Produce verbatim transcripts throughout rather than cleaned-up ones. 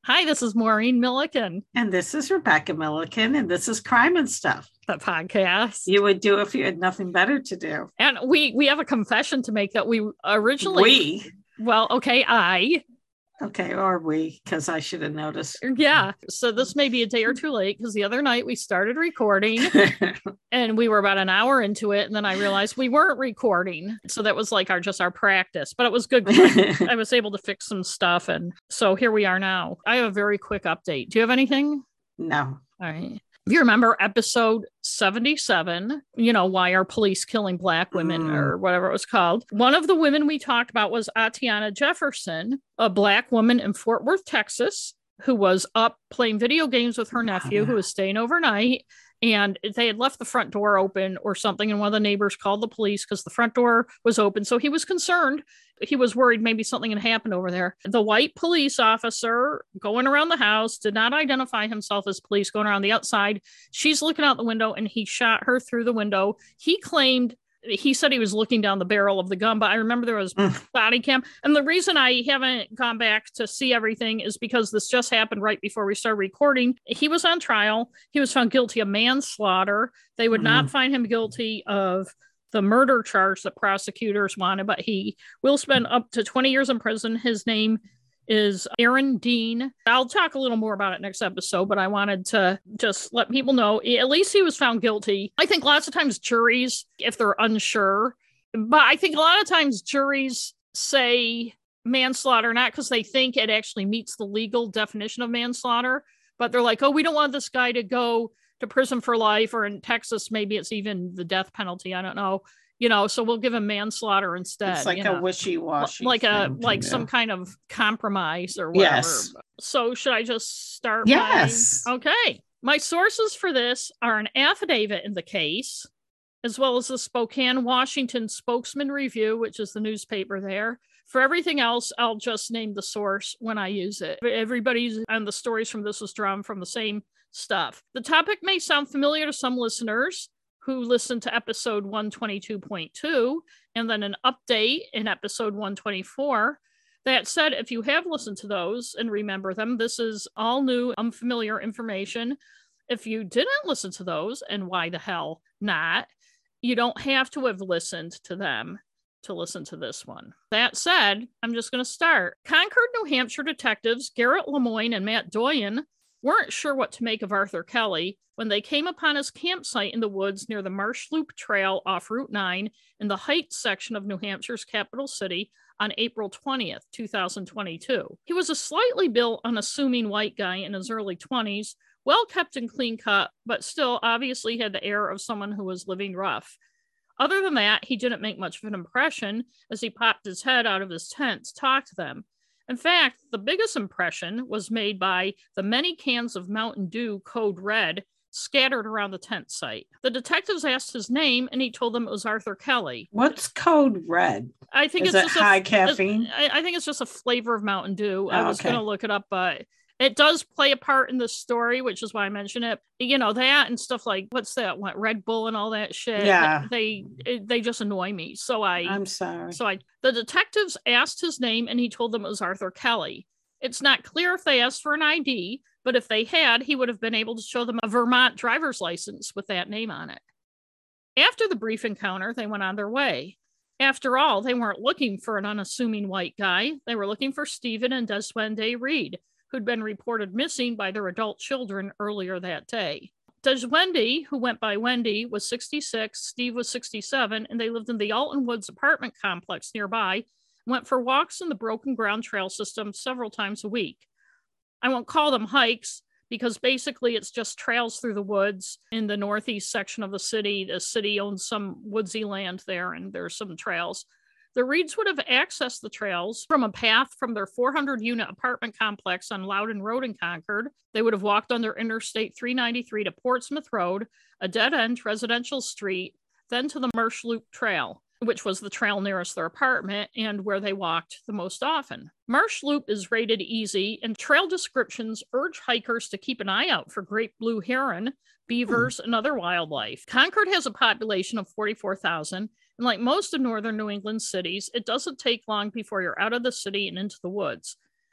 Hi, this is Maureen Milliken, And this is Rebecca Milliken, and this is Crime and Stuff. the podcast. You would do if you had nothing better to do. And we we have a confession to make that we originally We. well, okay, I. Okay, or we, because I should have noticed. Yeah. So this may be a day or two late because the other night we started recording and we were about an hour into it, and then I realized we weren't recording. So that was like our just our practice. But it was good. I, I was able to fix some stuff, and so here we are now. I have a very quick update. Do you have anything? No. All right. If you remember episode seventy-seven, you know, why are police killing black women mm. or whatever it was called. One of the women we talked about was Atiana Jefferson, a black woman in Fort Worth, Texas, who was up playing video games with her nephew who was staying overnight. And they had left the front door open or something. And one of the neighbors called the police because the front door was open. So he was concerned. He was worried maybe something had happened over there. The white police officer going around the house did not identify himself as police, going around the outside. She's looking out the window and he shot her through the window. He claimed He said he was looking down the barrel of the gun, but I remember there was mm. body cam. And the reason I haven't gone back to see everything is because this just happened right before we started recording. He was on trial. He was found guilty of manslaughter. They would mm. not find him guilty of the murder charge that prosecutors wanted, but he will spend up to twenty years in prison. His name is Aaron Dean. I'll talk a little more about it next episode, but I wanted to just let people know, at least he was found guilty. I think lots of times juries, if they're unsure, but I think a lot of times juries say manslaughter, not because they think it actually meets the legal definition of manslaughter, but they're like, oh, we don't want this guy to go to prison for life, or in Texas, maybe it's even the death penalty. I don't know. You know, so we'll give him manslaughter instead. It's like you a know? wishy-washy, like a thing like to some do. kind of compromise or whatever. Yes. So should I just start? Yes. My... Okay. My sources for this are an affidavit in the case, as well as the Spokane, Washington Spokesman Review, which is the newspaper there. For everything else, I'll just name the source when I use it. Everybody's and the stories from this was drawn from the same stuff. The topic may sound familiar to some listeners who listened to episode one twenty-two point two and then an update in episode one twenty-four. That said, if you have listened to those and remember them, this is all new, unfamiliar information. If you didn't listen to those, and why the hell not, you don't have to have listened to them to listen to this one. That said, I'm just going to start. Concord, New Hampshire detectives Garrett Lemoyne and Matt Doyen weren't sure what to make of Arthur Kelly when they came upon his campsite in the woods near the Marsh Loop Trail off Route nine in the Heights section of New Hampshire's capital city on April twentieth, twenty twenty-two. He was a slightly built, unassuming white guy in his early twenties, well kept and clean cut, but still obviously had the air of someone who was living rough. Other than that, he didn't make much of an impression as he popped his head out of his tent to talk to them. In fact, the biggest impression was made by the many cans of Mountain Dew Code Red scattered around the tent site. The detectives asked his name, and he told them it was Arthur Kelly. What's Code Red? I think Is it's it just high a, caffeine. I, I think it's just a flavor of Mountain Dew. Oh, I was okay. going to look it up, but it does play a part in the story, which is why I mention it. You know, that and stuff like, what's that? What, Red Bull and all that shit. Yeah. They they, they just annoy me. So I. I'm sorry. So I. The detectives asked his name, and he told them it was Arthur Kelly. It's not clear if they asked for an I D, but if they had, he would have been able to show them a Vermont driver's license with that name on it. After the brief encounter, they went on their way. After all, they weren't looking for an unassuming white guy. They were looking for Stephen and Deswende Reed, who'd been reported missing by their adult children earlier that day. Deswende, who went by Wendy, was sixty-six, Steve was sixty-seven, and they lived in the Alton Woods apartment complex nearby, went for walks in the broken ground trail system several times a week. I won't call them hikes because basically it's just trails through the woods in the northeast section of the city. The city owns some woodsy land there, and there's some trails. The Reeds would have accessed the trails from a path from their four hundred unit apartment complex on Loudon Road in Concord. They would have walked under Interstate three ninety-three to Portsmouth Road, a dead-end residential street, then to the Marsh Loop Trail, which was the trail nearest their apartment and where they walked the most often. Marsh Loop is rated easy, and trail descriptions urge hikers to keep an eye out for great blue heron, beavers, and other wildlife. Concord has a population of forty-four thousand, and like most of northern New England cities, it doesn't take long before you're out of the city and into the woods.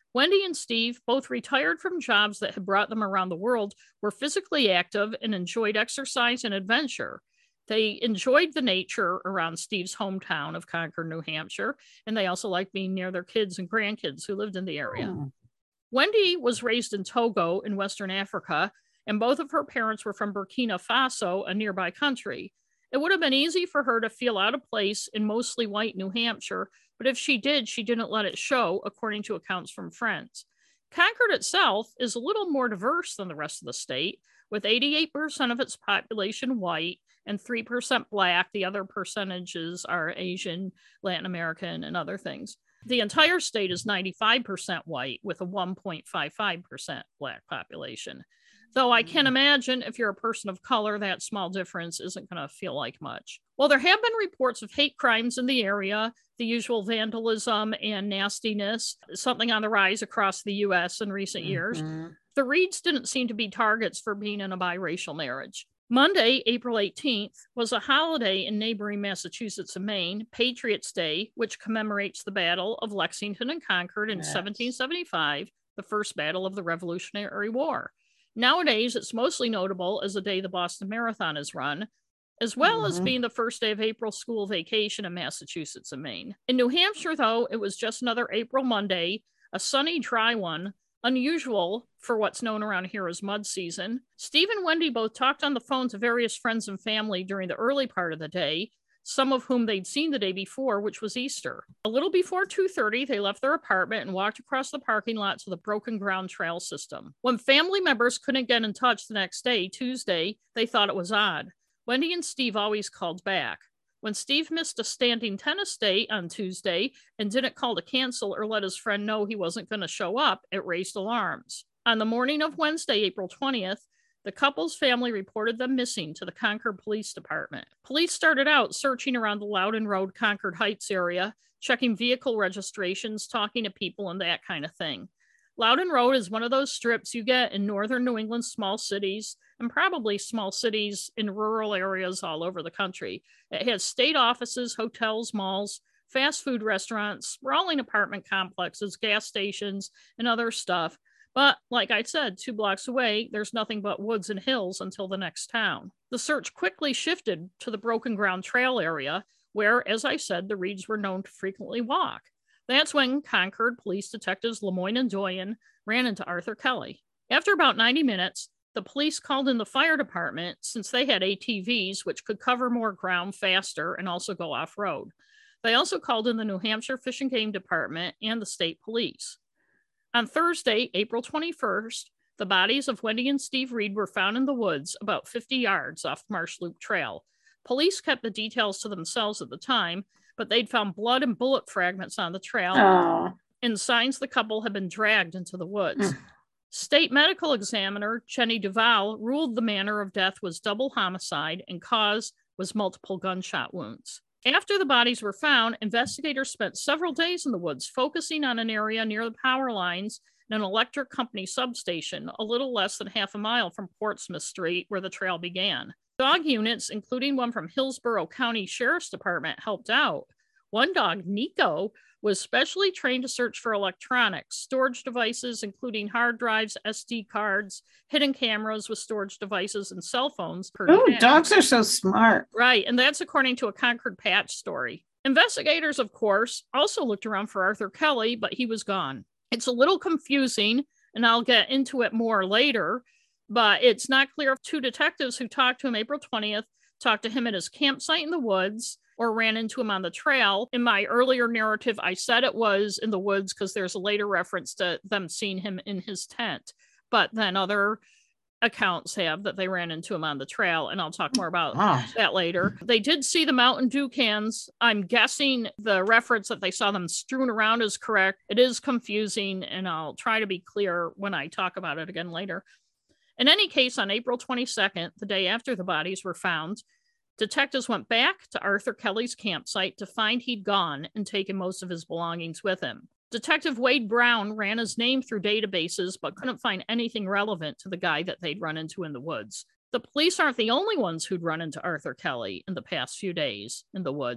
Wendy and Steve, both retired from jobs that had brought them around the world, were physically active and enjoyed exercise and adventure. They enjoyed the nature around Steve's hometown of Concord, New Hampshire, and they also liked being near their kids and grandkids who lived in the area. Oh. Wendy was raised in Togo in Western Africa, and both of her parents were from Burkina Faso, a nearby country. It would have been easy for her to feel out of place in mostly white New Hampshire, but if she did, she didn't let it show, according to accounts from friends. Concord itself is a little more diverse than the rest of the state, with eighty-eight percent of its population white and three percent Black. The other percentages are Asian, Latin American, and other things. The entire state is ninety-five percent white with a one point five five percent Black population. Though I can imagine if you're a person of color, that small difference isn't going to feel like much. Well, there have been reports of hate crimes in the area, the usual vandalism and nastiness, something on the rise across the U S in recent mm-hmm. years. The Reeds didn't seem to be targets for being in a biracial marriage. Monday, April eighteenth, was a holiday in neighboring Massachusetts and Maine, Patriots' Day, which commemorates the Battle of Lexington and Concord in yes. seventeen seventy-five, the first battle of the Revolutionary War. Nowadays, it's mostly notable as the day the Boston Marathon is run, as well mm-hmm. as being the first day of April school vacation in Massachusetts and Maine. In New Hampshire, though, it was just another April Monday, a sunny, dry one, unusual for what's known around here as mud season. Steve and Wendy both talked on the phone to various friends and family during the early part of the day, some of whom they'd seen the day before, which was Easter. A little before two thirty, they left their apartment and walked across the parking lot to the Broken Ground Trail system. When family members couldn't get in touch the next day, Tuesday, they thought it was odd. Wendy and Steve always called back. When Steve missed a standing tennis date on Tuesday and didn't call to cancel or let his friend know he wasn't going to show up, it raised alarms. On the morning of Wednesday, April twentieth, the couple's family reported them missing to the Concord Police Department. Police started out searching around the Loudon Road, Concord Heights area, checking vehicle registrations, talking to people, and that kind of thing. Loudon Road is one of those strips you get in northern New England small cities, and probably small cities in rural areas all over the country. It has state offices, hotels, malls, fast food restaurants, sprawling apartment complexes, gas stations, and other stuff. But like I said, two blocks away, there's nothing but woods and hills until the next town. The search quickly shifted to the Broken Ground Trail area, where, as I said, the Reeds were known to frequently walk. That's when Concord police detectives Lemoyne and Doyen ran into Arthur Kelly. After about ninety minutes, the police called in the fire department since they had A T Vs, which could cover more ground faster and also go off-road. They also called in the New Hampshire Fish and Game Department and the state police. On Thursday, April twenty-first, the bodies of Wendy and Steve Reed were found in the woods about fifty yards off Marsh Loop Trail. Police kept the details to themselves at the time, but they'd found blood and bullet fragments on the trail oh. and signs the couple had been dragged into the woods. State medical examiner Jenny Duval ruled the manner of death was double homicide and cause was multiple gunshot wounds. After the bodies were found, investigators spent several days in the woods focusing on an area near the power lines and an electric company substation a little less than half a mile from Portsmouth Street where the trail began. Dog units, including one from Hillsborough County Sheriff's Department, helped out. One dog, Nico, was specially trained to search for electronics, storage devices, including hard drives, S D cards, hidden cameras with storage devices, and cell phones. Oh, dogs are so smart. Right, and that's according to a Concord Patch story. Investigators, of course, also looked around for Arthur Kelly, but he was gone. It's a little confusing, and I'll get into it more later, but it's not clear if two detectives who talked to him April twentieth talked to him at his campsite in the woods or ran into him on the trail. In my earlier narrative, I said it was in the woods because there's a later reference to them seeing him in his tent. But then other accounts have that they ran into him on the trail, and I'll talk more about oh. that later. They did see the Mountain Dew cans. I'm guessing the reference that they saw them strewn around is correct. It is confusing, and I'll try to be clear when I talk about it again later. In any case, on April twenty-second, the day after the bodies were found, detectives went back to Arthur Kelly's campsite to find he'd gone and taken most of his belongings with him. Detective Wade Brown ran his name through databases but couldn't find anything relevant to the guy that they'd run into in the woods. The police aren't the only ones who'd run into Arthur Kelly in the past few days in the woods.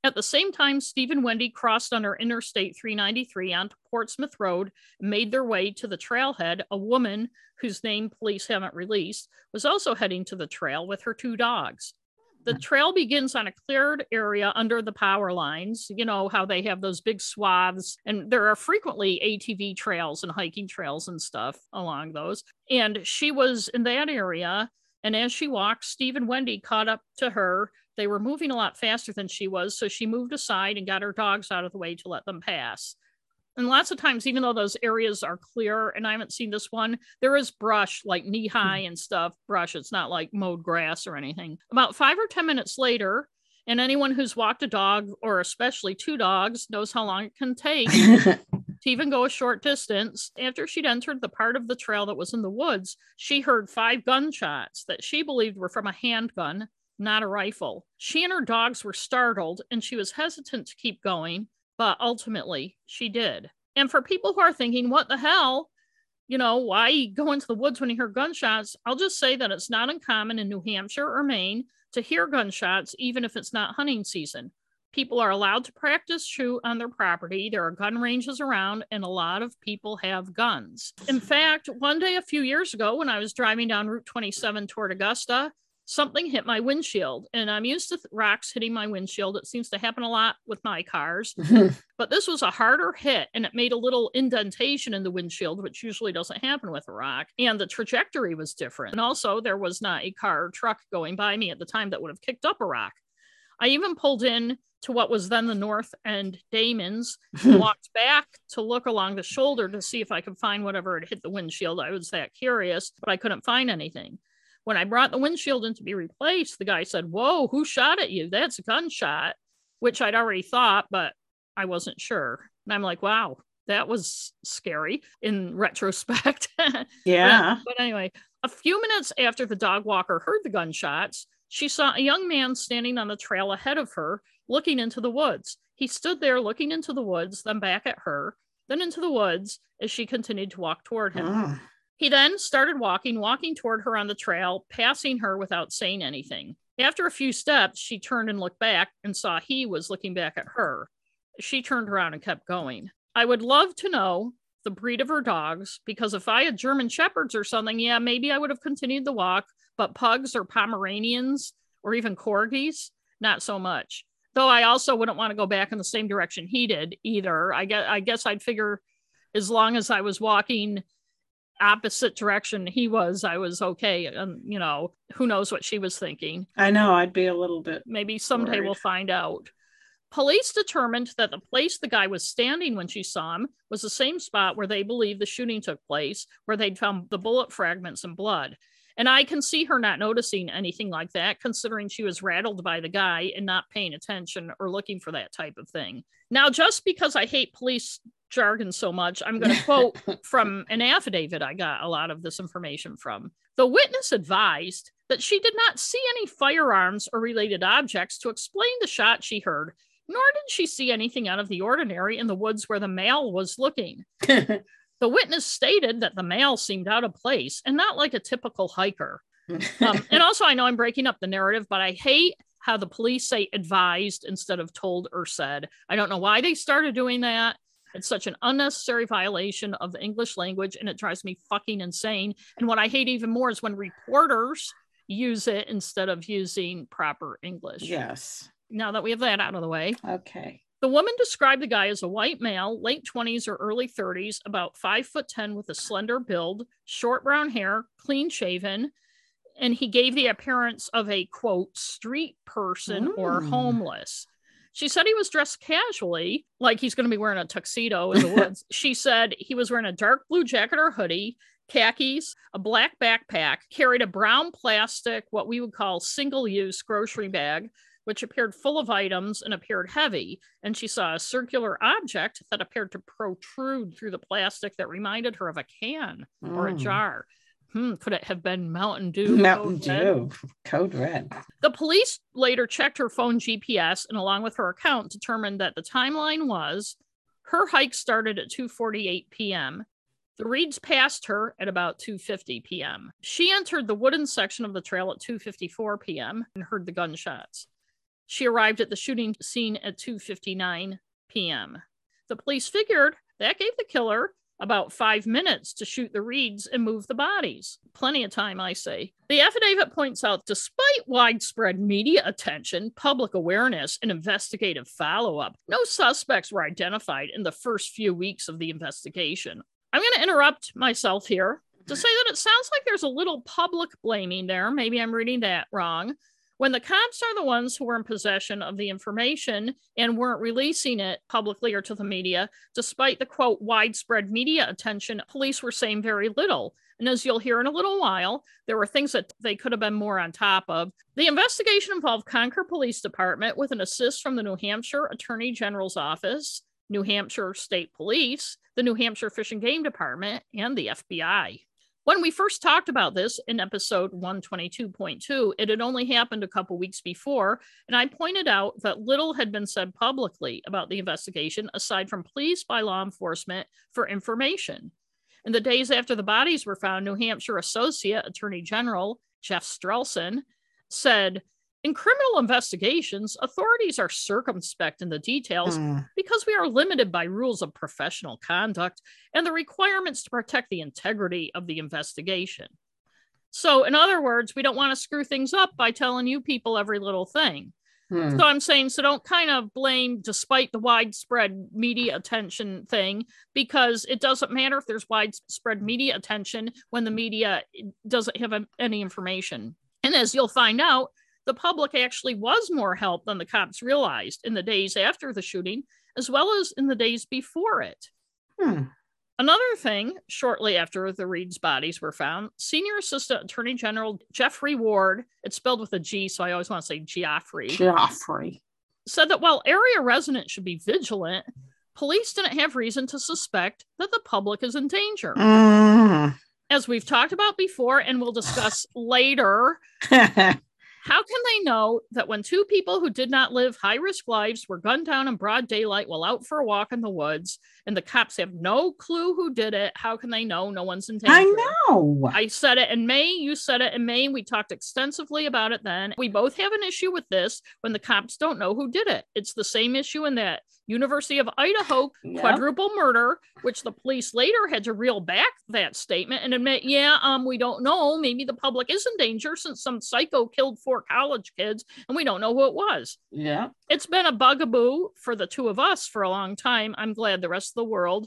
At the same time, Steve and Wendy crossed under Interstate three ninety-three onto Portsmouth Road and made their way to the trailhead. A woman, whose name police haven't released, was also heading to the trail with her two dogs. The trail begins on a cleared area under the power lines. You know how they have those big swaths, and there are frequently A T V trails and hiking trails and stuff along those. And she was in that area, and as she walked, Steve and Wendy caught up to her. They were moving a lot faster than she was, so she moved aside and got her dogs out of the way to let them pass. And lots of times, even though those areas are clear, and I haven't seen this one, there is brush, like knee-high and stuff, brush. It's not like mowed grass or anything. About five or ten minutes later, and anyone who's walked a dog, or especially two dogs, knows how long it can take to even go a short distance. After she'd entered the part of the trail that was in the woods, she heard five gunshots that she believed were from a handgun, not a rifle. She and her dogs were startled, and she was hesitant to keep going, but ultimately she did. And for people who are thinking, what the hell, you know, why go into the woods when you hear gunshots? I'll just say that it's not uncommon in New Hampshire or Maine to hear gunshots, even if it's not hunting season. People are allowed to practice shoot on their property. There are gun ranges around, and a lot of people have guns. In fact, one day a few years ago, when I was driving down Route twenty-seven toward Augusta, something hit my windshield, and I'm used to th- rocks hitting my windshield. It seems to happen a lot with my cars, but this was a harder hit, and it made a little indentation in the windshield, which usually doesn't happen with a rock, and the trajectory was different. And also, there was not a car or truck going by me at the time that would have kicked up a rock. I even pulled in to what was then the North End Damon's, and walked back to look along the shoulder to see if I could find whatever had hit the windshield. I was that curious, but I couldn't find anything. When I brought the windshield in to be replaced, the guy said, "Whoa, who shot at you? That's a gunshot," which I'd already thought, but I wasn't sure. And I'm like, wow, that was scary in retrospect. Yeah. But, but anyway, a few minutes after the dog walker heard the gunshots, she saw a young man standing on the trail ahead of her, looking into the woods. He stood there looking into the woods, then back at her, then into the woods as she continued to walk toward him. Oh. He then started walking, walking toward her on the trail, passing her without saying anything. After a few steps, she turned and looked back and saw he was looking back at her. She turned around and kept going. I would love to know the breed of her dogs, because if I had German Shepherds or something, yeah, maybe I would have continued the walk, but pugs or Pomeranians or even Corgis, not so much. Though I also wouldn't want to go back in the same direction he did either. I guess, I guess I'd figure as long as I was walking opposite direction he was, I was okay. And, you know, who knows what she was thinking. I know, I'd be a little bit Maybe someday worried. We'll find out. Police determined that the place the guy was standing when she saw him was the same spot where they believe the shooting took place, where they'd found the bullet fragments and blood. And I can see her not noticing anything like that, considering she was rattled by the guy and not paying attention or looking for that type of thing. Now, just because I hate police jargon so much, I'm going to quote from an affidavit I got a lot of this information from. The witness advised that she did not see any firearms or related objects to explain the shot she heard, nor did she see anything out of the ordinary in the woods where the male was looking. The witness stated that the male seemed out of place and not like a typical hiker. Um, and also, I know I'm breaking up the narrative, but I hate how the police say advised instead of told or said. I don't know why they started doing that. It's such an unnecessary violation of the English language, and it drives me fucking insane. And what I hate even more is when reporters use it instead of using proper English. Yes. Now that we have that out of the way. Okay. The woman described the guy as a white male, late twenties or early thirties, about five foot ten with a slender build, short brown hair, clean shaven, and he gave the appearance of a, quote, street person mm. or homeless. She said he was dressed casually, like he's going to be wearing a tuxedo in the woods. She said he was wearing a dark blue jacket or hoodie, khakis, a black backpack, carried a brown plastic, what we would call single-use grocery bag, which appeared full of items and appeared heavy. And she saw a circular object that appeared to protrude through the plastic that reminded her of a can mm. or a jar. Hmm, could it have been Mountain Dew? Mountain Dew, Code Red. The police later checked her phone G P S and along with her account determined that the timeline was her hike started at two forty-eight p.m. The Reeds passed her at about two fifty p.m. She entered the wooden section of the trail at two fifty-four p.m. and heard the gunshots. She arrived at the shooting scene at two fifty-nine p.m. The police figured that gave the killer about five minutes to shoot the Reeds and move the bodies. Plenty of time, I say. The affidavit points out, despite widespread media attention, public awareness, and investigative follow-up, no suspects were identified in the first few weeks of the investigation. I'm going to interrupt myself here to say that it sounds like there's a little public blaming there. Maybe I'm reading that wrong. When the cops are the ones who were in possession of the information and weren't releasing it publicly or to the media, despite the, quote, widespread media attention, police were saying very little. And as you'll hear in a little while, there were things that they could have been more on top of. The investigation involved Concord Police Department with an assist from the New Hampshire Attorney General's Office, New Hampshire State Police, the New Hampshire Fish and Game Department, and the F B I. When we first talked about this in episode one twenty-two point two, it had only happened a couple weeks before, and I pointed out that little had been said publicly about the investigation aside from pleas by law enforcement for information. In the days after the bodies were found, New Hampshire Associate Attorney General Jeff Strelson said, "In criminal investigations, authorities are circumspect in the details mm. because we are limited by rules of professional conduct and the requirements to protect the integrity of the investigation." So, in other words, we don't want to screw things up by telling you people every little thing. Mm. So I'm saying, so don't kind of blame despite the widespread media attention thing, because it doesn't matter if there's widespread media attention when the media doesn't have any information. And as you'll find out, the public actually was more help than the cops realized in the days after the shooting, as well as in the days before it. Hmm. Another thing, shortly after the Reeds' bodies were found, Senior Assistant Attorney General Jeffrey Ward, it's spelled with a G, so I always want to say Geoffrey, Geoffrey, said that while area residents should be vigilant, police didn't have reason to suspect that the public is in danger. Mm. As we've talked about before, and we'll discuss later, how can they know that when two people who did not live high-risk lives were gunned down in broad daylight while out for a walk in the woods, and the cops have no clue who did it? How can they know no one's in danger? I know. I said it in May. You said it in May. We talked extensively about it then. We both have an issue with this when the cops don't know who did it. It's the same issue in that University of Idaho yep. quadruple murder, which the police later had to reel back that statement and admit, yeah, um, we don't know. Maybe the public is in danger since some psycho killed four college kids and we don't know who it was. Yeah. It's been a bugaboo for the two of us for a long time. I'm glad the rest of the world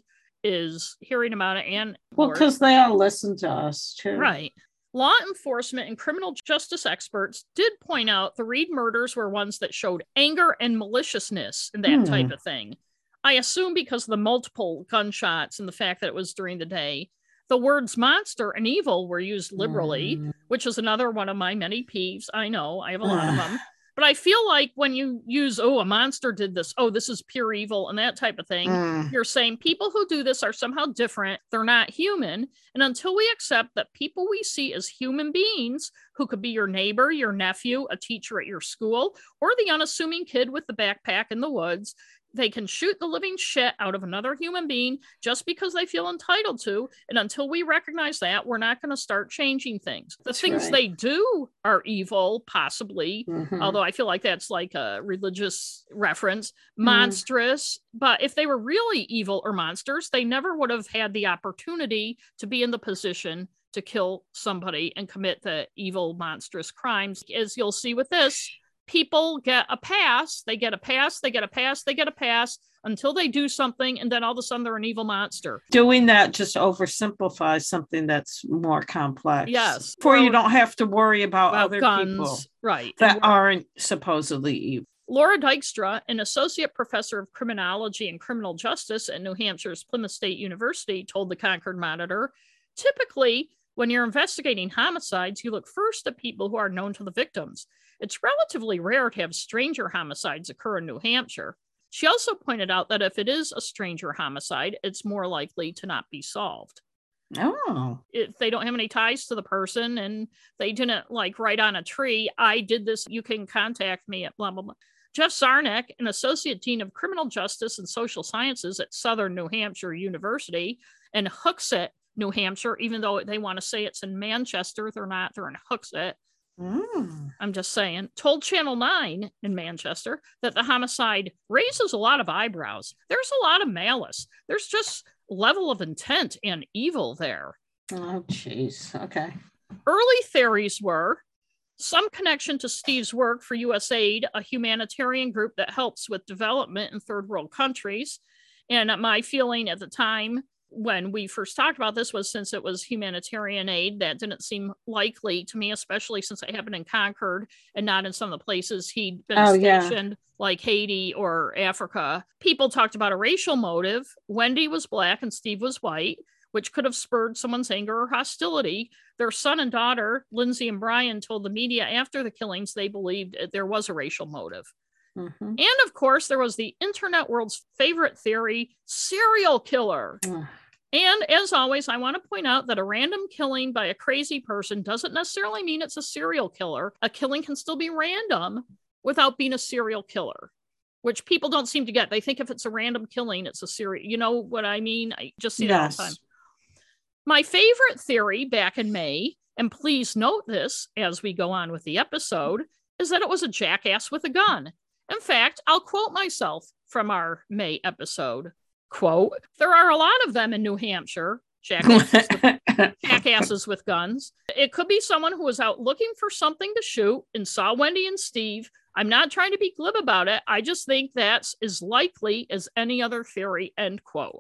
is hearing about it. And well, because they all listen to us too. Right. Law enforcement and criminal justice experts did point out the Reed murders were ones that showed anger and maliciousness and that hmm. type of thing. I assume because of the multiple gunshots and the fact that it was during the day. The words monster and evil were used liberally, mm. which is another one of my many peeves. I know, I have a lot of them. But I feel like when you use, oh, a monster did this, oh, this is pure evil and that type of thing, mm. you're saying people who do this are somehow different. They're not human. And until we accept that people we see as human beings, who could be your neighbor, your nephew, a teacher at your school, or the unassuming kid with the backpack in the woods, they can shoot the living shit out of another human being just because they feel entitled to. And until we recognize that, we're not going to start changing things. The that's things right. they do are evil, possibly, mm-hmm. although I feel like that's like a religious reference, mm. monstrous. But if they were really evil or monsters, they never would have had the opportunity to be in the position to kill somebody and commit the evil, monstrous crimes. As you'll see with this, people get a pass, they get a pass, they get a pass, they get a pass until they do something, and then all of a sudden they're an evil monster. Doing that just oversimplifies something that's more complex. Yes. For you don't have to worry about, about other guns, people right, that aren't supposedly evil. Laura Dykstra, an associate professor of criminology and criminal justice at New Hampshire's Plymouth State University, told the Concord Monitor, typically, when you're investigating homicides, you look first at people who are known to the victims. It's relatively rare to have stranger homicides occur in New Hampshire. She also pointed out that if it is a stranger homicide, it's more likely to not be solved. Oh. If they don't have any ties to the person and they didn't like write on a tree, I did this, you can contact me at blah, blah, blah. Jeff Zarnick, an associate dean of criminal justice and social sciences at Southern New Hampshire University in Hooksett, New Hampshire, even though they want to say it's in Manchester, they're not, they're in Hooksett. Mm. I'm just saying, told Channel nine in Manchester that the homicide raises a lot of eyebrows. There's a lot of malice. There's just level of intent and evil there. Oh, jeez. Okay. Early theories were some connection to Steve's work for U S A I D, a humanitarian group that helps with development in third world countries. And my feeling at the time when we first talked about this was, since it was humanitarian aid, that didn't seem likely to me, especially since it happened in Concord and not in some of the places he'd been Oh, stationed, yeah. like Haiti or Africa. People talked about a racial motive. Wendy was Black and Steve was white, which could have spurred someone's anger or hostility. Their son and daughter, Lindsay and Brian, told the media after the killings they believed there was a racial motive. Mm-hmm. And of course, there was the internet world's favorite theory, serial killer. Mm. And as always, I want to point out that a random killing by a crazy person doesn't necessarily mean it's a serial killer. A killing can still be random without being a serial killer, which people don't seem to get. They think if it's a random killing, it's a serial. You know what I mean? I just see that Yes. all the time. My favorite theory back in May, and please note this as we go on with the episode, is that it was a jackass with a gun. In fact, I'll quote myself from our May episode. Quote, there are a lot of them in New Hampshire, jackasses with, jackasses with guns. It could be someone who was out looking for something to shoot and saw Wendy and Steve. I'm not trying to be glib about it. I just think that's as likely as any other theory, end quote.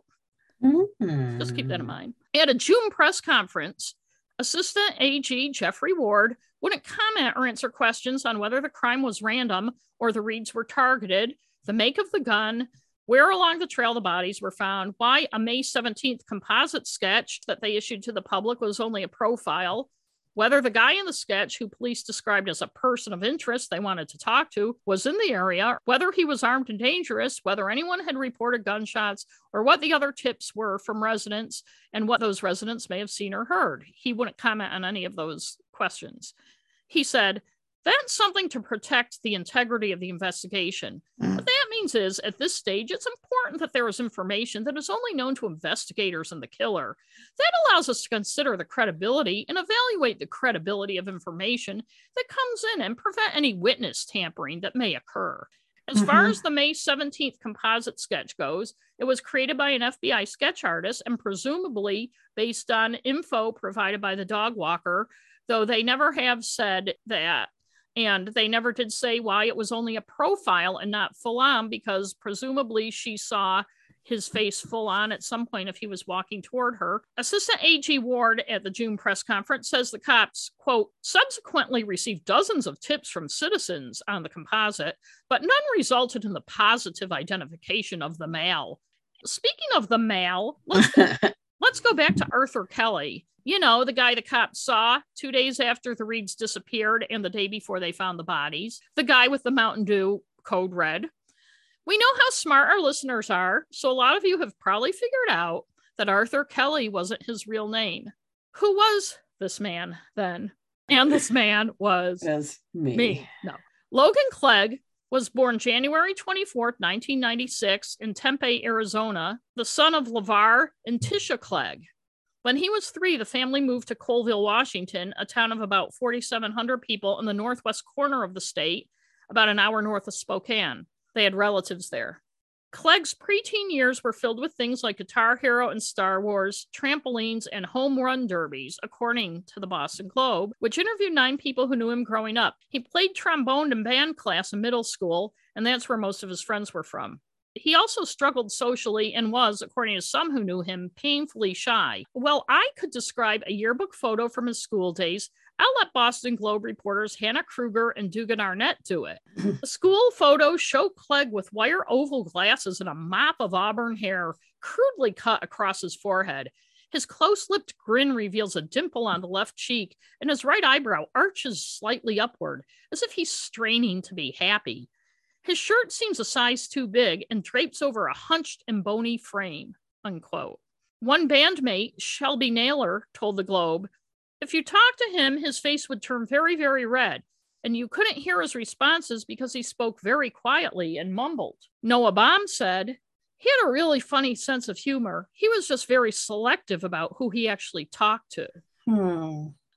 Mm-hmm. Just keep that in mind. At a June press conference, Assistant A G Jeffrey Ward wouldn't comment or answer questions on whether the crime was random or the Reeds were targeted, the make of the gun, where along the trail the bodies were found, why a May seventeenth composite sketch that they issued to the public was only a profile, whether the guy in the sketch, who police described as a person of interest they wanted to talk to, was in the area, whether he was armed and dangerous, whether anyone had reported gunshots, or what the other tips were from residents and what those residents may have seen or heard. He wouldn't comment on any of those questions. He said, that's something to protect the integrity of the investigation. Mm. What that means is, at this stage, it's important that there is information that is only known to investigators and the killer. That allows us to consider the credibility and evaluate the credibility of information that comes in and prevent any witness tampering that may occur. As Mm-hmm. far as the May seventeenth composite sketch goes, it was created by an F B I sketch artist and presumably based on info provided by the dog walker, though they never have said that. And they never did say why it was only a profile and not full on, because presumably she saw his face full on at some point if he was walking toward her. Assistant A G Ward at the June press conference says the cops, quote, subsequently received dozens of tips from citizens on the composite, but none resulted in the positive identification of the male. Speaking of the male, let's let's go back to Arthur Kelly. You know, the guy the cops saw two days after the Reeds disappeared and the day before they found the bodies. The guy with the Mountain Dew code red. We know how smart our listeners are, so a lot of you have probably figured out that Arthur Kelly wasn't his real name. Who was this man then? And this man was That's me. me. No. Logan Clegg was born January twenty-fourth, nineteen ninety-six in Tempe, Arizona, the son of LeVar and Tisha Clegg. When he was three, the family moved to Colville, Washington, a town of about forty-seven hundred people in the northwest corner of the state, about an hour north of Spokane. They had relatives there. Clegg's preteen years were filled with things like Guitar Hero and Star Wars, trampolines, and home run derbies, according to the Boston Globe, which interviewed nine people who knew him growing up. He played trombone in band class in middle school, and that's where most of his friends were from. He also struggled socially and was, according to some who knew him, painfully shy. Well, I could describe a yearbook photo from his school days. I'll let Boston Globe reporters Hannah Kruger and Dugan Arnett do it. The school photos show Clegg with wire oval glasses and a mop of auburn hair crudely cut across his forehead. His close-lipped grin reveals a dimple on the left cheek, and his right eyebrow arches slightly upward, as if he's straining to be happy. His shirt seems a size too big and drapes over a hunched and bony frame, unquote. One bandmate, Shelby Naylor, told the Globe, if you talked to him, his face would turn very, very red, and you couldn't hear his responses because he spoke very quietly and mumbled. Noah Baum said, he had a really funny sense of humor. He was just very selective about who he actually talked to. Hmm.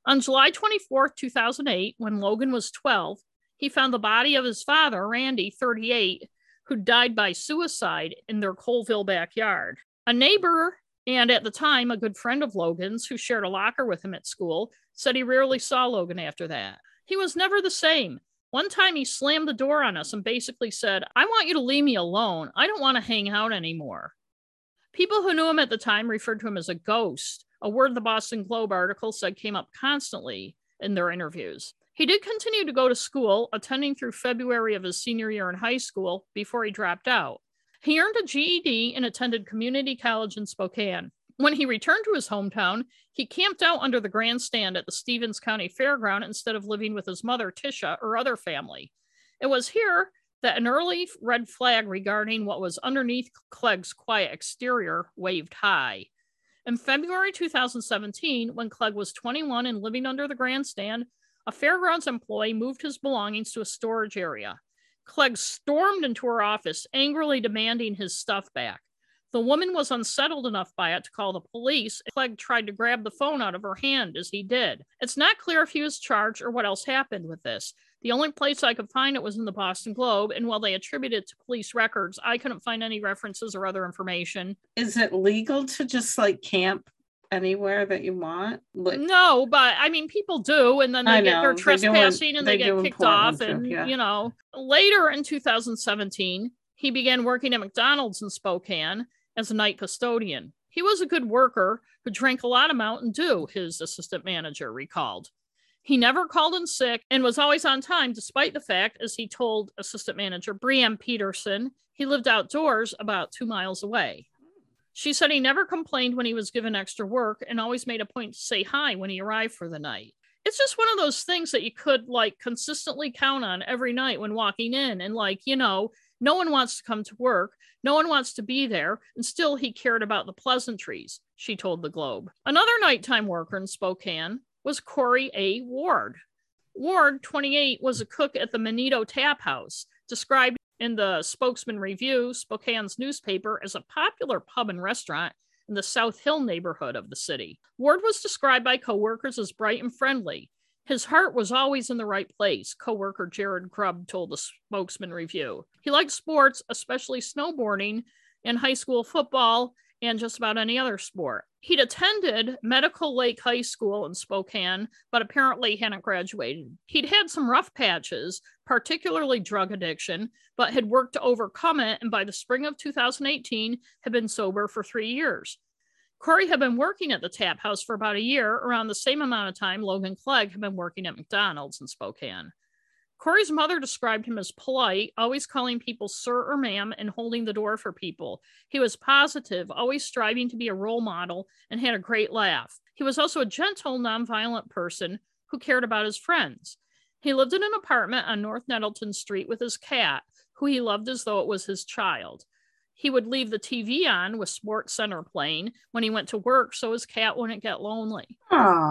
On July twenty-fourth, two thousand eight, when Logan was twelve, he found the body of his father, Randy, thirty-eight, who died by suicide in their Colville backyard. A neighbor, and at the time a good friend of Logan's, who shared a locker with him at school, said he rarely saw Logan after that. He was never the same. One time he slammed the door on us and basically said, "I want you to leave me alone. I don't want to hang out anymore." People who knew him at the time referred to him as a ghost, a word the Boston Globe article said came up constantly in their interviews. He did continue to go to school, attending through February of his senior year in high school before he dropped out. He earned a G E D and attended community college in Spokane. When he returned to his hometown, he camped out under the grandstand at the Stevens County Fairground instead of living with his mother, Tisha, or other family. It was here that an early red flag regarding what was underneath Clegg's quiet exterior waved high. In February two thousand seventeen, when Clegg was twenty-one and living under the grandstand, a fairgrounds employee moved his belongings to a storage area. Clegg stormed into her office, angrily demanding his stuff back. The woman was unsettled enough by it to call the police. Clegg tried to grab the phone out of her hand as he did. It's not clear if he was charged or what else happened with this. The only place I could find it was in the Boston Globe, and while they attributed it to police records, I couldn't find any references or other information. Is it legal to just like camp anywhere that you want? Like, no, but I mean, people do, and then they I get know, their they trespassing do in- and they, they get do in kicked Portland off. too, And, yeah. you know, later in two thousand seventeen, he began working at McDonald's in Spokane as a night custodian. He was a good worker who drank a lot of Mountain Dew, his assistant manager recalled. He never called in sick and was always on time, despite the fact, as he told assistant manager Brianne Peterson, he lived outdoors about two miles away. She said he never complained when he was given extra work and always made a point to say hi when he arrived for the night. It's just one of those things that you could like consistently count on every night when walking in. And like, you know, no one wants to come to work. No one wants to be there. And still he cared about the pleasantries, she told the Globe. Another nighttime worker in Spokane was Corey A. Ward. Ward, twenty-eight, was a cook at the Manito Tap House, described in the Spokesman Review, Spokane's newspaper, as a popular pub and restaurant in the South Hill neighborhood of the city. Ward was described by coworkers as bright and friendly. His heart was always in the right place, coworker Jared Grubb told the Spokesman Review. He liked sports, especially snowboarding and high school football, and just about any other sport. He'd attended Medical Lake High School in Spokane, but apparently hadn't graduated. He'd had some rough patches, particularly drug addiction, but had worked to overcome it, and by the spring of two thousand eighteen, had been sober for three years. Corey had been working at the Tap House for about a year, around the same amount of time Logan Clegg had been working at McDonald's in Spokane. Corey's mother described him as polite, always calling people sir or ma'am and holding the door for people. He was positive, always striving to be a role model, and had a great laugh. He was also a gentle, nonviolent person who cared about his friends. He lived in an apartment on North Nettleton Street with his cat, who he loved as though it was his child. He would leave the T V on with Sports Center playing when he went to work so his cat wouldn't get lonely.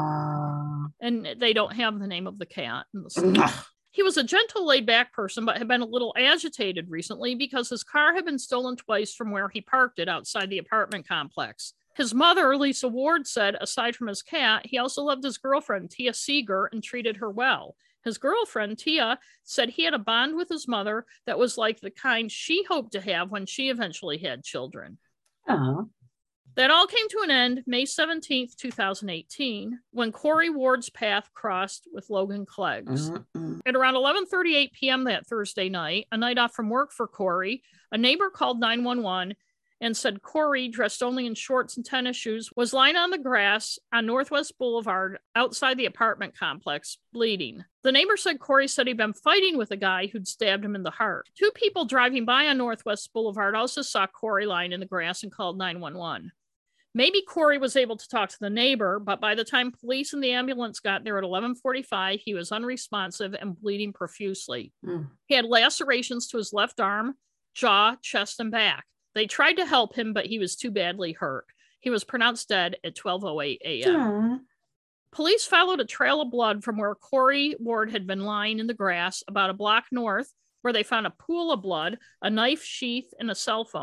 Aww. And they don't have the name of the cat in the story. He was a gentle, laid-back person, but had been a little agitated recently because his car had been stolen twice from where he parked it outside the apartment complex. His mother, Lisa Ward, said, aside from his cat, he also loved his girlfriend, Tia Seeger, and treated her well. His girlfriend, Tia, said he had a bond with his mother that was like the kind she hoped to have when she eventually had children. Aww. That all came to an end May seventeenth, two thousand eighteen, when Corey Ward's path crossed with Logan Clegg's. Mm-mm. At around eleven thirty-eight p.m. that Thursday night, a night off from work for Corey, a neighbor called nine one one and said Corey, dressed only in shorts and tennis shoes, was lying on the grass on Northwest Boulevard outside the apartment complex, bleeding. The neighbor said Corey said he'd been fighting with a guy who'd stabbed him in the heart. Two people driving by on Northwest Boulevard also saw Corey lying in the grass and called nine one one. Maybe Corey was able to talk to the neighbor, but by the time police and the ambulance got there at eleven forty-five, he was unresponsive and bleeding profusely. Mm. He had lacerations to his left arm, jaw, chest, and back. They tried to help him, but he was too badly hurt. He was pronounced dead at twelve oh eight a.m. Aww. Police followed a trail of blood from where Corey Ward had been lying in the grass about a block north, where they found a pool of blood, a knife sheath, and a cell phone.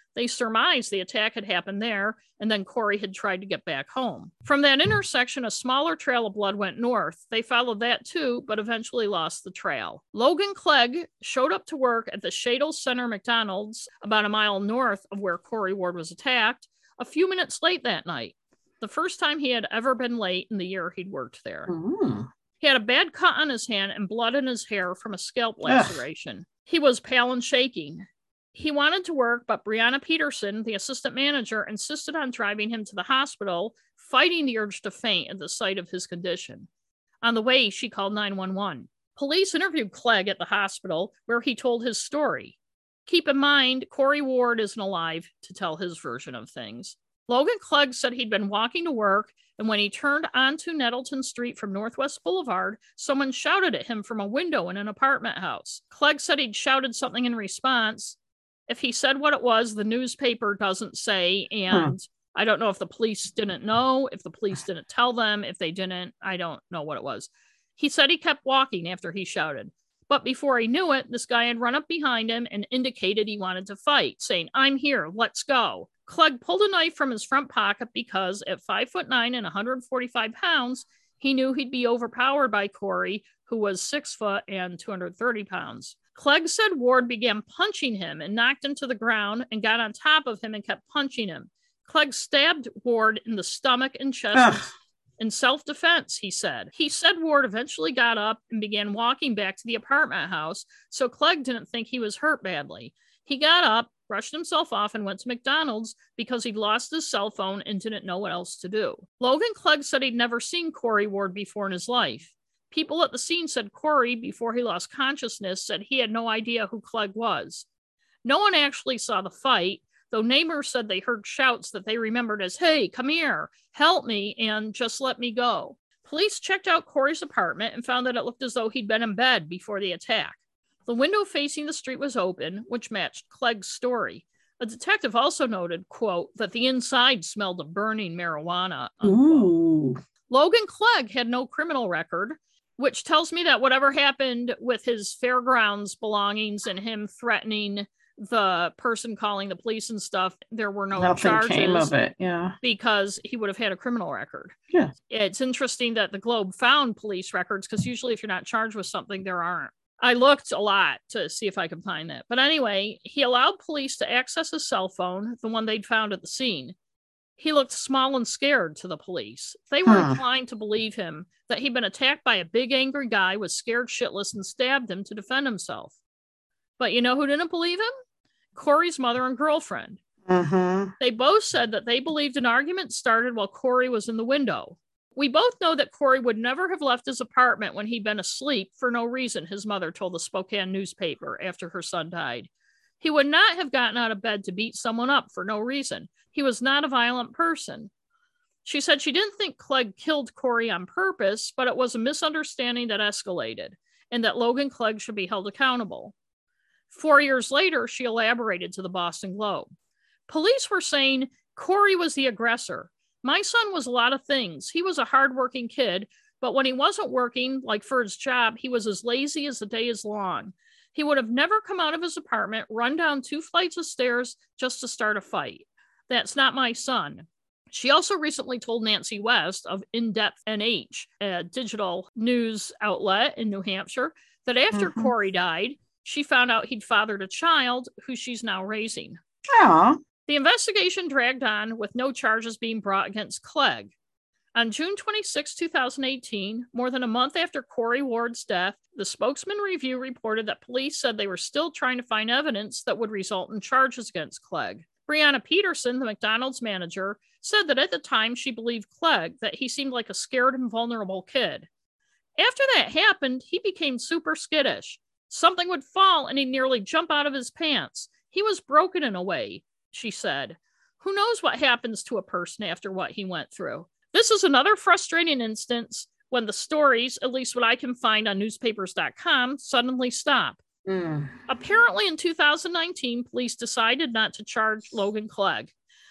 They surmised the attack had happened there, and then Corey had tried to get back home. From that intersection, a smaller trail of blood went north. They followed that too, but eventually lost the trail. Logan Clegg showed up to work at the Shadle Center McDonald's, about a mile north of where Corey Ward was attacked, a few minutes late that night. The first time he had ever been late in the year he'd worked there. Mm. He had a bad cut on his hand and blood in his hair from a scalp laceration. Ugh. He was pale and shaking. He wanted to work, but Brianna Peterson, the assistant manager, insisted on driving him to the hospital, fighting the urge to faint at the sight of his condition. On the way, she called nine one one. Police interviewed Clegg at the hospital, where he told his story. Keep in mind, Corey Ward isn't alive to tell his version of things. Logan Clegg said he'd been walking to work, and when he turned onto Nettleton Street from Northwest Boulevard, someone shouted at him from a window in an apartment house. Clegg said he'd shouted something in response. If he said what it was, the newspaper doesn't say, and huh. I don't know if the police didn't know, if the police didn't tell them, if they didn't, I don't know what it was. He said he kept walking after he shouted. But before he knew it, this guy had run up behind him and indicated he wanted to fight, saying, "I'm here, let's go." Clegg pulled a knife from his front pocket because at five foot nine and one hundred forty-five pounds, he knew he'd be overpowered by Corey, who was six foot and two hundred thirty pounds. Clegg said Ward began punching him and knocked him to the ground and got on top of him and kept punching him. Clegg stabbed Ward in the stomach and chest Ugh. in self-defense, he said. He said Ward eventually got up and began walking back to the apartment house, so Clegg didn't think he was hurt badly. He got up, brushed himself off, and went to McDonald's because he'd lost his cell phone and didn't know what else to do. Logan Clegg said he'd never seen Corey Ward before in his life. People at the scene said Corey, before he lost consciousness, said he had no idea who Clegg was. No one actually saw the fight, though neighbors said they heard shouts that they remembered as, "Hey, come here, help me, and just let me go." Police checked out Corey's apartment and found that it looked as though he'd been in bed before the attack. The window facing the street was open, which matched Clegg's story. A detective also noted, quote, that the inside smelled of burning marijuana, unquote. Ooh. Logan Clegg had no criminal record, which tells me that whatever happened with his fairgrounds belongings and him threatening the person calling the police and stuff, there were no Nothing charges came of it, yeah. because he would have had a criminal record. Yeah. It's interesting that the Globe found police records because usually if you're not charged with something, there aren't. I looked a lot to see if I could find that. But anyway, he allowed police to access his cell phone, the one they'd found at the scene. He looked small and scared to the police. They were huh. inclined to believe him that he'd been attacked by a big angry guy, was scared shitless, and stabbed him to defend himself. But you know who didn't believe him? Corey's mother and girlfriend. Uh-huh. They both said that they believed an argument started while Corey was in the window. We both know that Corey would never have left his apartment when he'd been asleep for no reason, his mother told the Spokane newspaper after her son died. He would not have gotten out of bed to beat someone up for no reason. He was not a violent person. She said she didn't think Clegg killed Corey on purpose, but it was a misunderstanding that escalated, and that Logan Clegg should be held accountable. Four years later, she elaborated to the Boston Globe. Police were saying Corey was the aggressor. My son was a lot of things. He was a hardworking kid, but when he wasn't working, like for his job, he was as lazy as the day is long. He would have never come out of his apartment, run down two flights of stairs just to start a fight. That's not my son. She also recently told Nancy West of In-Depth N H, a digital news outlet in New Hampshire, that after mm-hmm. Corey died, she found out he'd fathered a child who she's now raising. Aww. The investigation dragged on with no charges being brought against Clegg. On June twenty-sixth, twenty eighteen, more than a month after Corey Ward's death, the Spokesman Review reported that police said they were still trying to find evidence that would result in charges against Clegg. Brianna Peterson, the McDonald's manager, said that at the time she believed Clegg, that he seemed like a scared and vulnerable kid. After that happened, he became super skittish. Something would fall and he'd nearly jump out of his pants. He was broken in a way, she said. Who knows what happens to a person after what he went through? This is another frustrating instance when the stories, at least what I can find on newspapers dot com, suddenly stop. Mm. Apparently in two thousand nineteen, police decided not to charge Logan Clegg.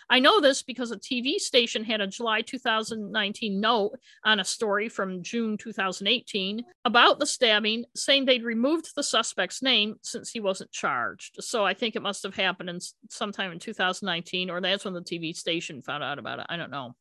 I know this because a T V station had a July two thousand nineteen note on a story from June two thousand eighteen about the stabbing, saying they'd removed the suspect's name since he wasn't charged. So I think it must have happened in sometime in two thousand nineteen, or that's when the T V station found out about it. I don't know.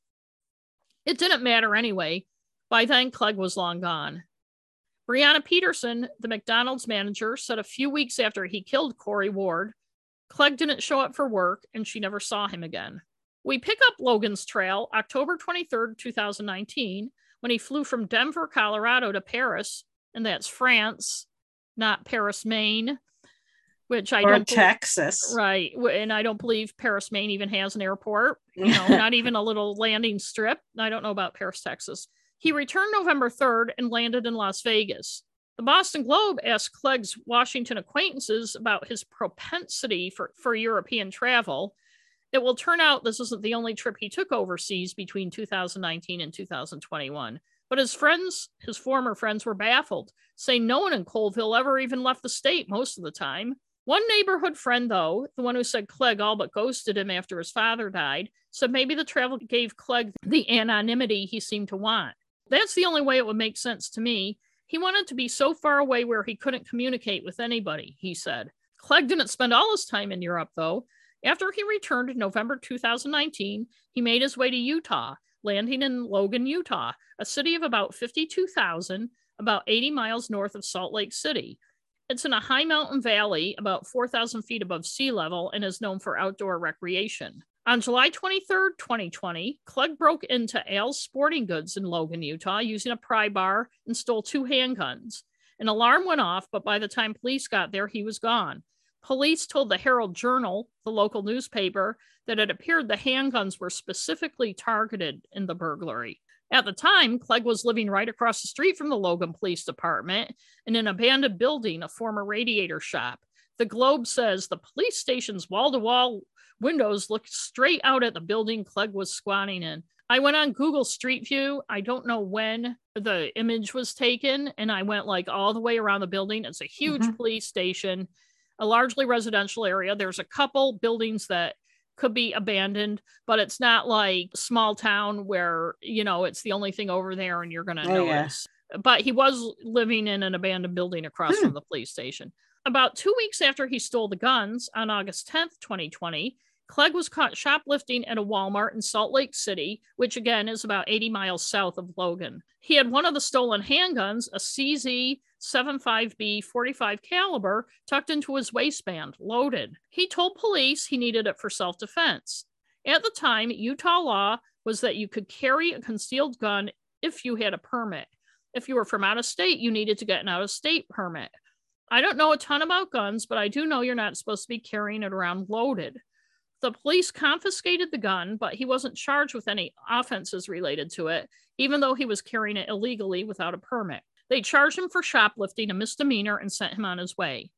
It didn't matter anyway. By then, Clegg was long gone. Breonna Peterson, the McDonald's manager, said a few weeks after he killed Corey Ward, Clegg didn't show up for work and she never saw him again. We pick up Logan's trail October twenty-third, two thousand nineteen, when he flew from Denver, Colorado to Paris, and that's France, not Paris, Maine, which I or don't Texas. Right. And I don't believe Paris, Maine even has an airport, you know, not even a little landing strip. I don't know about Paris, Texas. He returned November third and landed in Las Vegas. The Boston Globe asked Clegg's Washington acquaintances about his propensity for, for European travel. It will turn out this isn't the only trip he took overseas between two thousand nineteen and two thousand twenty-one. But his friends, his former friends, were baffled, saying no one in Colville ever even left the state most of the time. One neighborhood friend, though, the one who said Clegg all but ghosted him after his father died, said maybe the travel gave Clegg the anonymity he seemed to want. That's the only way it would make sense to me. He wanted to be so far away where he couldn't communicate with anybody, he said. Clegg didn't spend all his time in Europe, though. After he returned in November two thousand nineteen, he made his way to Utah, landing in Logan, Utah, a city of about fifty-two thousand, about eighty miles north of Salt Lake City. It's in a high mountain valley about four thousand feet above sea level and is known for outdoor recreation. On July twenty-third, twenty twenty, Clegg broke into Al's Sporting Goods in Logan, Utah, using a pry bar and stole two handguns. An alarm went off, but by the time police got there, he was gone. Police told the Herald Journal, the local newspaper, that it appeared the handguns were specifically targeted in the burglary. At the time, Clegg was living right across the street from the Logan Police Department in an abandoned building, a former radiator shop. The Globe says the police station's wall-to-wall windows looked straight out at the building Clegg was squatting in. I went on Google Street View. I don't know when the image was taken, and I went like all the way around the building. It's a huge mm-hmm. police station, a largely residential area. There's a couple buildings that could be abandoned, but it's not like small town where, you know, it's the only thing over there and you're going to oh, notice. Yeah. But he was living in an abandoned building across from the police station. About two weeks after he stole the guns, on August tenth, twenty twenty, Clegg was caught shoplifting at a Walmart in Salt Lake City, which again is about eighty miles south of Logan. He had one of the stolen handguns, a C Z seventy-five B forty-five caliber, tucked into his waistband, loaded. He told police he needed it for self-defense. At the time, Utah law was that you could carry a concealed gun if you had a permit. If you were from out of state, you needed to get an out-of-state permit. I don't know a ton about guns, but I do know you're not supposed to be carrying it around loaded. The police confiscated the gun, but he wasn't charged with any offenses related to it, even though he was carrying it illegally without a permit. They charged him for shoplifting, a misdemeanor, and sent him on his way.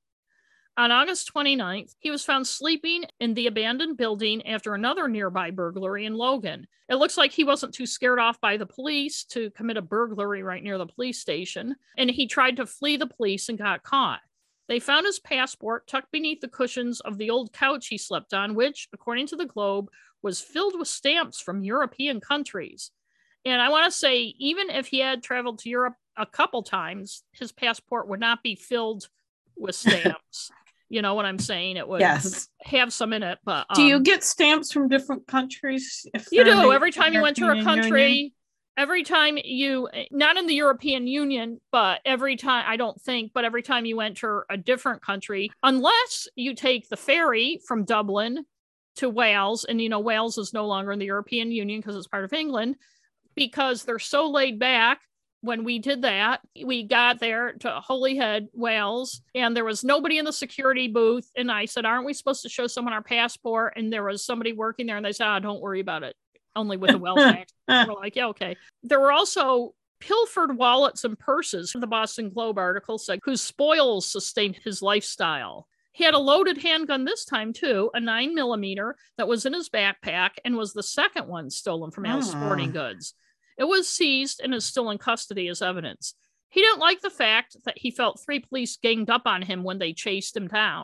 On August twenty-ninth, he was found sleeping in the abandoned building after another nearby burglary in Logan. It looks like he wasn't too scared off by the police to commit a burglary right near the police station, and he tried to flee the police and got caught. They found his passport tucked beneath the cushions of the old couch he slept on, which, according to the Globe, was filled with stamps from European countries. And I want to say, even if he had traveled to Europe a couple times, his passport would not be filled with stamps. You know what I'm saying? It would yes. have some in it. But um, do you get stamps from different countries? If you do. Every time you enter a country, Union? every time you, not in the European Union, but every time, I don't think, but every time you enter a different country, unless you take the ferry from Dublin to Wales, and you know, Wales is no longer in the European Union because it's part of England, because they're so laid back. When we did that, we got there to Holyhead, Wales, and there was nobody in the security booth. And I said, aren't we supposed to show someone our passport? And there was somebody working there, and they said, oh, don't worry about it. Only with a Welsh accent. We're like, yeah, okay. There were also pilfered wallets and purses, the Boston Globe article said, whose spoils sustained his lifestyle. He had a loaded handgun this time, too, a nine millimeter that was in his backpack and was the second one stolen from Al's oh. Sporting Goods. It was seized and is still in custody as evidence. He didn't like the fact that he felt three police ganged up on him when they chased him down.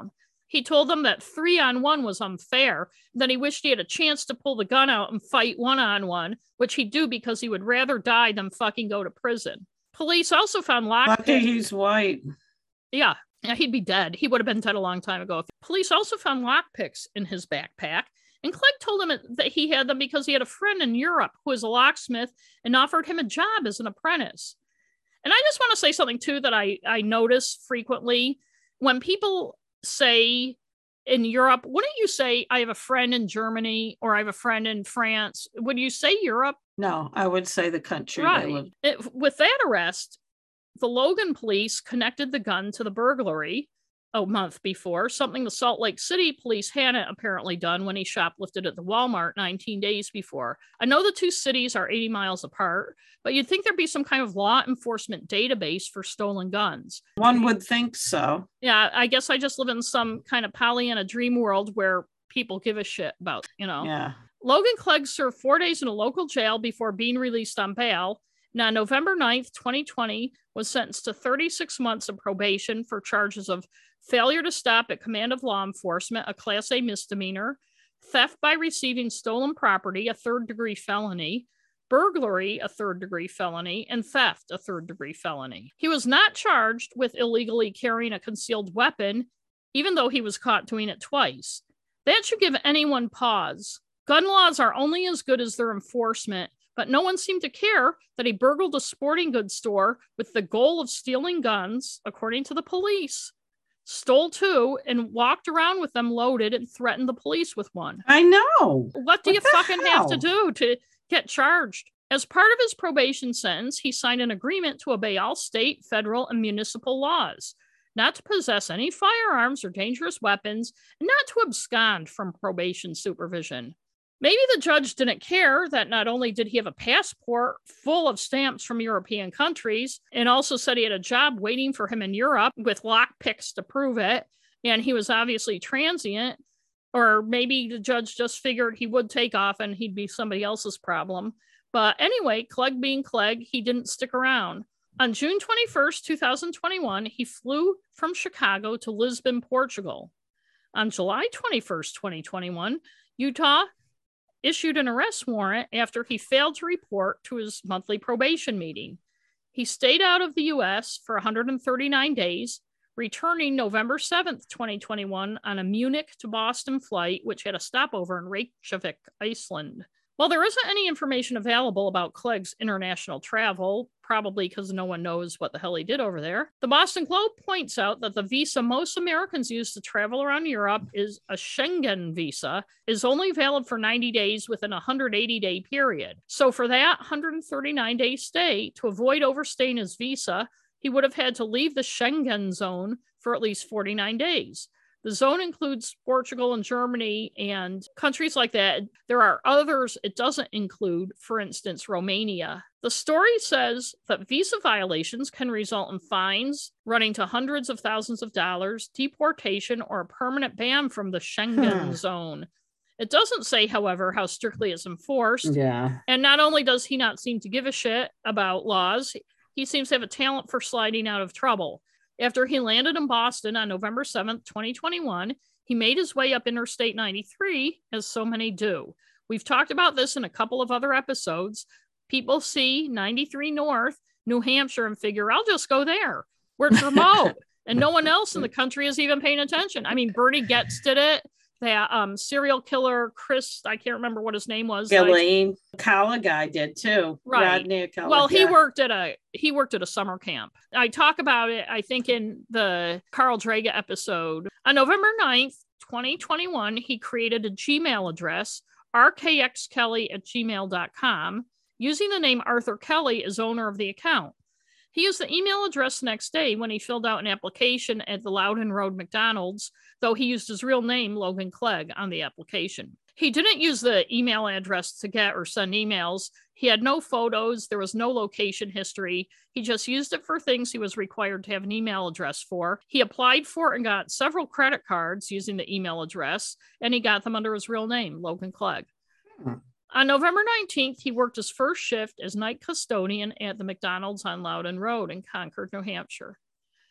He told them that three on one was unfair, that he wished he had a chance to pull the gun out and fight one on one, which he'd do because he would rather die than fucking go to prison. Police also found lockpicks. Lucky he's white. Yeah, yeah, he'd be dead. He would have been dead a long time ago. Police also found lockpicks in his backpack, and Clegg told him that he had them because he had a friend in Europe who was a locksmith and offered him a job as an apprentice. And I just want to say something, too, that I, I notice frequently. When people say in Europe, wouldn't you say, I have a friend in Germany or I have a friend in France? Would you say Europe? No, I would say the country right. they live. It, with that arrest, the Logan police connected the gun to the burglary a month before, something the Salt Lake City police hadn't apparently done when he shoplifted at the Walmart nineteen days before. I know the two cities are eighty miles apart, but you'd think there'd be some kind of law enforcement database for stolen guns. One would think so. Yeah, I guess I just live in some kind of Pollyanna dream world where people give a shit about, you know. Yeah. Logan Clegg served four days in a local jail before being released on bail. Now, November ninth, twenty twenty, was sentenced to thirty-six months of probation for charges of failure to stop at command of law enforcement, a Class A misdemeanor, theft by receiving stolen property, a third-degree felony, burglary, a third-degree felony, and theft, a third-degree felony. He was not charged with illegally carrying a concealed weapon, even though he was caught doing it twice. That should give anyone pause. Gun laws are only as good as their enforcement, but no one seemed to care that he burgled a sporting goods store with the goal of stealing guns, according to the police, stole two, and walked around with them loaded and threatened the police with one. I know. What do What you the fucking hell? have to do to get charged? As part of his probation sentence, he signed an agreement to obey all state, federal, and municipal laws, not to possess any firearms or dangerous weapons, and not to abscond from probation supervision. Maybe the judge didn't care that not only did he have a passport full of stamps from European countries, and also said he had a job waiting for him in Europe with lockpicks to prove it, and he was obviously transient, or maybe the judge just figured he would take off and he'd be somebody else's problem. But anyway, Clegg being Clegg, he didn't stick around. On June twenty-first, twenty twenty-one, he flew from Chicago to Lisbon, Portugal. On July twenty-first, twenty twenty-one, Utah issued an arrest warrant after he failed to report to his monthly probation meeting. He stayed out of the U S for one hundred thirty-nine days, returning November seventh, twenty twenty-one on a Munich to Boston flight, which had a stopover in Reykjavik, Iceland. While there isn't any information available about Clegg's international travel, probably because no one knows what the hell he did over there, the Boston Globe points out that the visa most Americans use to travel around Europe is a Schengen visa, is only valid for ninety days within a one hundred eighty day period. So for that one hundred thirty-nine day stay, to avoid overstaying his visa, he would have had to leave the Schengen zone for at least forty-nine days. The zone includes Portugal and Germany and countries like that. There are others it doesn't include, for instance, Romania. The story says that visa violations can result in fines running to hundreds of thousands of dollars, deportation, or a permanent ban from the Schengen Hmm. zone. It doesn't say, however, how strictly it's enforced. Yeah. And not only does he not seem to give a shit about laws, he seems to have a talent for sliding out of trouble. After he landed in Boston on November seventh, twenty twenty-one, he made his way up Interstate ninety-three, as so many do. We've talked about this in a couple of other episodes. People see ninety-three North, New Hampshire, and figure, I'll just go there, where it's remote. And no one else in the country is even paying attention. I mean, Bertie Getz did it. That um, serial killer, Chris, I can't remember what his name was. Ghislaine Kala guy did too. Right. Rodney Kala, Well, he yeah. worked at a he worked at a summer camp. I talk about it, I think, in the Carl Draga episode. On November ninth, twenty twenty-one, he created a Gmail address, r k x kelly at gmail dot com, using the name Arthur Kelly as owner of the account. He used the email address the next day when he filled out an application at the Loudon Road McDonald's, though he used his real name, Logan Clegg, on the application. He didn't use the email address to get or send emails. He had no photos. There was no location history. He just used it for things he was required to have an email address for. He applied for and got several credit cards using the email address, and he got them under his real name, Logan Clegg. Hmm. On November nineteenth, he worked his first shift as night custodian at the McDonald's on Loudon Road in Concord, New Hampshire.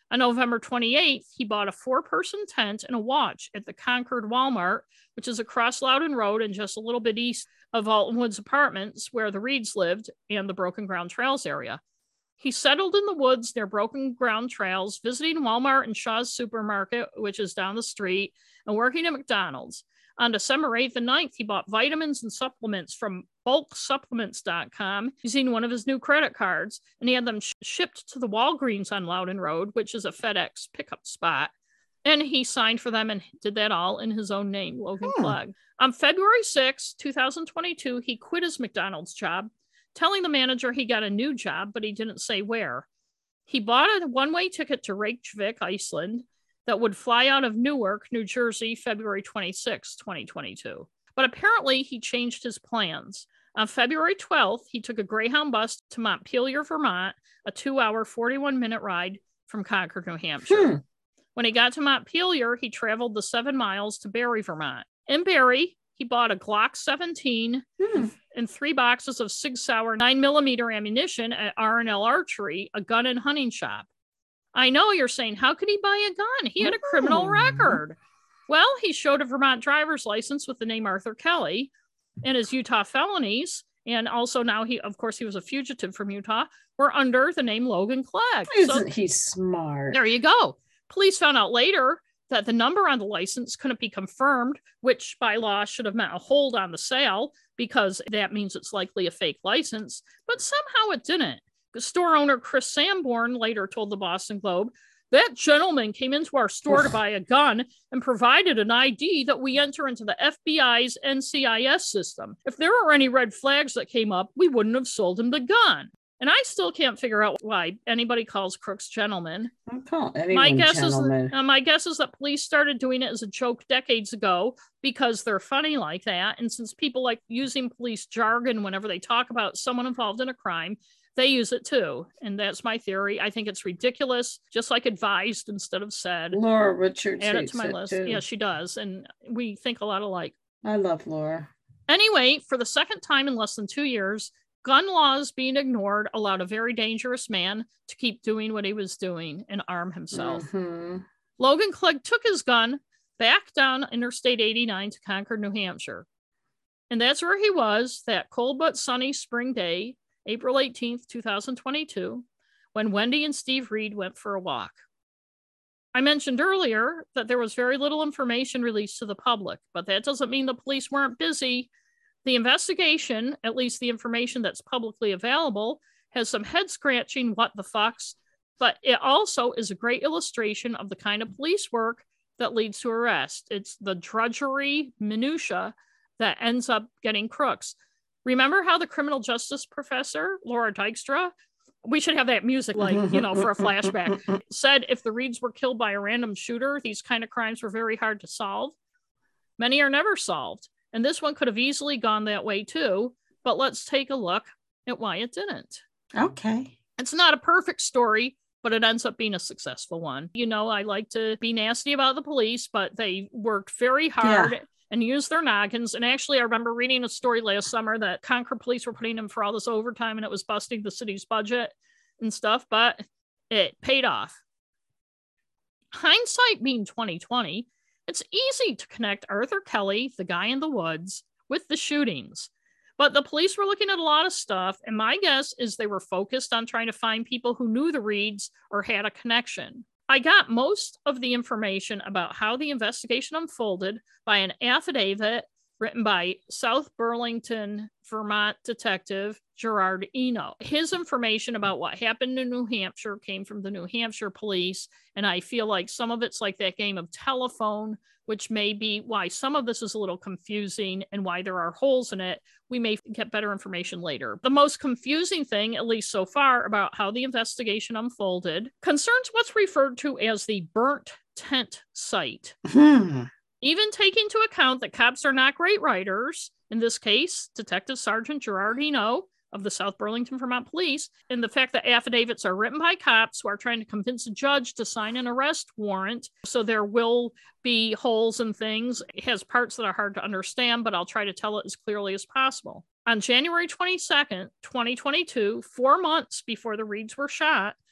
On November twenty-eighth, he bought a four-person tent and a watch at the Concord Walmart, which is across Loudon Road and just a little bit east of Alton Woods Apartments, where the Reeds lived, and the Broken Ground Trails area. He settled in the woods near Broken Ground Trails, visiting Walmart and Shaw's Supermarket, which is down the street, and working at McDonald's. On December eighth and ninth, he bought vitamins and supplements from bulk supplements dot com using one of his new credit cards, and he had them sh- shipped to the Walgreens on Loudon Road, which is a FedEx pickup spot. And he signed for them and did that all in his own name, Logan Hmm. Clegg. On February sixth, twenty twenty-two, he quit his McDonald's job, telling the manager he got a new job, but he didn't say where. He bought a one-way ticket to Reykjavik, Iceland, that would fly out of Newark, New Jersey, February twenty-sixth, twenty twenty-two. But apparently he changed his plans. On February twelfth, he took a Greyhound bus to Montpelier, Vermont, a two-hour, forty-one-minute ride from Concord, New Hampshire. Hmm. When he got to Montpelier, he traveled the seven miles to Barry, Vermont. In Barry, he bought a Glock seventeen Hmm. and three boxes of Sig Sauer nine millimeter ammunition at R and L Archery, a gun and hunting shop. I know you're saying, how could he buy a gun? He had a criminal Hmm. record. Well, he showed a Vermont driver's license with the name Arthur Kelly and his Utah felonies. And also now he, of course, he was a fugitive from Utah, were under the name Logan Clegg. So Isn't he smart? there you go. Police found out later that the number on the license couldn't be confirmed, which by law should have meant a hold on the sale, because that means it's likely a fake license. But somehow it didn't. The store owner, Chris Sanborn, later told the Boston Globe, that gentleman came into our store to buy a gun and provided an I D that we enter into the F B I's N C I S system. If there were any red flags that came up, we wouldn't have sold him the gun. And I still can't figure out why anybody calls crooks gentlemen. I call anyone My guess gentleman. is uh, my guess is that police started doing it as a joke decades ago because they're funny like that. And since people like using police jargon whenever they talk about someone involved in a crime, they use it too. And that's my theory. I think it's ridiculous, just like advised instead of said. Laura Richards Add it hates to my it list. too. Yeah, she does. And we think a lot alike. I love Laura. Anyway, for the second time in less than two years, gun laws being ignored allowed a very dangerous man to keep doing what he was doing and arm himself. Mhm. Logan Clegg took his gun back down Interstate eighty-nine to Concord, New Hampshire. And that's where he was that cold but sunny spring day, April eighteenth, twenty twenty-two, when Wendy and Steve Reed went for a walk. I mentioned earlier that there was very little information released to the public, but that doesn't mean the police weren't busy. The investigation, at least the information that's publicly available, has some head-scratching what the fucks, but it also is a great illustration of the kind of police work that leads to arrest. It's the drudgery minutia that ends up getting crooks. Remember how the criminal justice professor, Laura Dykstra, we should have that music, like, you know, for a flashback, said if the Reeds were killed by a random shooter, these kind of crimes were very hard to solve. Many are never solved. And this one could have easily gone that way too, but let's take a look at why it didn't. Okay. It's not a perfect story, but it ends up being a successful one. You know, I like to be nasty about the police, but they worked very hard Yeah. and used their noggins. And actually, I remember reading a story last summer that Concord police were putting in for all this overtime and it was busting the city's budget and stuff, but it paid off. Hindsight being twenty twenty, it's easy to connect Arthur Kelly, the guy in the woods, with the shootings. But the police were looking at a lot of stuff, and my guess is they were focused on trying to find people who knew the Reeds or had a connection. I got most of the information about how the investigation unfolded by an affidavit written by South Burlington, Vermont detective Gerard Eno. His information about what happened in New Hampshire came from the New Hampshire police, and I feel like some of it's like that game of telephone, which may be why some of this is a little confusing and why there are holes in it. We may get better information later. The most confusing thing, at least so far, about how the investigation unfolded concerns what's referred to as the burnt tent site. Hmm. Even taking into account that cops are not great writers, in this case, Detective Sergeant Gerard Eno of the South Burlington, Vermont Police, and the fact that affidavits are written by cops who are trying to convince a judge to sign an arrest warrant, so there will be holes and things. It has parts that are hard to understand, but I'll try to tell it as clearly as possible. On January twenty-second, twenty twenty-two, four months before the Reeds were shot,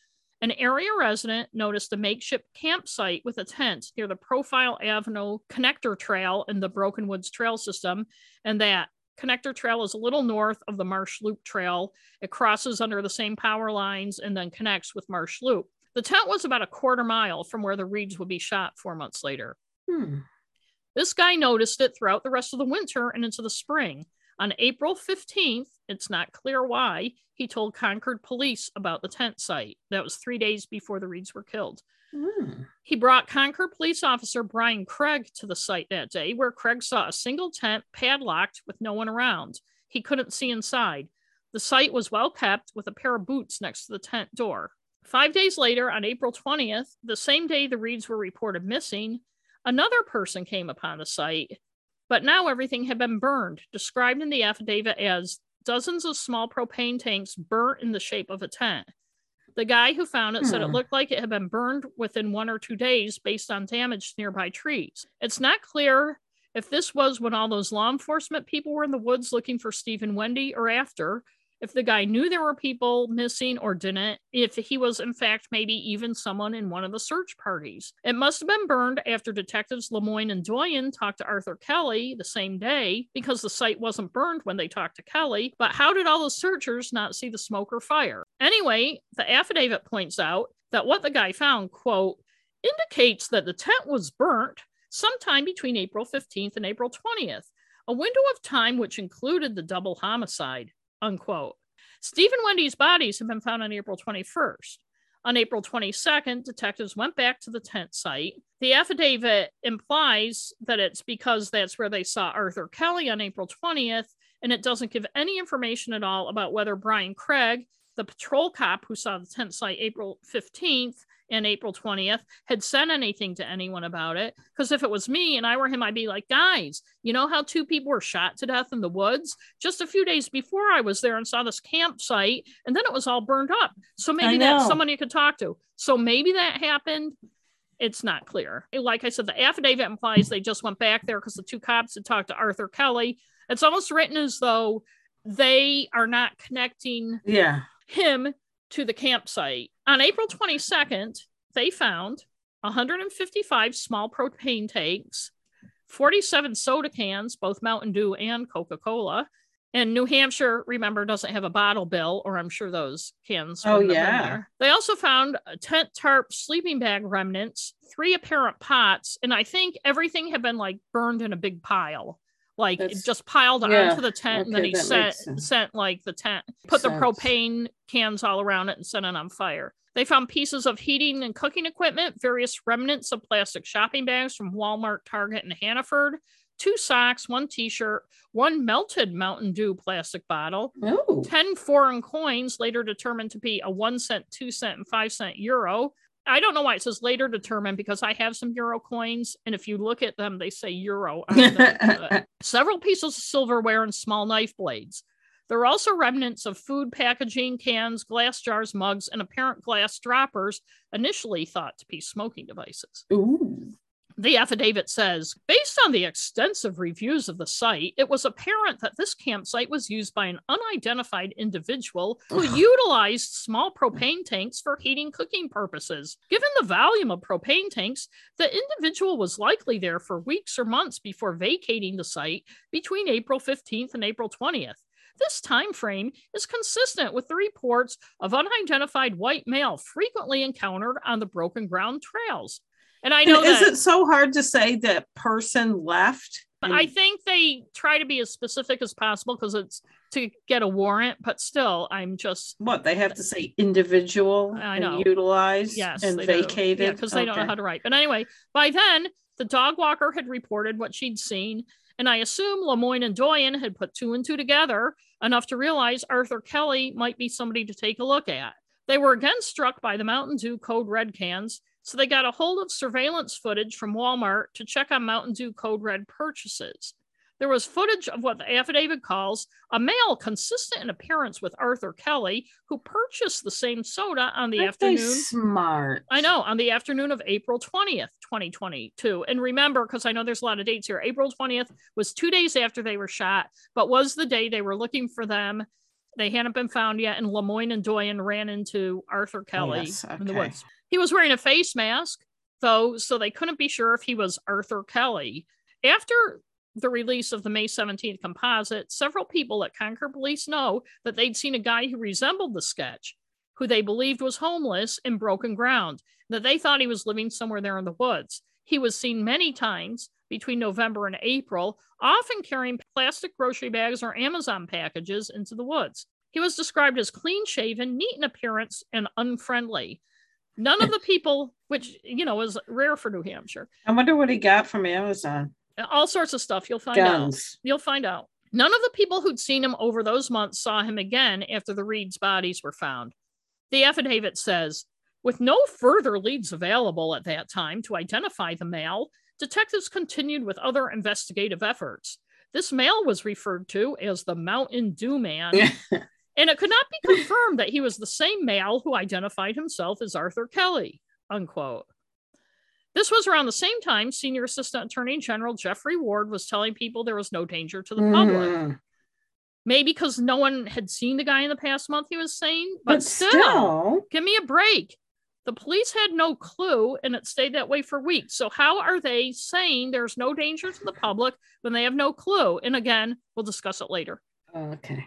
An area resident noticed a makeshift campsite with a tent near the Profile Avenue Connector Trail in the Broken Woods Trail System, and that Connector Trail is a little north of the Marsh Loop Trail. It crosses under the same power lines and then connects with Marsh Loop. The tent was about a quarter mile from where the Reeds would be shot four months later. Hmm. This guy noticed it throughout the rest of the winter and into the spring. On April fifteenth, it's not clear why, he told Concord police about the tent site. That was three days before the Reeds were killed. Hmm. He brought Concord police officer Brian Craig to the site that day, where Craig saw a single tent padlocked with no one around. He couldn't see inside. The site was well kept with a pair of boots next to the tent door. Five days later, on April twentieth, the same day the Reeds were reported missing, another person came upon the site, but now everything had been burned, described in the affidavit as dozens of small propane tanks burnt in the shape of a tent. The guy who found it hmm. said it looked like it had been burned within one or two days based on damage to nearby trees. It's not clear if this was when all those law enforcement people were in the woods looking for Steve and Wendy or after, if the guy knew there were people missing or didn't, if he was in fact maybe even someone in one of the search parties. It must have been burned after detectives Lemoyne and Doyen talked to Arthur Kelly the same day, because the site wasn't burned when they talked to Kelly. But how did all the searchers not see the smoke or fire? Anyway, the affidavit points out that what the guy found, quote, indicates that the tent was burnt sometime between April fifteenth and April twentieth, a window of time which included the double homicide, unquote. Steve and Wendy's bodies have been found on April twenty-first. On April twenty-second, detectives went back to the tent site. The affidavit implies that it's because that's where they saw Arthur Kelly on April twentieth, and it doesn't give any information at all about whether Brian Craig, the patrol cop who saw the tent site April fifteenth and April twentieth, had said anything to anyone about it. Because if it was me and I were him, I'd be like, guys, you know how two people were shot to death in the woods just a few days before I was there and saw this campsite, and then it was all burned up. So maybe that's someone you could talk to. So maybe that happened. It's not clear. Like I said, the affidavit implies they just went back there because the two cops had talked to Arthur Kelly. It's almost written as though they are not connecting yeah. him to the campsite. On April twenty-second, they found one hundred fifty-five small propane tanks, forty-seven soda cans, both Mountain Dew and Coca-Cola. And New Hampshire, remember, doesn't have a bottle bill, or I'm sure those cans. Oh, yeah. There. They also found a tent, tarp, sleeping bag remnants, three apparent pots, and I think everything had been like burned in a big pile. Like That's, it just piled yeah, onto the tent, okay, and then he sent sent like the tent, put sense. the propane cans all around it and set it on fire. They found pieces of heating and cooking equipment, various remnants of plastic shopping bags from Walmart, Target, and Hannaford, two socks, one t-shirt, one melted Mountain Dew plastic bottle, Ooh. ten foreign coins, later determined to be a one cent, two cent, and five cent euro. I don't know why it says later determined, because I have some euro coins, and if you look at them, they say euro on them. Several pieces of silverware and small knife blades. There are also remnants of food packaging, cans, glass jars, mugs, and apparent glass droppers, initially thought to be smoking devices. Ooh. The affidavit says, based on the extensive reviews of the site, it was apparent that this campsite was used by an unidentified individual who utilized small propane tanks for heating cooking purposes. Given the volume of propane tanks, the individual was likely there for weeks or months before vacating the site between April fifteenth and April twentieth. This time frame is consistent with the reports of unidentified white male frequently encountered on the broken ground trails. And I know and is that, it so hard to say that person left? And I think they try to be as specific as possible because it's to get a warrant, but still, I'm just what they have to say individual I know. and utilized yes, and vacated. Yeah, because they okay. don't know how to write. But anyway, by then the dog walker had reported what she'd seen, and I assume Lemoyne and Doyen had put two and two together enough to realize Arthur Kelly might be somebody to take a look at. They were again struck by the Mountain Dew Code Red cans, so they got a hold of surveillance footage from Walmart to check on Mountain Dew Code Red purchases. There was footage of what the affidavit calls a male consistent in appearance with Arthur Kelly, who purchased the same soda on the Aren't afternoon. They smart. I know, on the afternoon of April twentieth, twenty twenty-two. And remember, because I know there's a lot of dates here, April twentieth was two days after they were shot, but was the day they were looking for them They hadn't been found yet, and Lemoyne and Doyen ran into Arthur Kelly oh, yes. okay. in the woods. He was wearing a face mask, though, so they couldn't be sure if he was Arthur Kelly. After the release of the May seventeenth composite, several people at Concord Police know that they'd seen a guy who resembled the sketch, who they believed was homeless in broken ground, that they thought he was living somewhere there in the woods. He was seen many times between November and April, often carrying plastic grocery bags or Amazon packages into the woods. He was described as clean-shaven, neat in appearance, and unfriendly. None of the people, which, you know, is rare for New Hampshire. I wonder what he got from Amazon. All sorts of stuff. You'll find Guns. out. You'll find out. None of the people who'd seen him over those months saw him again after the Reeds' bodies were found. The affidavit says, with no further leads available at that time to identify the male, detectives continued with other investigative efforts. This male was referred to as the Mountain Dew Man, and it could not be confirmed that he was the same male who identified himself as Arthur Kelly, unquote. This was around the same time Senior Assistant Attorney General Jeffrey Ward was telling people there was no danger to the Mm. public. Maybe because no one had seen the guy in the past month, he was saying, but, But still, still, give me a break. The police had no clue, and it stayed that way for weeks. So how are they saying there's no danger to the public when they have no clue? And again, we'll discuss it later. okay.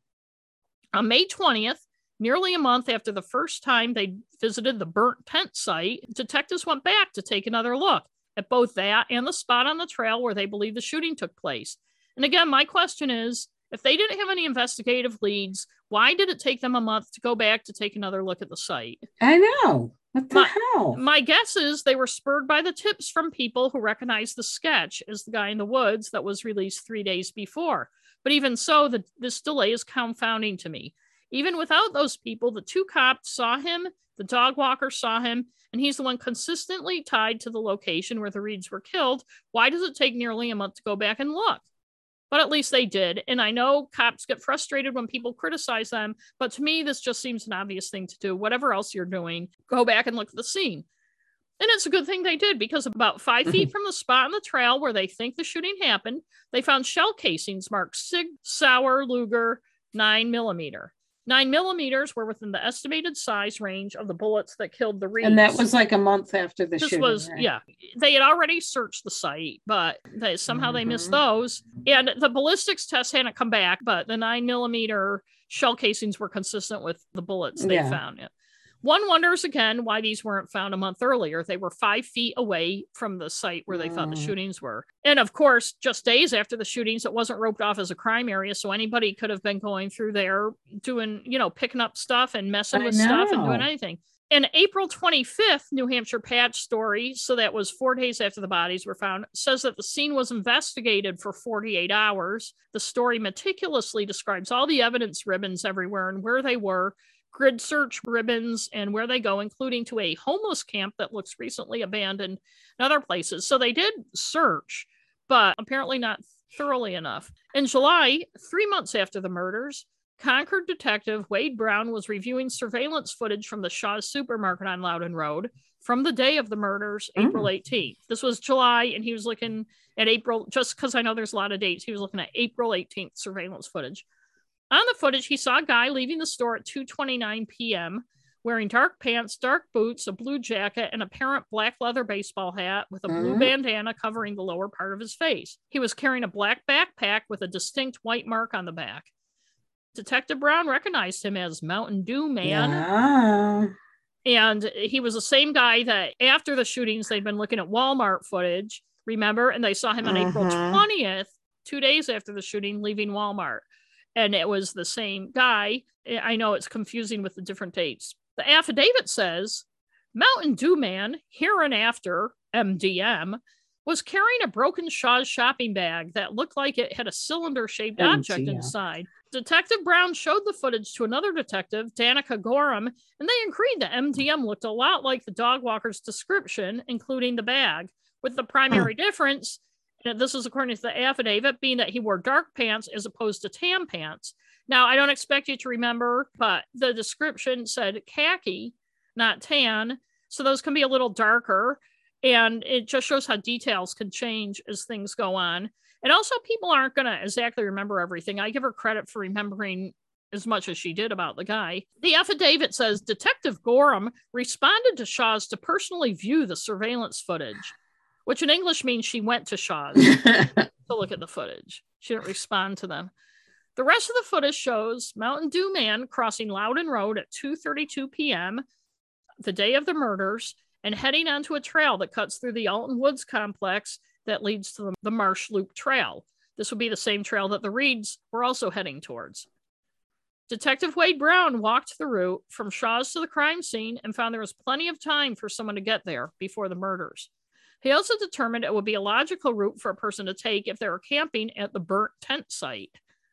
On May twentieth, nearly a month after the first time they visited the burnt tent site, detectives went back to take another look at both that and the spot on the trail where they believe the shooting took place. And again, my question is, if they didn't have any investigative leads, why did it take them a month to go back to take another look at the site? I know. What the My- hell? My guess is they were spurred by the tips from people who recognized the sketch as the guy in the woods that was released three days before. But even so, the, this delay is confounding to me. Even without those people, the two cops saw him, the dog walker saw him, and he's the one consistently tied to the location where the Reeds were killed. Why does it take nearly a month to go back and look? But at least they did. And I know cops get frustrated when people criticize them, but to me, this just seems an obvious thing to do. Whatever else you're doing, go back and look at the scene. And it's a good thing they did, because about five feet from the spot on the trail where they think the shooting happened, they found shell casings marked Sig Sauer Luger nine millimeter. Nine millimeters were within the estimated size range of the bullets that killed the Reeds. And that was like a month after the This shooting. was, right? yeah. They had already searched the site, but they somehow they missed Mhm. those. And the ballistics test hadn't come back, but the nine millimeter shell casings were consistent with the bullets they Yeah. found. Yeah. One wonders again why these weren't found a month earlier. They were five feet away from the site where they thought the Mm. shootings were. And of course, just days after the shootings, it wasn't roped off as a crime area. So anybody could have been going through there doing, you know, picking up stuff and messing I with stuff and doing know. anything. An April twenty-fifth New Hampshire Patch story, so that was four days after the bodies were found, says that the scene was investigated for forty-eight hours. The story meticulously describes all the evidence ribbons everywhere and where they were, grid search ribbons and where they go, including to a homeless camp that looks recently abandoned and other places. So they did search, but apparently not thoroughly enough. In July, three months after the murders, Concord detective Wade Brown was reviewing surveillance footage from the Shaw's Supermarket on Loudon Road from the day of the murders, Mm. April eighteenth. This was July, and he was looking at April, just because I know there's a lot of dates, he was looking at April eighteenth surveillance footage. On the footage, he saw a guy leaving the store at two twenty-nine p.m. wearing dark pants, dark boots, a blue jacket, and a parent black leather baseball hat with a blue Mhm. bandana covering the lower part of his face. He was carrying a black backpack with a distinct white mark on the back. Detective Brown recognized him as Mountain Dew Man. Yeah. And he was the same guy that after the shootings, they'd been looking at Walmart footage, remember? And they saw him on April Mhm. twentieth, two days after the shooting, leaving Walmart. And it was the same guy. I know it's confusing with the different dates. The affidavit says Mountain Dew Man, hereinafter M D M, was carrying a broken Shaw's shopping bag that looked like it had a cylinder-shaped object M D M. inside. Detective Brown showed the footage to another detective, Danica Gorham, and they agreed that M D M looked a lot like the dog walker's description, including the bag, with the primary difference, and this is according to the affidavit, being that he wore dark pants as opposed to tan pants. Now, I don't expect you to remember, but the description said khaki, not tan, so those can be a little darker, and it just shows how details can change as things go on. And also, people aren't going to exactly remember everything. I give her credit for remembering as much as she did about the guy. The affidavit says Detective Gorham responded to Shaw's to personally view the surveillance footage, which in English means she went to Shaw's to look at the footage. She didn't respond to them. The rest of the footage shows Mountain Dew Man crossing Loudon Road at two thirty-two p.m. the day of the murders and heading onto a trail that cuts through the Alton Woods complex that leads to the, the Marsh Loop Trail. This would be the same trail that the Reeds were also heading towards. Detective Wade Brown walked the route from Shaw's to the crime scene and found there was plenty of time for someone to get there before the murders. He also determined it would be a logical route for a person to take if they were camping at the burnt tent site.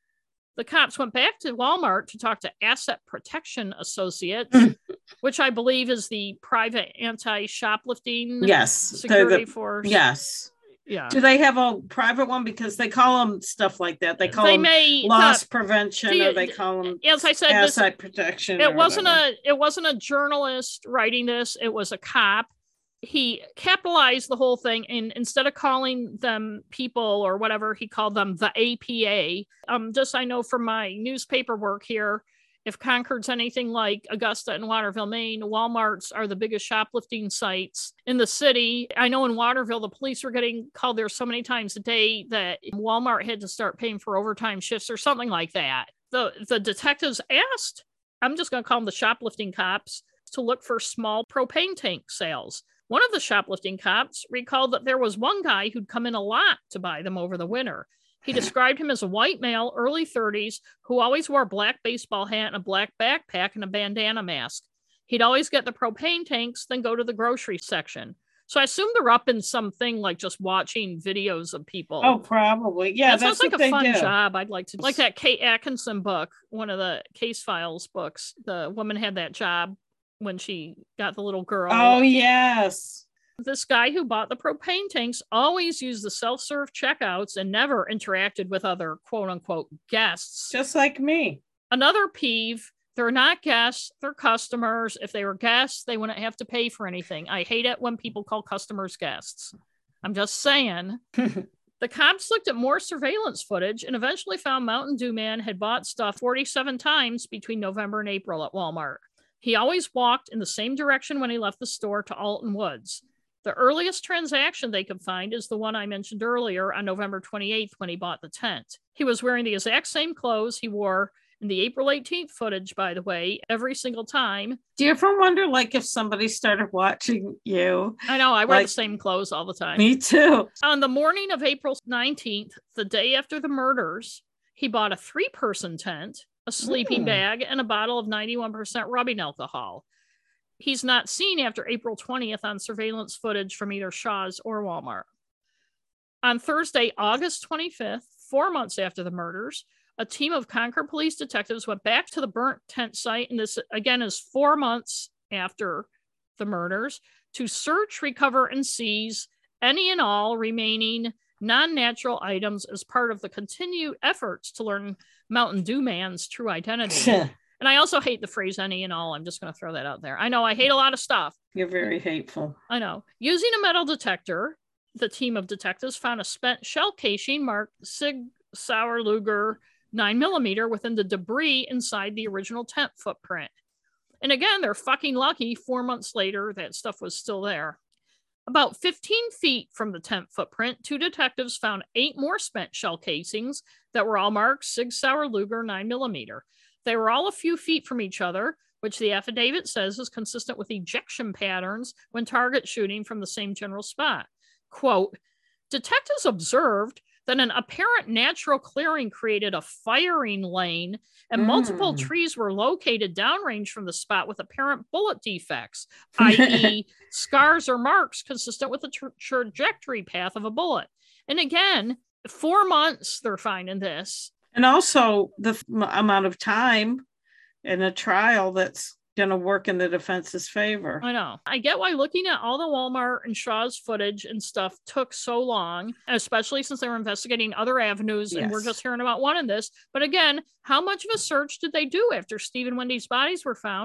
The cops went back to Walmart to talk to Asset Protection Associates, which I believe is the private anti-shoplifting yes, security the, force. Yes. Yeah. Do they have a private one? Because they call them stuff like that. They call they them may, loss the, prevention, the, or they call them as I said, asset this, protection. It wasn't whatever. a it wasn't a journalist writing this. It was a cop. He capitalized the whole thing, and instead of calling them people or whatever, he called them the A P A. Um, just I know from my newspaper work here, if Concord's anything like Augusta and Waterville, Maine, Walmarts are the biggest shoplifting sites in the city. I know in Waterville, the police were getting called there so many times a day that Walmart had to start paying for overtime shifts or something like that. The, the detectives asked, I'm just going to call them the shoplifting cops, to look for small propane tank sales. One of the shoplifting cops recalled that there was one guy who'd come in a lot to buy them over the winter. He described him as a white male, early thirties, who always wore a black baseball hat and a black backpack and a bandana mask. He'd always get the propane tanks, then go to the grocery section. So I assume they're up in something like just watching videos of people. Oh, probably. Yeah, that that's sounds like what a they fun do. job. I'd like to, like that Kate Atkinson book, one of the case files books. The woman had that job when she got the little girl. Oh, yes. This guy who bought the propane tanks always used the self-serve checkouts and never interacted with other quote-unquote guests. Just like me. Another peeve, they're not guests, they're customers. If they were guests, they wouldn't have to pay for anything. I hate it when people call customers guests. I'm just saying. The cops looked at more surveillance footage and eventually found Mountain Dew Man had bought stuff forty-seven times between November and April at Walmart. He always walked in the same direction when he left the store to Alton Woods. The earliest transaction they could find is the one I mentioned earlier on November twenty-eighth when he bought the tent. He was wearing the exact same clothes he wore in the April eighteenth footage, by the way, every single time. Do you ever wonder, like, if somebody started watching you? I know, I wear like, the same clothes all the time. Me too. On the morning of April nineteenth, the day after the murders, he bought a three-person tent, a sleeping mm. bag, and a bottle of ninety-one percent rubbing alcohol. He's not seen after April twentieth on surveillance footage from either Shaw's or Walmart. On Thursday, August twenty-fifth, four months after the murders, a team of Concord police detectives went back to the burnt tent site, and this again is four months after the murders, to search, recover, and seize any and all remaining non-natural items as part of the continued efforts to learn Mountain Dew Man's true identity. And I also hate the phrase any and all. I'm just going to throw that out there. I know I hate a lot of stuff. You're very hateful. I know. Using a metal detector, the team of detectives found a spent shell casing marked Sig Sauer Luger nine millimeter within the debris inside the original tent footprint. And again, they're fucking lucky. Four months later, that stuff was still there. About fifteen feet from the tent footprint, two detectives found eight more spent shell casings that were all marked Sig Sauer Luger nine millimeter. They were all a few feet from each other, which the affidavit says is consistent with ejection patterns when target shooting from the same general spot. Quote, detectives observed that an apparent natural clearing created a firing lane and mm. multiple trees were located downrange from the spot with apparent bullet defects, that is scars or marks consistent with the tra- trajectory path of a bullet. And again, four months they're finding this. And also the f- amount of time in a trial that's going to work in the defense's favor. I know. I get why looking at all the Walmart and Shaw's footage and stuff took so long, especially since they were investigating other avenues, yes. And we're just hearing about one in this. But again, how much of a search did they do after Steve and Wendy's bodies were found?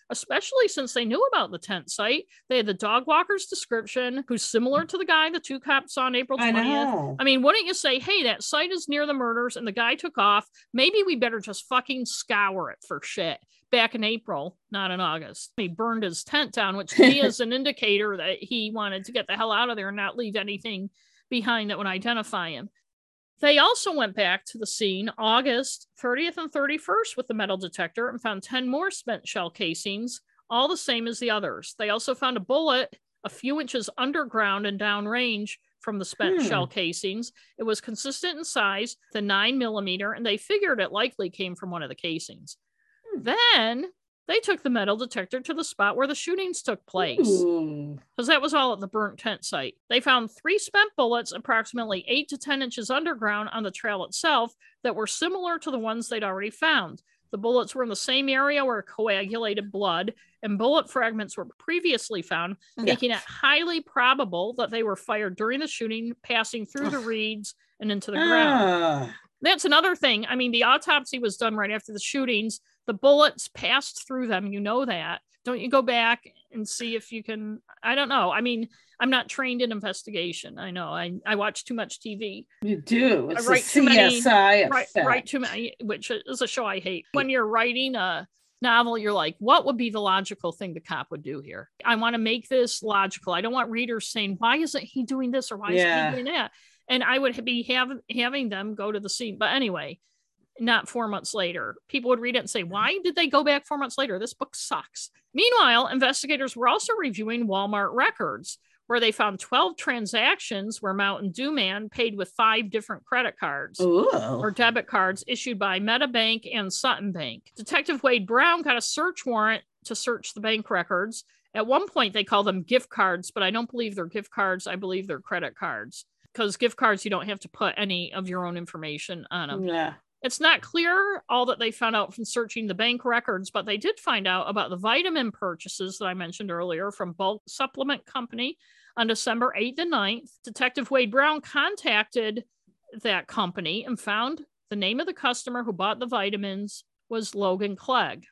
especially since they knew about the tent site. They had the dog walker's description, who's similar to the guy the two cops saw on April twentieth. I know. I mean, wouldn't you say, hey, that site is near the murders and the guy took off. Maybe we better just fucking scour it for shit. Back in April, not in August. He burned his tent down, which to me is an indicator that he wanted to get the hell out of there and not leave anything behind that would identify him. They also went back to the scene August thirtieth and thirty-first with the metal detector and found ten more spent shell casings, all the same as the others. They also found a bullet a few inches underground and downrange from the spent hmm. shell casings. It was consistent in size, the nine millimeter, and they figured it likely came from one of the casings. Hmm. Then they took the metal detector to the spot where the shootings took place, because that was all at the burnt tent site. They found three spent bullets approximately eight to ten inches underground on the trail itself that were similar to the ones they'd already found. The bullets were in the same area where coagulated blood and bullet fragments were previously found, yeah. making it highly probable that they were fired during the shooting, passing through the reeds and into the ground. Uh. That's another thing. I mean, the autopsy was done right after the shootings. The bullets passed through them. You know that. Don't you go back and see if you can? I don't know. I mean, I'm not trained in investigation. I know. I, I watch too much T V. You do. It's I write a C S I too many, write, write too many, which is a show I hate. When you're writing a novel, you're like, what would be the logical thing the cop would do here? I want to make this logical. I don't want readers saying, why isn't he doing this or why yeah. isn't he doing that? And I would be have, having them go to the scene. But anyway, not four months later. People would read it and say, why did they go back four months later? This book sucks. Meanwhile, investigators were also reviewing Walmart records, where they found twelve transactions where Mountain Dew Man paid with five different credit cards Ooh. or debit cards issued by Metabank and Sutton Bank. Detective Wade Brown got a search warrant to search the bank records. At one point, they call them gift cards, but I don't believe they're gift cards. I believe they're credit cards, because gift cards, you don't have to put any of your own information on them. Yeah. It's not clear all that they found out from searching the bank records, but they did find out about the vitamin purchases that I mentioned earlier from Bulk Supplement Company on December eighth and ninth. Detective Wade Brown contacted that company and found the name of the customer who bought the vitamins was Logan Clegg.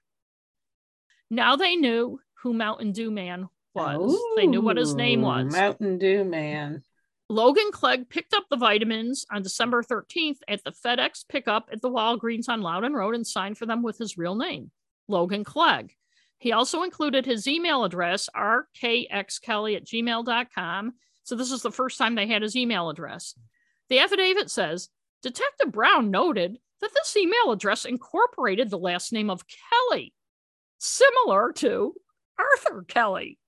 Now they knew who Mountain Dew Man was. Ooh, they knew what his name was. Mountain Dew Man. Logan Clegg picked up the vitamins on December thirteenth at the FedEx pickup at the Walgreens on Loudon Road and signed for them with his real name, Logan Clegg. He also included his email address, r k x kelly at gmail dot com. So this is the first time they had his email address. The affidavit says, Detective Brown noted that this email address incorporated the last name of Kelly, similar to Arthur Kelly.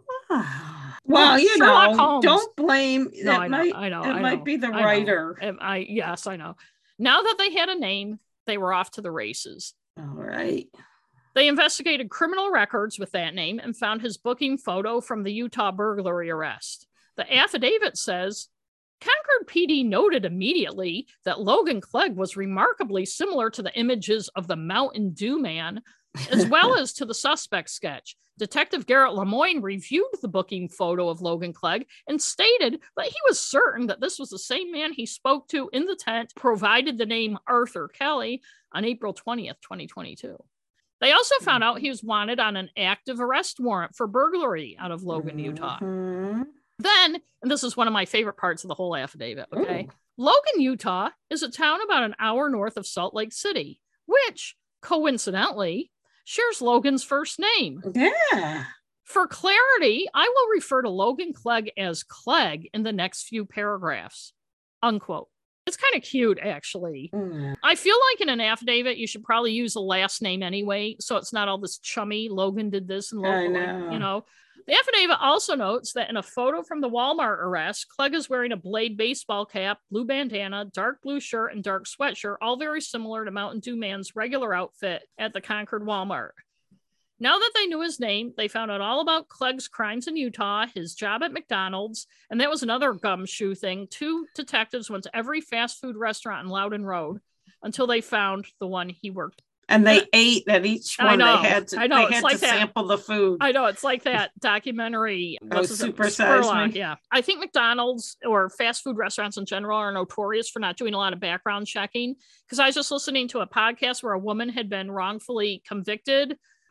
Well, you Sherlock know, Holmes. Don't blame. No, that I know, might, I know, it I might know, be the I writer. Know. I yes, I know. Now that they had a name, they were off to the races. All right. They investigated criminal records with that name and found his booking photo from the Utah burglary arrest. The affidavit says, Concord P D noted immediately that Logan Clegg was remarkably similar to the images of the Mountain Dew Man, as well as to the suspect sketch. Detective Garrett Lemoyne reviewed the booking photo of Logan Clegg and stated that he was certain that this was the same man he spoke to in the tent, provided the name Arthur Kelly on April twentieth, twenty twenty-two. They also found out he was wanted on an active arrest warrant for burglary out of Logan, Utah. Mm-hmm. Then, and this is one of my favorite parts of the whole affidavit, okay? Ooh. Logan, Utah is a town about an hour north of Salt Lake City, which, coincidentally, shares Logan's first name. Yeah. For clarity, I will refer to Logan Clegg as Clegg in the next few paragraphs. Unquote. It's kind of cute, actually. Mm. I feel like in an affidavit, you should probably use a last name anyway, so it's not all this chummy, Logan did this and Logan, I know. you know. The affidavit also notes that in a photo from the Walmart arrest, Clegg is wearing a Blade baseball cap, blue bandana, dark blue shirt, and dark sweatshirt, all very similar to Mountain Dew Man's regular outfit at the Concord Walmart. Now that they knew his name, they found out all about Clegg's crimes in Utah, his job at McDonald's, and that was another gumshoe thing. Two detectives went to every fast food restaurant in Loudon Road until they found the one he worked. And they ate at each one. I know, they had to, I know, they it's had like to that. sample the food. I know, it's like that documentary. Oh, Super Size Me. Yeah. I think McDonald's or fast food restaurants in general are notorious for not doing a lot of background checking. Because I was just listening to a podcast where a woman had been wrongfully convicted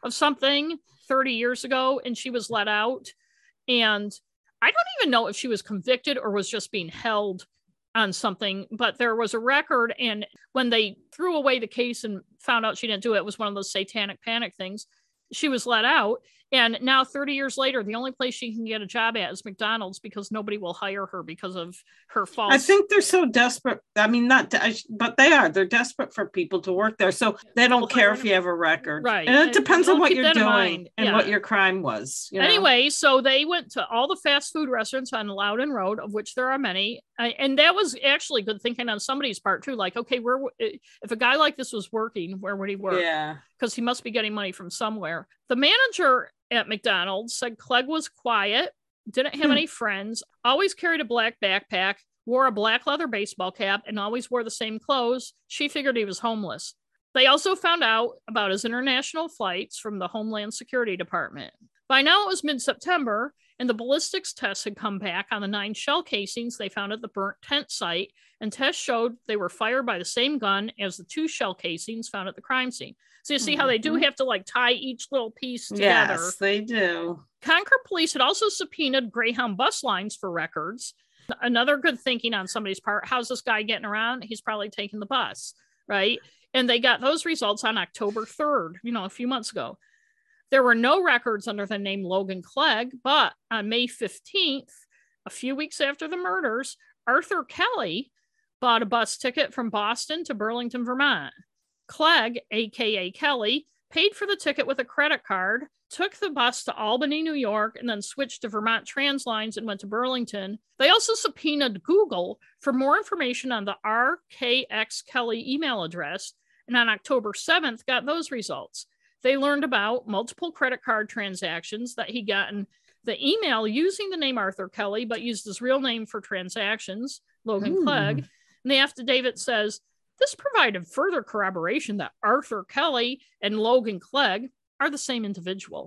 of something thirty years ago, and she was let out. And I don't even know if she was convicted or was just being held on something, but there was a record. And when they threw away the case and found out she didn't do it, it was one of those satanic panic things. She was let out. And now thirty years later, the only place she can get a job at is McDonald's because nobody will hire her because of her false. I think they're so desperate. I mean, not, but they are. They're desperate for people to work there. So they don't care if you have a record. Right. And it depends and on what you're doing and yeah. what your crime was. You know? Anyway, so they went to all the fast food restaurants on Loudon Road, of which there are many. And that was actually good thinking on somebody's part too. Like, okay, where if a guy like this was working, where would he work? Yeah. Because he must be getting money from somewhere. The manager at McDonald's said Clegg was quiet, didn't have hmm. any friends, always carried a black backpack, wore a black leather baseball cap, and always wore the same clothes. She figured he was homeless. They also found out about his international flights from the Homeland Security Department. By now it was mid-September, and the ballistics tests had come back on the nine shell casings they found at the burnt tent site, and tests showed they were fired by the same gun as the two shell casings found at the crime scene. So you see mm-hmm. how they do have to like tie each little piece together. Yes, they do. Concord police had also subpoenaed Greyhound bus lines for records. Another good thinking on somebody's part. How's this guy getting around? He's probably taking the bus, right? And they got those results on October third, you know, a few months ago. There were no records under the name Logan Clegg, but on May fifteenth, a few weeks after the murders, Arthur Kelly bought a bus ticket from Boston to Burlington, Vermont. Clegg, aka Kelly, paid for the ticket with a credit card, took the bus to Albany, New York, and then switched to Vermont Translines and went to Burlington. They also subpoenaed Google for more information on the R K X Kelly email address, and on October seventh got those results. They learned about multiple credit card transactions that he'd gotten the email using the name Arthur Kelly, but used his real name for transactions, Logan Ooh. Clegg. And the affidavit says, this provided further corroboration that Arthur Kelly and Logan Clegg are the same individual.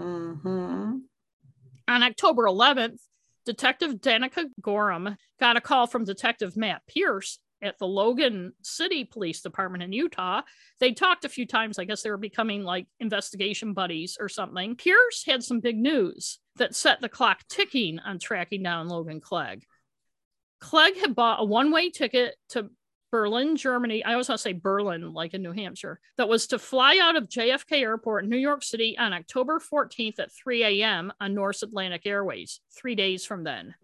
Mm-hmm. On October eleventh, Detective Danica Gorham got a call from Detective Matt Pierce at the Logan City Police Department in Utah. They talked a few times. I guess they were becoming like investigation buddies or something. Pierce had some big news that set the clock ticking on tracking down Logan Clegg. Clegg had bought a one-way ticket to Berlin, Germany. I always want to say Berlin, like in New Hampshire, that was to fly out of J F K Airport in New York City on October fourteenth at three a.m. on Norse Atlantic Airways, three days from then.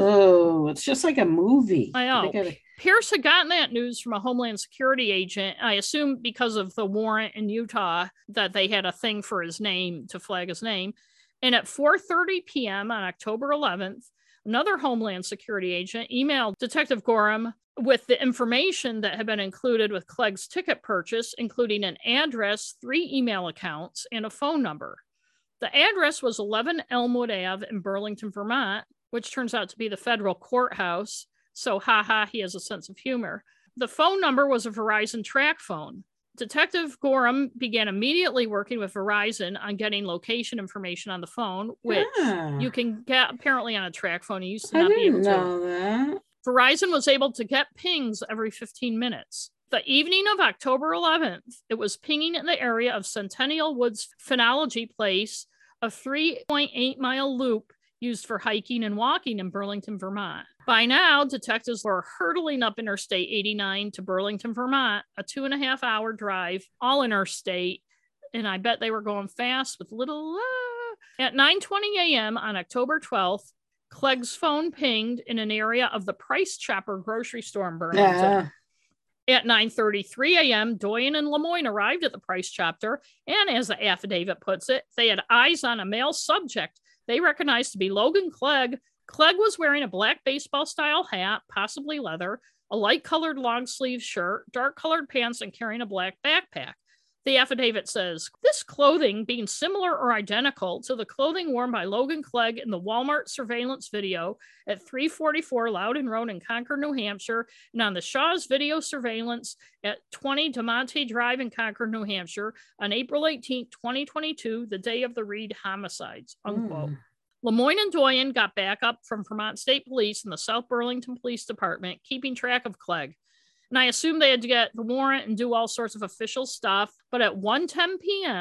Ooh, it's just like a movie. I know. Gotta... Pierce had gotten that news from a Homeland Security agent, I assume because of the warrant in Utah, that they had a thing for his name, to flag his name. And at four thirty p.m. on October eleventh, another Homeland Security agent emailed Detective Gorham with the information that had been included with Clegg's ticket purchase, including an address, three email accounts, and a phone number. The address was eleven Elmwood Ave in Burlington, Vermont, which turns out to be the federal courthouse. So, haha, he has a sense of humor. The phone number was a Verizon track phone. Detective Gorham began immediately working with Verizon on getting location information on the phone, which yeah. you can get apparently on a track phone. You used to not I be able didn't to. know that. Verizon was able to get pings every fifteen minutes. The evening of October eleventh, it was pinging in the area of Centennial Woods Phenology Place, a three point eight mile loop used for hiking and walking in Burlington, Vermont. By now, detectives were hurtling up Interstate eighty-nine to Burlington, Vermont, a two and a half hour drive, all interstate. And I bet they were going fast with little... Uh... At nine twenty a.m. on October twelfth, Clegg's phone pinged in an area of the Price Chopper grocery store in Burlington. Yeah. At nine thirty-three a.m., Doyen and Lemoyne arrived at the Price Chopper, and as the affidavit puts it, they had eyes on a male subject they recognized to be Logan Clegg. Clegg was wearing a black baseball-style hat, possibly leather, a light-colored long-sleeve shirt, dark-colored pants, and carrying a black backpack. The affidavit says, this clothing being similar or identical to the clothing worn by Logan Clegg in the Walmart surveillance video at three forty-four Loudon Road in Concord, New Hampshire, and on the Shaw's video surveillance at twenty DeMonte Drive in Concord, New Hampshire on April eighteenth, twenty twenty-two, the day of the Reed homicides, unquote. Mm. Lemoyne and Doyen got backup from Vermont State Police and the South Burlington Police Department, keeping track of Clegg. And I assume they had to get the warrant and do all sorts of official stuff. But at one ten p.m.,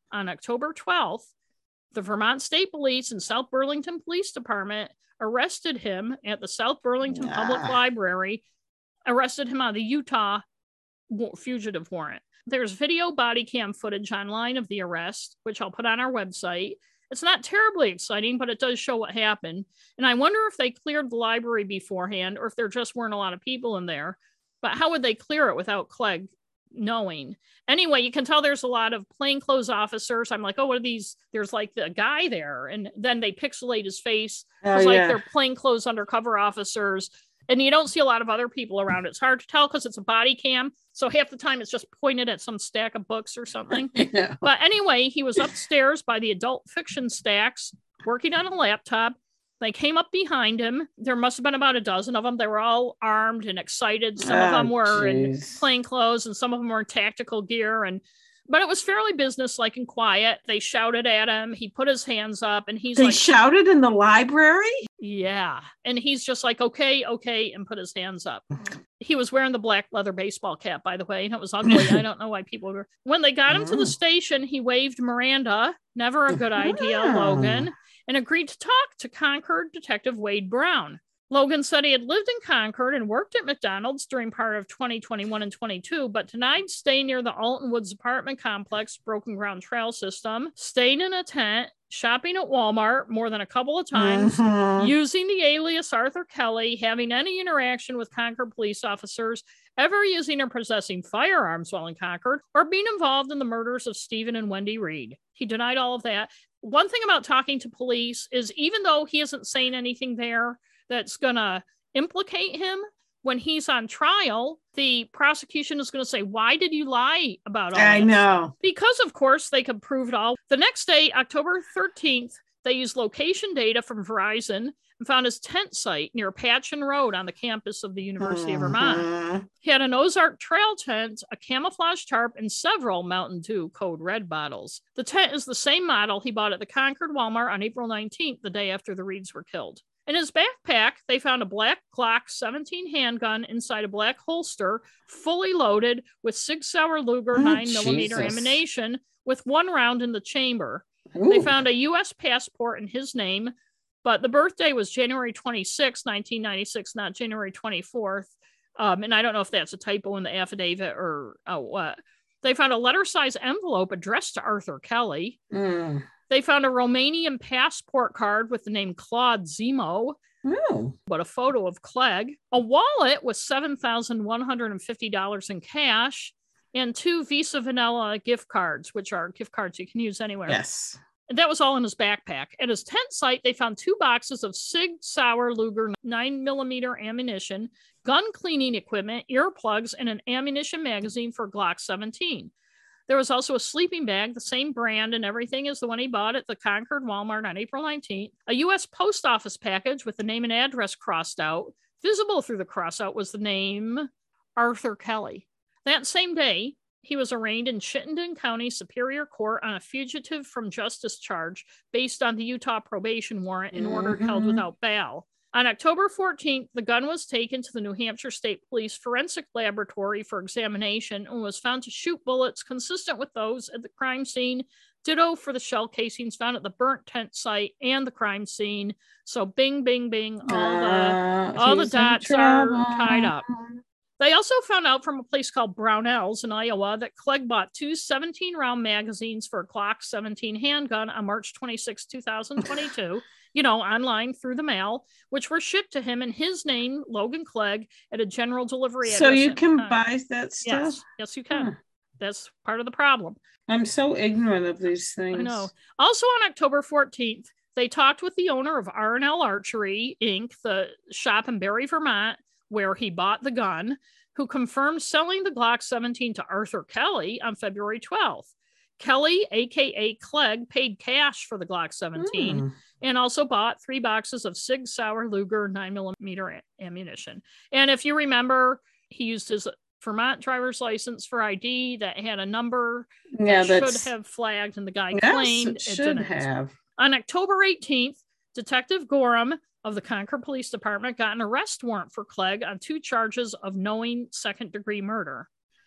On October twelfth, the Vermont State Police and South Burlington Police Department arrested him at the South Burlington Ah. Public Library, arrested him on the Utah fugitive warrant. There's video body cam footage online of the arrest, which I'll put on our website. It's not terribly exciting, but it does show what happened. And I wonder if they cleared the library beforehand or if there just weren't a lot of people in there. But how would they clear it without Clegg knowing? Anyway, you can tell there's a lot of plainclothes officers. I'm like, oh, what are these? There's like the guy there. And then they pixelate his face. Oh, it's like yeah. they're plainclothes undercover officers. And you don't see a lot of other people around. It's hard to tell because it's a body cam. So half the time it's just pointed at some stack of books or something. Yeah. But anyway, he was upstairs by the adult fiction stacks working on a laptop. They came up behind him. There must have been about a dozen of them. They were all armed and excited. Some Oh, of them were in geez. plain clothes and some of them were in tactical gear. And but it was fairly businesslike and quiet. They shouted at him. He put his hands up and he's They like, shouted in the library? yeah. And he's just like, okay, okay, and put his hands up. He was wearing the black leather baseball cap, by the way, and it was ugly. I don't know why people were. When they got him to the station, he waved Miranda, never a good idea, Wow. Logan, and agreed to talk to Concord Detective Wade Brown. Logan said he had lived in Concord and worked at McDonald's during part of twenty twenty-one and twenty-two, but denied staying near the Alton Woods apartment complex, Broken Ground Trail System, staying in a tent, shopping at Walmart more than a couple of times, Mhm. using the alias Arthur Kelly, having any interaction with Concord police officers, ever using or possessing firearms while in Concord, or being involved in the murders of Stephen and Wendy Reed. He denied all of that. One thing about talking to police is even though he isn't saying anything there that's going to implicate him, when he's on trial, the prosecution is going to say, why did you lie about all I this? know. Because, of course, they could prove it all. The next day, October thirteenth, they used location data from Verizon and found his tent site near Patchen Road on the campus of the University of Vermont. Mhm. He had an Ozark Trail tent, a camouflage tarp, and several Mountain Dew Code Red bottles. The tent is the same model he bought at the Concord Walmart on April nineteenth, the day after the Reeds were killed. In his backpack, they found a black Glock seventeen handgun inside a black holster, fully loaded with Sig Sauer Luger Oh, nine millimeter Jesus. ammunition with one round in the chamber. Ooh. They found a U S passport in his name, but the birthday was January twenty-sixth, nineteen ninety-six, not January twenty-fourth. Um, and I don't know if that's a typo in the affidavit or uh, what. They found a letter-size envelope addressed to Arthur Kelly. Mm. They found a Romanian passport card with the name Claude Zemo, Oh. but a photo of Clegg, a wallet with seven thousand one hundred fifty dollars in cash, and two Visa Vanilla gift cards, which are gift cards you can use anywhere. Yes. And that was all in his backpack. At his tent site, they found two boxes of Sig Sauer Luger nine millimeter ammunition, gun cleaning equipment, earplugs, and an ammunition magazine for Glock seventeen. There was also a sleeping bag, the same brand and everything as the one he bought at the Concord Walmart on April nineteenth, a U S post office package with the name and address crossed out. Visible through the crossout was the name Arthur Kelly. That same day, he was arraigned in Chittenden County Superior Court on a fugitive from justice charge based on the Utah probation warrant and ordered held Mhm. without bail. On October fourteenth, the gun was taken to the New Hampshire State Police Forensic Laboratory for examination and was found to shoot bullets consistent with those at the crime scene. Ditto for the shell casings found at the burnt tent site and the crime scene. So bing, bing, bing, all the Uh, all the he's in dots are trouble. tied up. They also found out from a place called Brownells in Iowa that Clegg bought two seventeen round magazines for a Glock seventeen handgun on March twenty-sixth, twenty twenty-two, you know, online through the mail, which were shipped to him in his name, Logan Clegg, at a general delivery So address you in can Ohio. buy that stuff? Yes, yes, you can. Huh. That's part of the problem. I'm so ignorant of these things. I know. Also on October fourteenth, they talked with the owner of R and L Archery, Incorporated, the shop in Barry, Vermont, where he bought the gun, who confirmed selling the Glock seventeen to Arthur Kelly on February twelfth. Kelly, a k a. Clegg, paid cash for the Glock seventeen Mm. and also bought three boxes of Sig Sauer Luger nine millimeter ammunition. And if you remember, he used his Vermont driver's license for I D that had a number Yeah, that that's should have flagged, and the guy yes, claimed it it should didn't. have. On October eighteenth, Detective Gorham of the Concord Police Department got an arrest warrant for Clegg on two charges of knowing second-degree murder.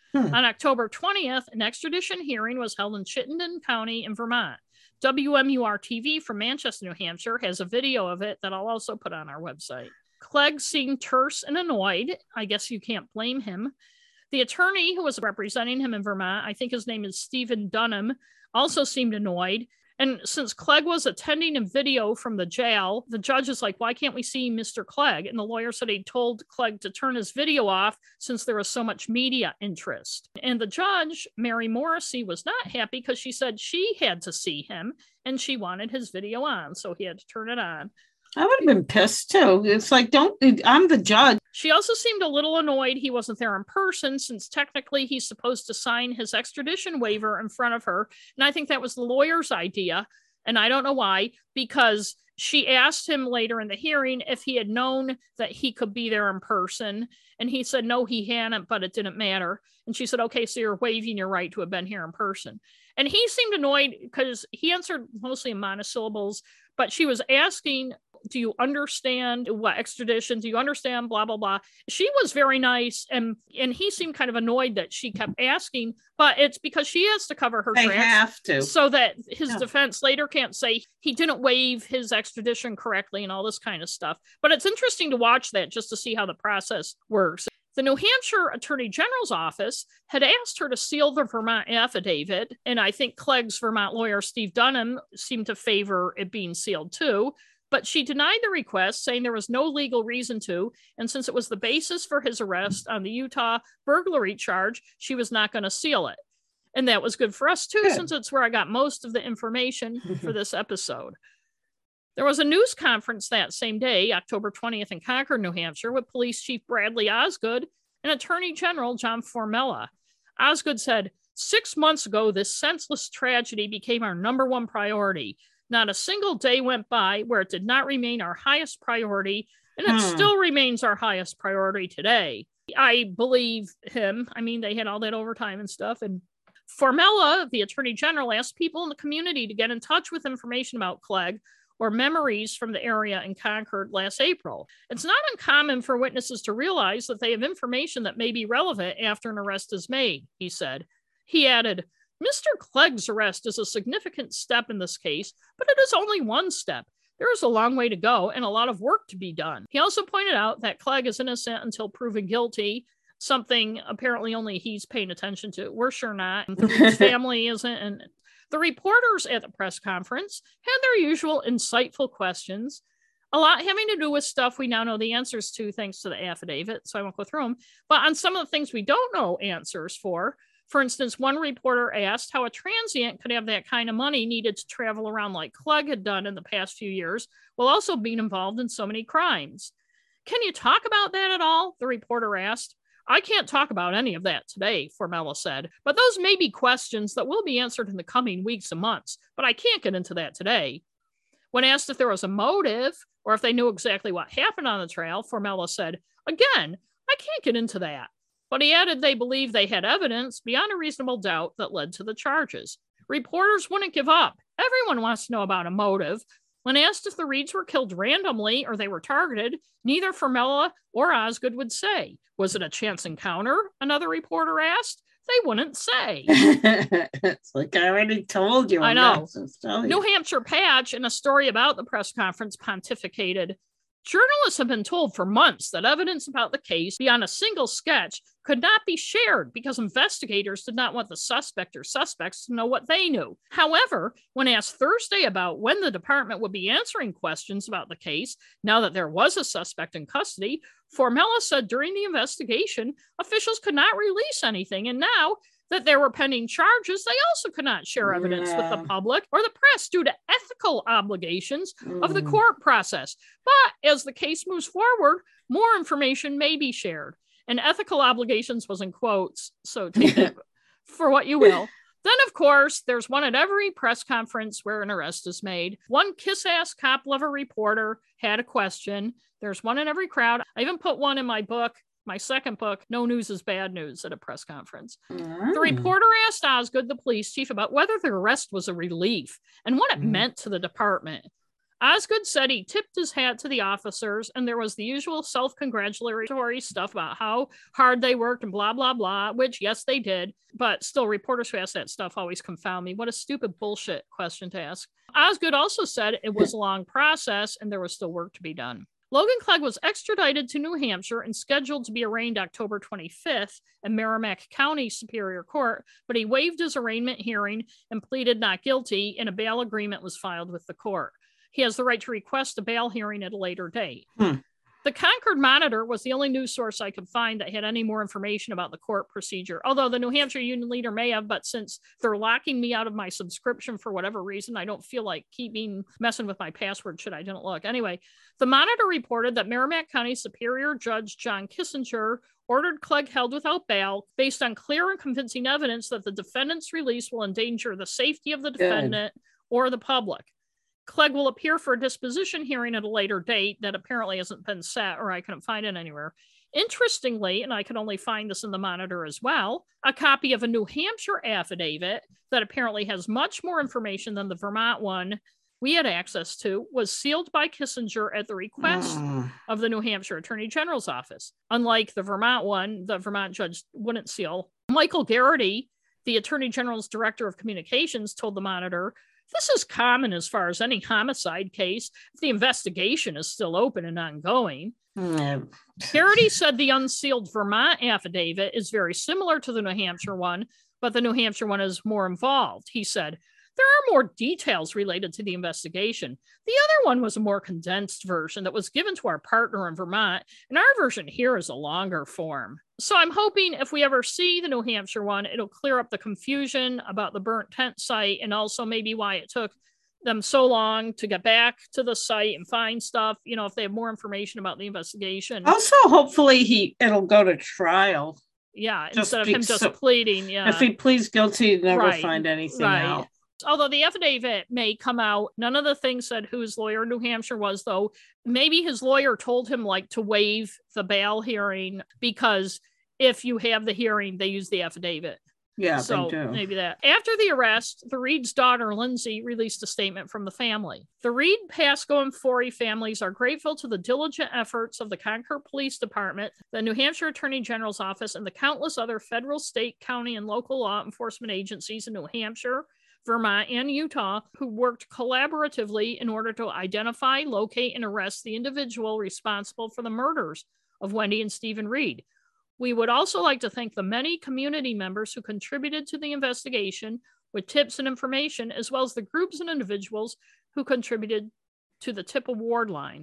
Hmm. On October twentieth, an extradition hearing was held in Chittenden County in Vermont. W M U R T V from Manchester, New Hampshire has a video of it that I'll also put on our website. Clegg seemed terse and annoyed. I guess you can't blame him. The attorney who was representing him in Vermont, I think his name is Stephen Dunham, also seemed annoyed. And since Clegg was attending a video from the jail, the judge is like, why can't we see Mister Clegg? And the lawyer said he told Clegg to turn his video off since there was so much media interest. And the judge, Mary Morrissey, was not happy because she said she had to see him and she wanted his video on, so he had to turn it on. I would have been pissed too. It's like, don't, I'm the judge. She also seemed a little annoyed he wasn't there in person since technically he's supposed to sign his extradition waiver in front of her. And I think that was the lawyer's idea. And I don't know why, because she asked him later in the hearing if he had known that he could be there in person. And he said, no, he hadn't, but it didn't matter. And she said, okay, so you're waiving your right to have been here in person. And he seemed annoyed because he answered mostly in monosyllables, but she was asking, do you understand what extradition? Do you understand blah, blah, blah? She was very nice. And, and he seemed kind of annoyed that she kept asking, but it's because she has to cover her They tracks have to. so that his Yeah. defense later can't say he didn't waive his extradition correctly and all this kind of stuff. But it's interesting to watch that just to see how the process works. The New Hampshire Attorney General's office had asked her to seal the Vermont affidavit, and I think Clegg's Vermont lawyer, Steve Dunham, seemed to favor it being sealed too, but she denied the request, saying there was no legal reason to, and since it was the basis for his arrest on the Utah burglary charge, she was not going to seal it. And that was good for us too, Good. since it's where I got most of the information for this episode. There was a news conference that same day, October twentieth, in Concord, New Hampshire, with Police Chief Bradley Osgood and Attorney General John Formella. Osgood said, six months ago, this senseless tragedy became our number one priority. Not a single day went by where it did not remain our highest priority, and it Hmm. still remains our highest priority today. I believe him. I mean, they had all that overtime and stuff, and Formella, the Attorney General, asked people in the community to get in touch with information about Clegg or memories from the area in Concord last April. It's not uncommon for witnesses to realize that they have information that may be relevant after an arrest is made, he said. He added, Mister Clegg's arrest is a significant step in this case, but it is only one step. There is a long way to go and a lot of work to be done. He also pointed out that Clegg is innocent until proven guilty, something apparently only he's paying attention to. We're sure not. His family isn't. And the reporters at the press conference had their usual insightful questions, a lot having to do with stuff we now know the answers to thanks to the affidavit, so I won't go through them. But on some of the things we don't know answers for, for instance, one reporter asked how a transient could have that kind of money needed to travel around like Clegg had done in the past few years, while also being involved in so many crimes. Can you talk about that at all? The reporter asked. I can't talk about any of that today, Formella said, but those may be questions that will be answered in the coming weeks and months, but I can't get into that today. When asked if there was a motive or if they knew exactly what happened on the trail, Formella said, again, I can't get into that. But he added they believe they had evidence beyond a reasonable doubt that led to the charges. Reporters wouldn't give up. Everyone wants to know about a motive. When asked if the Reeds were killed randomly or they were targeted, neither Formella or Osgood would say. Was it a chance encounter? Another reporter asked. They wouldn't say. It's like I already told you. I I'm know. not supposed to tell you. New Hampshire Patch, in a story about the press conference, pontificated. Journalists have been told for months that evidence about the case beyond a single sketch could not be shared because investigators did not want the suspect or suspects to know what they knew. However, when asked Thursday about when the department would be answering questions about the case, now that there was a suspect in custody, Formella said during the investigation, officials could not release anything, and now that there were pending charges, they also could not share evidence Yeah. with the public or the press due to ethical obligations of the Mm. court process. But as the case moves forward, more information may be shared. And ethical obligations was in quotes, so take it for what you will. Then, of course, there's one at every press conference where an arrest is made. One kiss-ass cop-lover reporter had a question. There's one in every crowd. I even put one in my book, my second book, No News is Bad News, at a press conference. Mm. The reporter asked Osgood, the police chief, about whether the arrest was a relief and what it Mm. meant to the department. Osgood said he tipped his hat to the officers, and there was the usual self-congratulatory stuff about how hard they worked and blah, blah, blah, which, yes, they did. But still, reporters who ask that stuff always confound me. What a stupid bullshit question to ask. Osgood also said it was a long process and there was still work to be done. Logan Clegg was extradited to New Hampshire and scheduled to be arraigned October twenty-fifth at Merrimack County Superior Court, but he waived his arraignment hearing and pleaded not guilty, and a bail agreement was filed with the court. He has the right to request a bail hearing at a later date. Hmm. The Concord Monitor was the only news source I could find that had any more information about the court procedure, although the New Hampshire Union Leader may have, but since they're locking me out of my subscription for whatever reason, I don't feel like keeping messing with my password should I didn't look. Anyway, the Monitor reported that Merrimack County Superior Judge John Kissinger ordered Clegg held without bail based on clear and convincing evidence that the defendant's release will endanger the safety of the defendant Good. Or the public. Clegg will appear for a disposition hearing at a later date that apparently hasn't been set, or I couldn't find it anywhere. Interestingly, and I could only find this in the Monitor as well, a copy of a New Hampshire affidavit that apparently has much more information than the Vermont one we had access to was sealed by Kissinger at the request mm. of the New Hampshire Attorney General's office. Unlike the Vermont one, the Vermont judge wouldn't seal. Michael Garrity, the Attorney General's Director of Communications, told the Monitor, "This is common as far as any homicide case if the investigation is still open and ongoing." Mm. Garrity said the unsealed Vermont affidavit is very similar to the New Hampshire one, but the New Hampshire one is more involved. He said, "There are more details related to the investigation. The other one was a more condensed version that was given to our partner in Vermont, and our version here is a longer form." So I'm hoping if we ever see the New Hampshire one, it'll clear up the confusion about the burnt tent site and also maybe why it took them so long to get back to the site and find stuff, you know, if they have more information about the investigation. Also, hopefully he it'll go to trial. Yeah, just instead of him just so, pleading. Yeah. If he pleads guilty, he'd never right, find anything right. out. Although the affidavit may come out, none of the things said who his lawyer in New Hampshire was, though. Maybe his lawyer told him like to waive the bail hearing because if you have the hearing, they use the affidavit. Yeah, so they do. Maybe that. After the arrest, the Reed's daughter, Lindsay, released a statement from the family. The Reed, Pasco, and Forey families are grateful to the diligent efforts of the Concord Police Department, the New Hampshire Attorney General's Office, and the countless other federal, state, county, and local law enforcement agencies in New Hampshire, Vermont, and Utah who worked collaboratively in order to identify, locate, and arrest the individual responsible for the murders of Wendy and Stephen Reed. We would also like to thank the many community members who contributed to the investigation with tips and information, as well as the groups and individuals who contributed to the tip award line.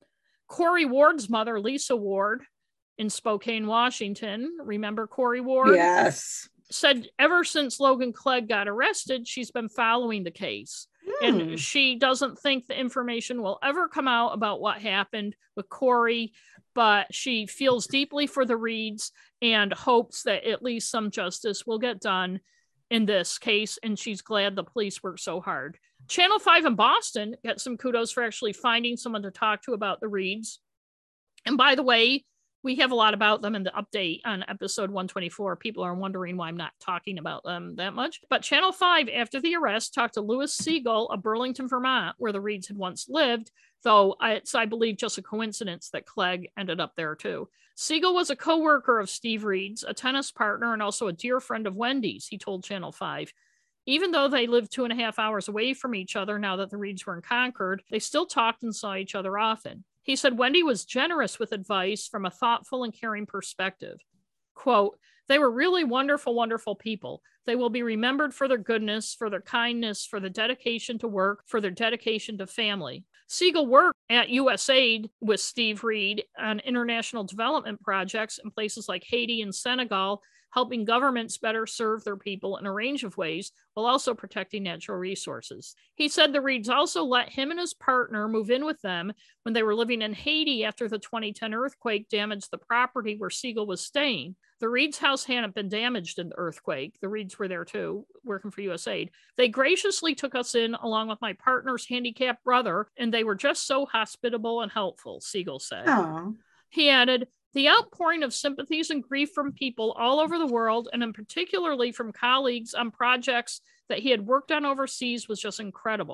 Corey Ward's mother, Lisa Ward, in Spokane, Washington, remember Corey Ward? Yes. Said ever since Logan Clegg got arrested, she's been following the case. Hmm. And she doesn't think the information will ever come out about what happened with Corey, but she feels deeply for the Reeds and hopes that at least some justice will get done in this case. And she's glad the police worked so hard. Channel five in Boston got some kudos for actually finding someone to talk to about the Reeds. And by the way, we have a lot about them in the update on episode one twenty-four. People are wondering why I'm not talking about them that much. But Channel five, after the arrest, talked to Louis Siegel of Burlington, Vermont, where the Reeds had once lived, though it's, I believe, just a coincidence that Clegg ended up there too. Siegel was a co-worker of Steve Reed's, a tennis partner, and also a dear friend of Wendy's, he told Channel five. Even though they lived two and a half hours away from each other now that the Reeds were in Concord, they still talked and saw each other often. He said Wendy was generous with advice from a thoughtful and caring perspective. Quote, "They were really wonderful, wonderful people. They will be remembered for their goodness, for their kindness, for their dedication to work, for their dedication to family." Siegel worked at U S A I D with Steve Reed on international development projects in places like Haiti and Senegal, helping governments better serve their people in a range of ways while also protecting natural resources. He said the Reeds also let him and his partner move in with them when they were living in Haiti after the twenty ten earthquake damaged the property where Siegel was staying. The Reeds' house hadn't been damaged in the earthquake. The Reeds were there too, working for U S A I D. They graciously took us in along with my partner's handicapped brother, and they were just so hospitable and helpful, Siegel said. Aww. He added, "The outpouring of sympathies and grief from people all over the world, and in particularly from colleagues on projects that he had worked on overseas, was just incredible.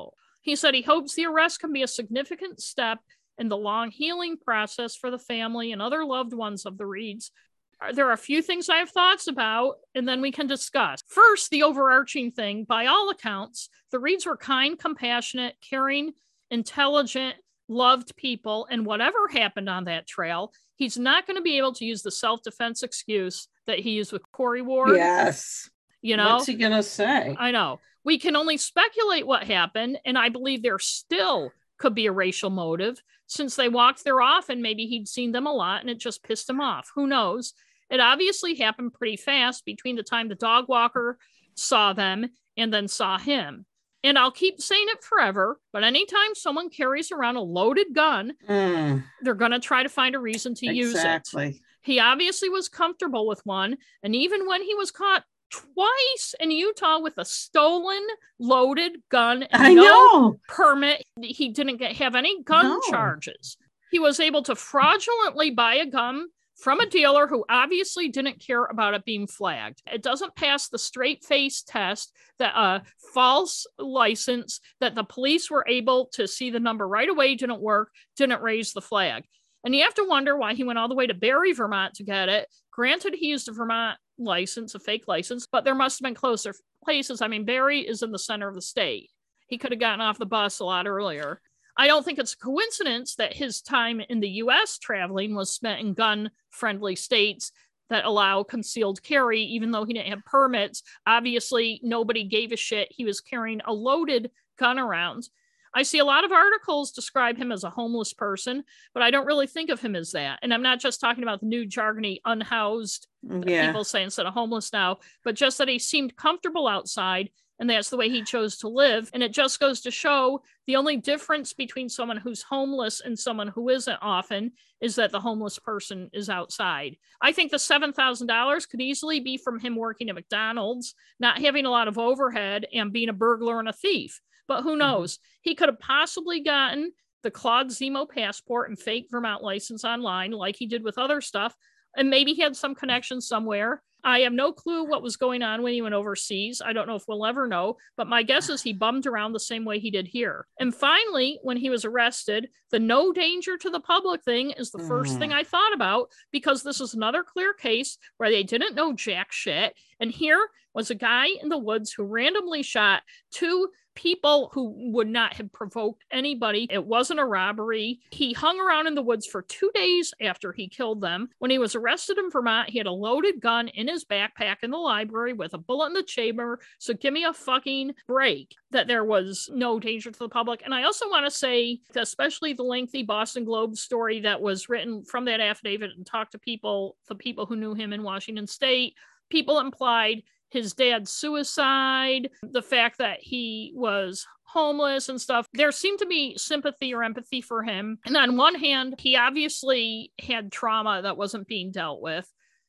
He said he hopes the arrest can be a significant step in the long healing process for the family and other loved ones of the Reeds. There are a few things I have thoughts about, and then we can discuss. First, the overarching thing. By all accounts, the Reeds were kind, compassionate, caring, intelligent, loved people, and whatever happened on that trail, he's not going to be able to use the self-defense excuse that he used with Corey Ward. Yes. You know? What's he going to say? I know. We can only speculate what happened, and I believe there still could be a racial motive, since they walked there often. Maybe he'd seen them a lot, and it just pissed him off. Who knows? It obviously happened pretty fast between the time the dog walker saw them and then saw him. And I'll keep saying it forever, but anytime someone carries around a loaded gun, mm. they're going to try to find a reason to exactly. use it. He obviously was comfortable with one. And even when he was caught twice in Utah with a stolen loaded gun and I no know. permit, he didn't get, have any gun no. charges. He was able to fraudulently buy a gun from a dealer who obviously didn't care about it being flagged. It doesn't pass the straight face test, that a uh, false license that the police were able to see the number right away didn't work, didn't raise the flag. And you have to wonder why he went all the way to Barrie, Vermont to get it. Granted, he used a Vermont license, a fake license, but there must have been closer places. I mean, Barrie is in the center of the state. He could have gotten off the bus a lot earlier. I don't think it's a coincidence that his time in the U S traveling was spent in gun-friendly states that allow concealed carry, even though he didn't have permits. Obviously, nobody gave a shit. He was carrying a loaded gun around. I see a lot of articles describe him as a homeless person, but I don't really think of him as that. And I'm not just talking about the new jargony unhoused yeah. people say instead of homeless now, but just that he seemed comfortable outside. And that's the way he chose to live. And it just goes to show the only difference between someone who's homeless and someone who isn't often is that the homeless person is outside. I think the seven thousand dollars could easily be from him working at McDonald's, not having a lot of overhead, and being a burglar and a thief. But who knows? Mm-hmm. He could have possibly gotten the Claude Zemo passport and fake Vermont license online like he did with other stuff. And maybe he had some connection somewhere. I have no clue what was going on when he went overseas. I don't know if we'll ever know, but my guess is he bummed around the same way he did here. And finally, when he was arrested, the no danger to the public thing is the first mm. thing I thought about, because this is another clear case where they didn't know jack shit. And here was a guy in the woods who randomly shot two people who would not have provoked anybody. It wasn't a robbery. He hung around in the woods for two days after he killed them. When he was arrested in Vermont, he had a loaded gun in his backpack in the library with a bullet in the chamber. So give me a fucking break that there was no danger to the public. And I also want to say, especially the lengthy Boston Globe story that was written from that affidavit and talked to people, the people who knew him in Washington State, people implied his dad's suicide, the fact that he was homeless and stuff. There seemed to be sympathy or empathy for him. And on one hand, he obviously had trauma that wasn't being dealt with,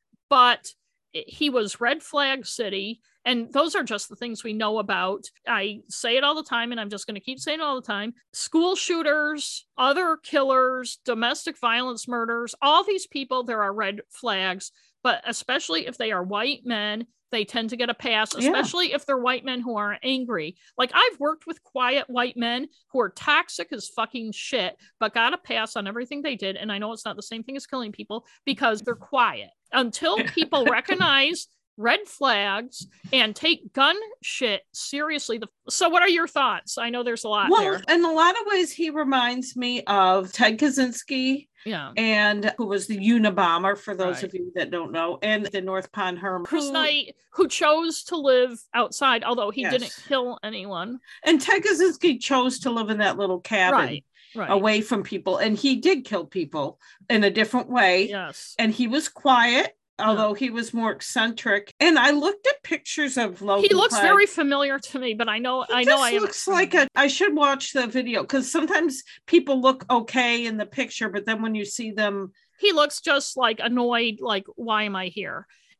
but he was red flag city. And those are just the things we know about. I say it all the time, and I'm just going to keep saying it all the time. School shooters, other killers, domestic violence murders, all these people, there are red flags, but especially if they are white men, they tend to get a pass, especially yeah. if they're white men who aren't angry. Like, I've worked with quiet white men who are toxic as fucking shit, but got a pass on everything they did. And I know it's not the same thing as killing people because they're quiet. Until people recognize red flags and take gun shit seriously. So what are your thoughts? I know there's a lot well, there. In a lot of ways, he reminds me of Ted Kaczynski. Yeah. And who was the Unabomber, for those right. of you that don't know, and the North Pond Hermit. Chris Knight, who chose to live outside, although he yes. didn't kill anyone. And Ted Kaczynski chose to live in that little cabin. Right. Right. Away from people, and he did kill people in a different way. Yes. And he was quiet, although yeah. he was more eccentric. And I looked at pictures of Logan. He looks Clyde. very familiar to me, but I know he I know just I looks like a I should watch the video, because sometimes people look okay in the picture, but then when you see them, he looks just like annoyed, like, why am I here?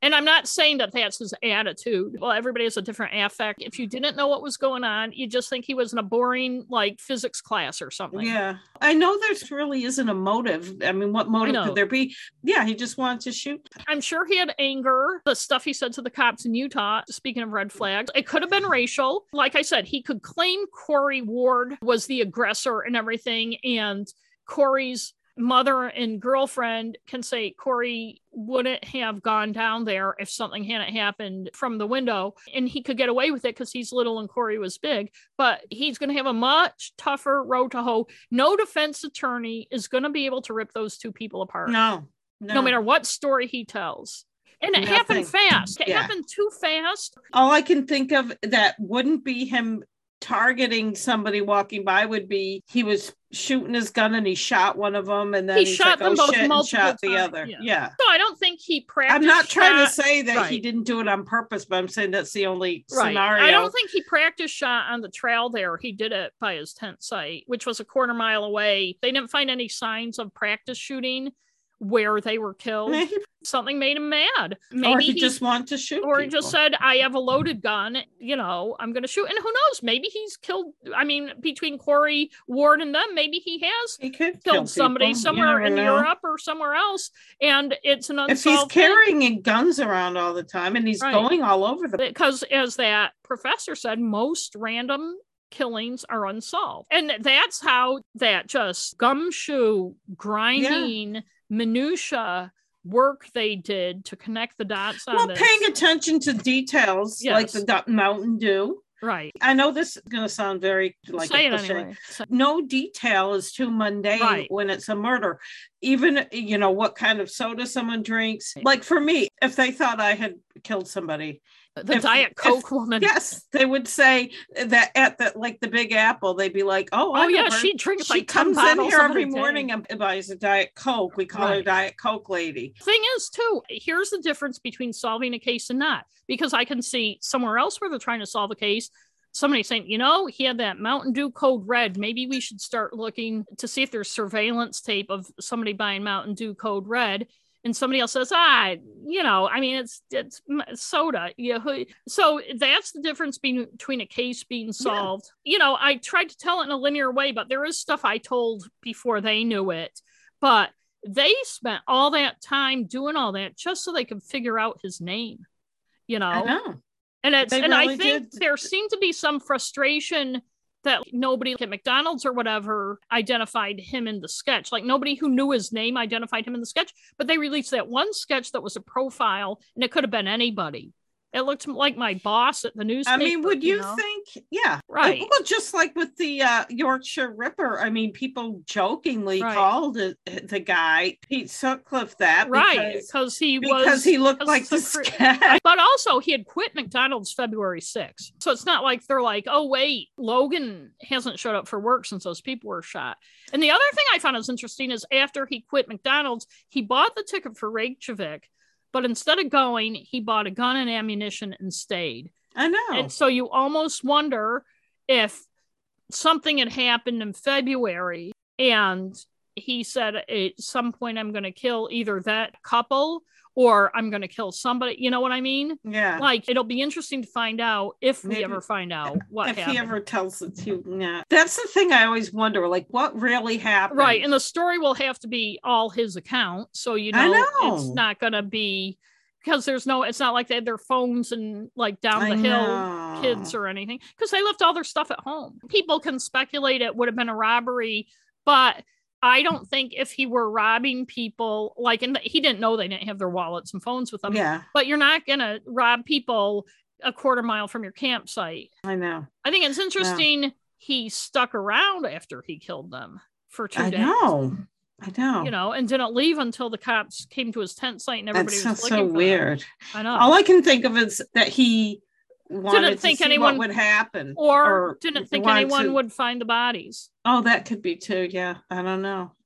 And I'm not saying that that's his attitude. Well, everybody has a different affect. If you didn't know what was going on, you just think he was in a boring, like, physics class or something. Yeah. I know there really isn't a motive. I mean, what motive could there be? Yeah, he just wanted to shoot. I'm sure he had anger. The stuff he said to the cops in Utah, speaking of red flags, it could have been racial. Like I said, he could claim Corey Ward was the aggressor and everything, and Corey's mother and girlfriend can say Corey wouldn't have gone down there if something hadn't happened from the window, and he could get away with it because he's little and Corey was big. But he's going to have a much tougher road to hoe. No defense attorney is going to be able to rip those two people apart. No, no, no matter what story he tells. And it Nothing. happened fast. It yeah. happened too fast. All I can think of that wouldn't be him targeting somebody walking by would be he was shooting his gun and he shot one of them, and then he he's shot like, them oh, both shit, multiple and shot times. the other. Yeah. yeah. So I don't think he practiced. I'm not trying shot. to say that right. he didn't do it on purpose, but I'm saying that's the only right. scenario. I don't think he practiced shot on the trail there. He did it by his tent site, which was a quarter mile away. They didn't find any signs of practice shooting where they were killed. Maybe. Something made him mad. Maybe or he, he just wanted to shoot or people. he just said, I have a loaded gun, you know, I'm going to shoot. And who knows, maybe he's killed. I mean, between Corey Ward and them, maybe he has he could killed kill somebody people. somewhere in know. Europe or somewhere else, and it's an unsolved if he's carrying guns around all the time and he's right. going all over the because as that professor said, most random killings are unsolved. And that's how that just gumshoe grinding yeah. minutia work they did to connect the dots on well this. Paying attention to details yes. like the Mountain Dew. Right. I know this is going to sound very like Say a it cliche. anyway. Say- no detail is too mundane right. when it's a murder. Even, you know, what kind of soda someone drinks. Like for me, if they thought I had killed somebody, the if, Diet Coke if, woman. Yes, they would say that at the like the Big Apple, they'd be like, "Oh, I oh yeah, her. she drinks she like comes in here every day. morning and buys a Diet Coke. We call right. her Diet Coke lady." Thing is, too, here's the difference between solving a case and not, because I can see somewhere else where they're trying to solve a case. Somebody saying, you know, he had that Mountain Dew Code Red. Maybe we should start looking to see if there's surveillance tape of somebody buying Mountain Dew Code Red. And somebody else says, ah, you know, I mean, it's it's soda. Yeah. So that's the difference being, between a case being solved. Yeah. You know, I tried to tell it in a linear way, but there is stuff I told before they knew it. But they spent all that time doing all that just so they could figure out his name, you know? I know. And it's they and really I think did. There seemed to be some frustration that nobody at McDonald's or whatever identified him in the sketch. Like nobody who knew his name identified him in the sketch, but they released that one sketch that was a profile, and it could have been anybody. It looked like my boss at the newspaper. I mean, would you, you know? think? Yeah. Right. Well, just like with the uh, Yorkshire Ripper, I mean, people jokingly right. called it, the guy, Pete Sutcliffe, that. Right. Because he because was. Because he looked like the cr- sketch. But also, he had quit McDonald's February sixth. So it's not like they're like, oh, wait, Logan hasn't showed up for work since those people were shot. And the other thing I found was interesting is after he quit McDonald's, he bought the ticket for Reykjavik. But instead of going, he bought a gun and ammunition and stayed. I know. And so you almost wonder if something had happened in February and he said at some point I'm going to kill either that couple or I'm going to kill somebody. You know what I mean? Yeah. Like, it'll be interesting to find out if Maybe, we ever find out what if happened. he ever tells it to you. Yeah. That's the thing I always wonder, like, what really happened? Right. And the story will have to be all his account. So, you know, I know. it's not going to be, because there's no, it's not like they had their phones and like down the I hill know. kids or anything, because they left all their stuff at home. People can speculate it would have been a robbery, but I don't think if he were robbing people, like, and he didn't know they didn't have their wallets and phones with them. Yeah. But you're not going to rob people a quarter mile from your campsite. I know. I think it's interesting yeah. he stuck around after he killed them for two I days. I know. I know. You know, and didn't leave until the cops came to his tent site and everybody That's was looking so for weird. him. I know. All I can think of is that he wanted didn't think to see anyone what would happen, or, or didn't think anyone to... would find the bodies. Oh, that could be too. Yeah, I don't know.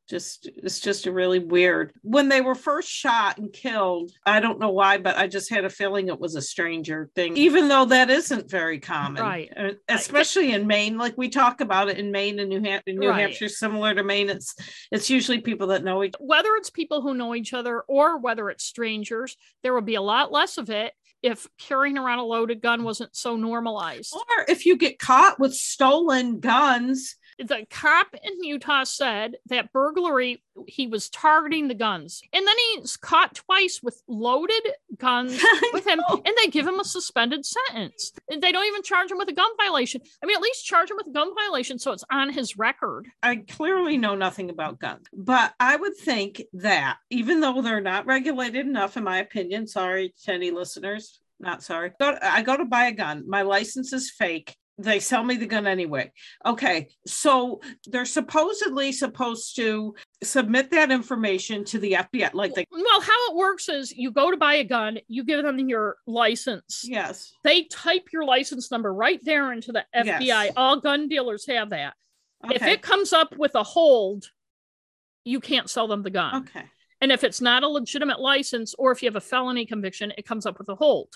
Just it's just a really weird. When they were first shot and killed, I don't know why, but I just had a feeling it was a stranger thing, even though that isn't very common, right? Especially in Maine, like we talk about it in Maine and New, Ham- New right. Hampshire, similar to Maine. It's it's usually people that know each other. Whether it's people who know each other or whether it's strangers, there would be a lot less of it if carrying around a loaded gun wasn't so normalized. Or if you get caught with stolen guns. The cop in Utah said that burglary, he was targeting the guns. And then he's caught twice with loaded guns with him, and they give him a suspended sentence. They don't even charge him with a gun violation. I mean, at least charge him with a gun violation so it's on his record. I clearly know nothing about guns, but I would think that even though they're not regulated enough, in my opinion, sorry to any listeners, not sorry, I go to buy a gun. My license is fake. They sell me the gun anyway. Okay, so they're supposedly supposed to submit that information to the F B I. Like, they- well, how it works is you go to buy a gun, you give them your license. Yes. They type your license number right there into the F B I. Yes. All gun dealers have that. Okay. If it comes up with a hold, you can't sell them the gun. Okay. And if it's not a legitimate license, or if you have a felony conviction, it comes up with a hold.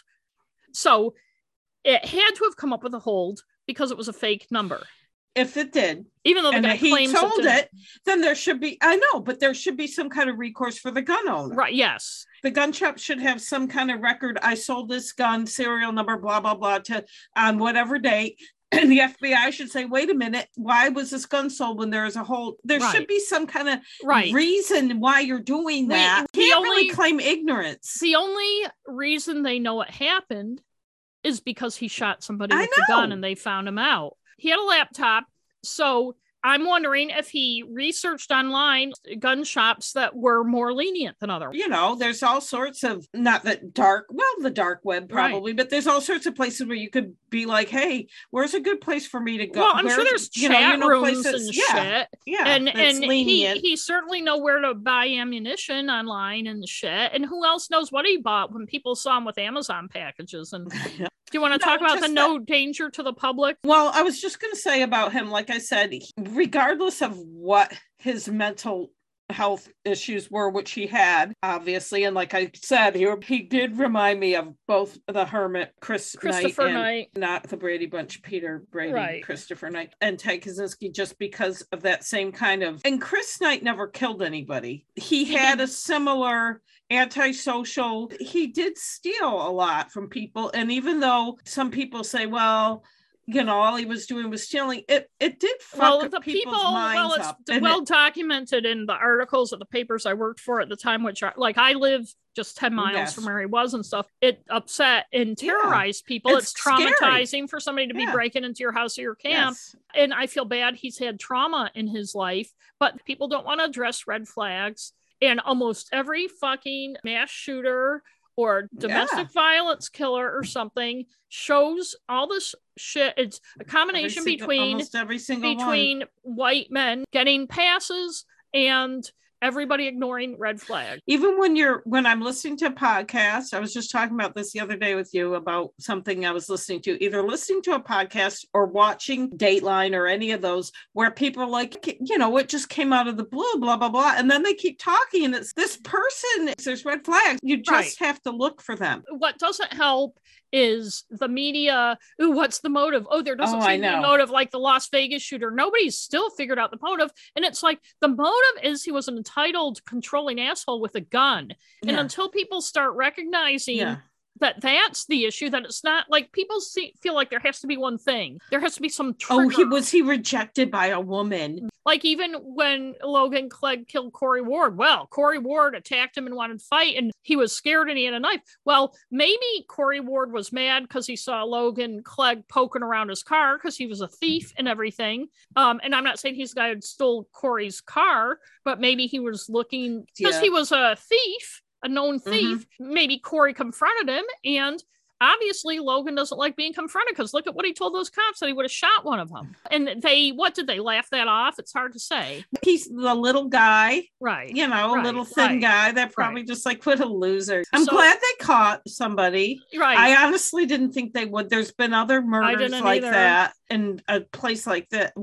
So it had to have come up with a hold because it was a fake number. If it did, even though the and guy he claims told it, it, then there should be, I know, but there should be some kind of recourse for the gun owner. Right, yes. The gun shop should have some kind of record. I sold this gun, serial number, blah, blah, blah, to on whatever date. And the F B I should say, wait a minute, why was this gun sold when there is a whole, there right. should be some kind of right. reason why you're doing that. We, you can't only, really claim ignorance. The only reason they know it happened is because he shot somebody with the gun and they found him out. He had a laptop, so I'm wondering if he researched online gun shops that were more lenient than others. You know, there's all sorts of, not that dark, well, the dark web probably, right. but there's all sorts of places where you could be like, hey, where's a good place for me to go? Well, I'm where's, sure there's you chat know, you know, rooms places, and yeah, shit. Yeah, and and lenient. he, he certainly know where to buy ammunition online and shit. And who else knows what he bought when people saw him with Amazon packages? And do you want to no, talk about the that, no danger to the public? Well, I was just going to say about him, like I said, regardless of what his mental health issues were, which he had, obviously, and like I said, he, he did remind me of both the Hermit, Chris Christopher Knight, Knight, and not the Brady Bunch, Peter Brady, right. Christopher Knight, and Ted Kaczynski, just because of that same kind of, and Chris Knight never killed anybody. He, he had did. a similar antisocial, he did steal a lot from people, and even though some people say, well, you know, all he was doing was stealing, it it did fuck well, the people's people, minds well, it's up. well it, documented in the articles of the papers I worked for at the time, which are like, I live just ten miles yes. from where he was and stuff. It upset and terrorized yeah. people. It's, it's traumatizing scary. for somebody to be yeah. breaking into your house or your camp. Yes. And I feel bad he's had trauma in his life, but people don't want to address red flags. And almost every fucking mass shooter or domestic yeah. violence killer or something shows all this shit. It's a combination every single, between almost every single between one. white men getting passes and everybody ignoring red flags. Even when you're when I'm listening to a podcast, I was just talking about this the other day with you about something I was listening to, either listening to a podcast or watching Dateline or any of those where people are like, you know, it just came out of the blue, blah, blah, blah. And then they keep talking and it's this person, there's red flags. You just right. have to look for them. What doesn't help is the media. Ooh, what's the motive? Oh, there doesn't oh, seem to be a motive, like the Las Vegas shooter. Nobody's still figured out the motive. And it's like, the motive is he was an entitled, controlling asshole with a gun. And yeah. until people start recognizing yeah. that that's the issue, that it's not like people see, feel like there has to be one thing. There has to be some trigger. Oh, he was he rejected by a woman. Like even when Logan Clegg killed Corey Ward, well, Corey Ward attacked him and wanted to fight and he was scared and he had a knife. Well, maybe Corey Ward was mad because he saw Logan Clegg poking around his car because he was a thief and everything. Um, and I'm not saying he's the guy who stole Corey's car, but maybe he was looking because yeah. he was a thief, a known thief. Mm-hmm. Maybe Corey confronted him, and obviously Logan doesn't like being confronted because look at what he told those cops, that he would have shot one of them. And they, what did they laugh that off? It's hard to say. He's the little guy, right? You know, right. little thin right. guy that probably right. just like, what a loser. I'm so, glad they caught somebody. Right. I honestly didn't think they would. There's been other murders like either. that in a place like that. Well,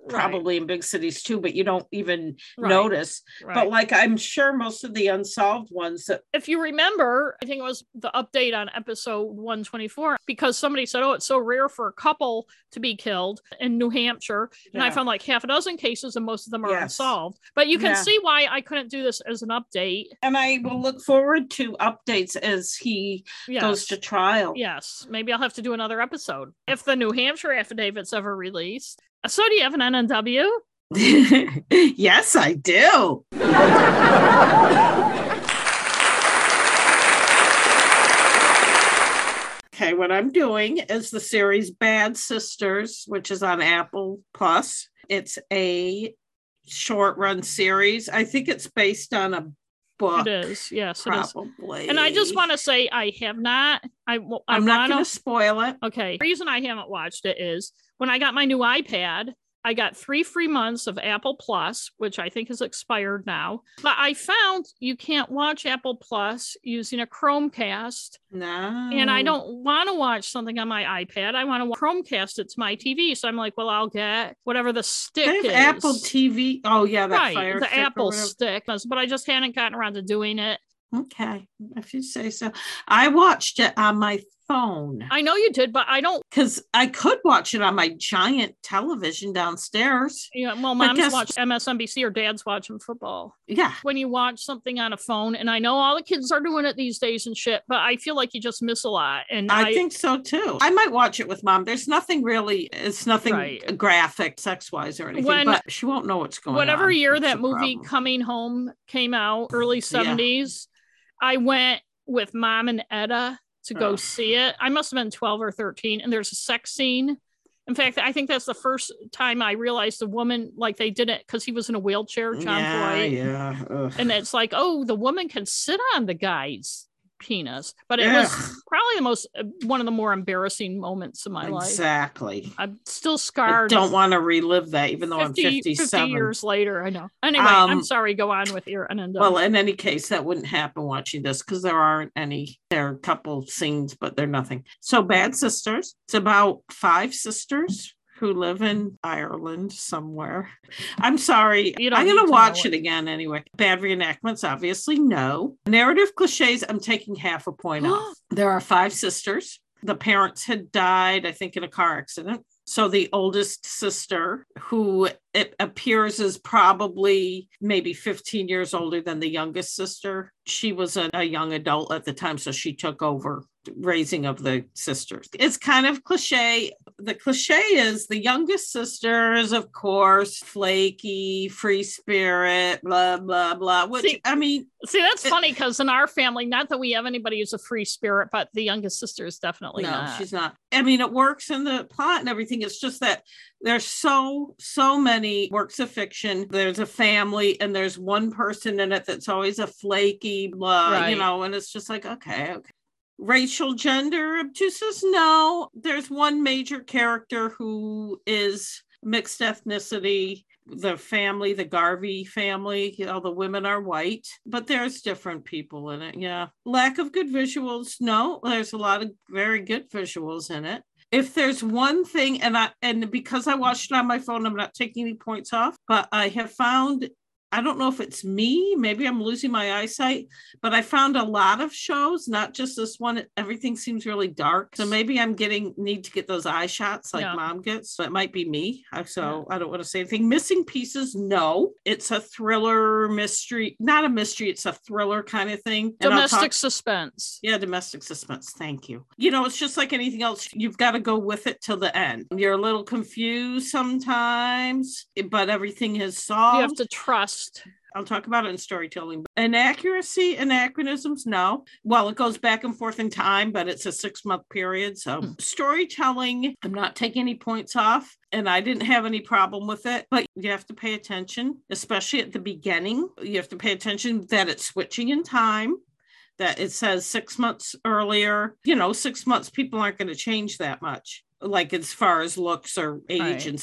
probably in big cities too, but you don't even Right. notice. Right. But like, I'm sure most of the unsolved ones that If you remember, I think it was the update on episode one twenty-four, because somebody said, oh, it's so rare for a couple to be killed in New Hampshire. And I Yeah. found like half a dozen cases and most of them are Yes. unsolved. But you can Yeah. see why I couldn't do this as an update. and I will look forward to updates as he Yes. goes to trial. Yes. Maybe I'll have to do another episode if the New Hampshire affidavit's ever released. So do you have an N N W? Yes, I do. Okay, what I'm doing is the series Bad Sisters, which is on Apple Plus. It's a short run series. I think it's based on a book. It is. Yes, it is. Probably. And I just want to say I have not. I, I I'm not wanna, going to spoil it. Okay. The reason I haven't watched it is when I got my new iPad, I got three free months of Apple Plus, which I think is expired now. But I found you can't watch Apple Plus using a Chromecast. No. And I don't want to watch something on my iPad. I want to Chromecast it to my T V. So I'm like, well, I'll get whatever the stick They is. have Apple T V. Oh, yeah, that right, Fire the Stick or Apple whatever. stick. But I just hadn't gotten around to doing it. Okay, if you say so. I watched it on my phone I know you did, but I don't. because I could watch it on my giant television downstairs. Yeah, well, But mom's guess- watch M S N B C or dad's watching football. Yeah. When you watch something on a phone, and I know all the kids are doing it these days and shit, but I feel like you just miss a lot. And I, I, think so too. I might watch it with mom. There's nothing really, it's nothing Right. graphic, sex wise or anything, When- but she won't know what's going whatever on. year That's that the movie problem. Coming Home came out, early seventies, I went with mom and Etta to go Ugh. see it. I must have been twelve or thirteen, and there's a sex scene. In fact, I think that's the first time I realized the woman, like they did it because he was in a wheelchair, John yeah, Voight. Yeah. Ugh. And it's like, oh, the woman can sit on the guy's penis. But it was Ugh. probably the most, uh, one of the more embarrassing moments of my life. Exactly. I'm still I scarred. don't want to relive that, even though fifty, I'm fifty fifty-seven. years later, I know. Anyway, I'm Um, sorry. Go on with your and then Well, in any case, that wouldn't happen watching this because there aren't any. There are a couple scenes, but they're nothing. So, Bad Sisters. It's about five sisters who live in Ireland somewhere. I'm sorry. You don't I'm need going to to watch know it it. again anyway. Bad reenactments, obviously, no. Narrative cliches, I'm taking half a point off. There are five sisters. The parents had died, I think, in a car accident. So the oldest sister, who it appears is probably maybe fifteen years older than the youngest sister, she was a, a young adult at the time, so she took over raising of the sisters. It's kind of cliche. The cliche is the youngest sister is, of course, flaky, free spirit, blah, blah, blah, which, See- I mean, See, that's it- funny because in our family, not that we have anybody who's a free spirit, but the youngest sister is definitely no, not. she's not. I mean, it works in the plot and everything. It's just that there's so, so many works of fiction. There's a family and there's one person in it that's always a flaky, blah, Right. you know, and it's just like, okay, okay. Racial gender obtuseness, no. There's one major character who is mixed ethnicity. The family, the Garvey family, you know, the women are white, but there's different people in it. Yeah. Lack of good visuals. No, there's a lot of very good visuals in it. If there's one thing, and I and because I watched it on my phone, I'm not taking any points off, but I have found, I don't know if it's me, maybe I'm losing my eyesight, but I found a lot of shows, not just this one. Everything seems really dark. So maybe I'm getting, need to get those eye shots like Yeah. mom gets. So it might be me. So I don't want to say anything. Missing Pieces, no. It's a thriller mystery, not a mystery. It's a thriller kind of thing. And I'll Domestic talk- suspense. yeah, domestic suspense. Thank you. You know, it's just like anything else. You've got to go with it till the end. You're a little confused sometimes, but everything is solved. You have to trust. I'll talk about it in storytelling. Inaccuracy, anachronisms, no. Well, it goes back and forth in time, but it's a six month period. So Hmm. storytelling, I'm not taking any points off. And I didn't have any problem with it, but you have to pay attention, especially at the beginning. You have to pay attention that it's switching in time, that it says six months earlier. You know, six months, people aren't going to change that much, like as far as looks or age Right. and stuff.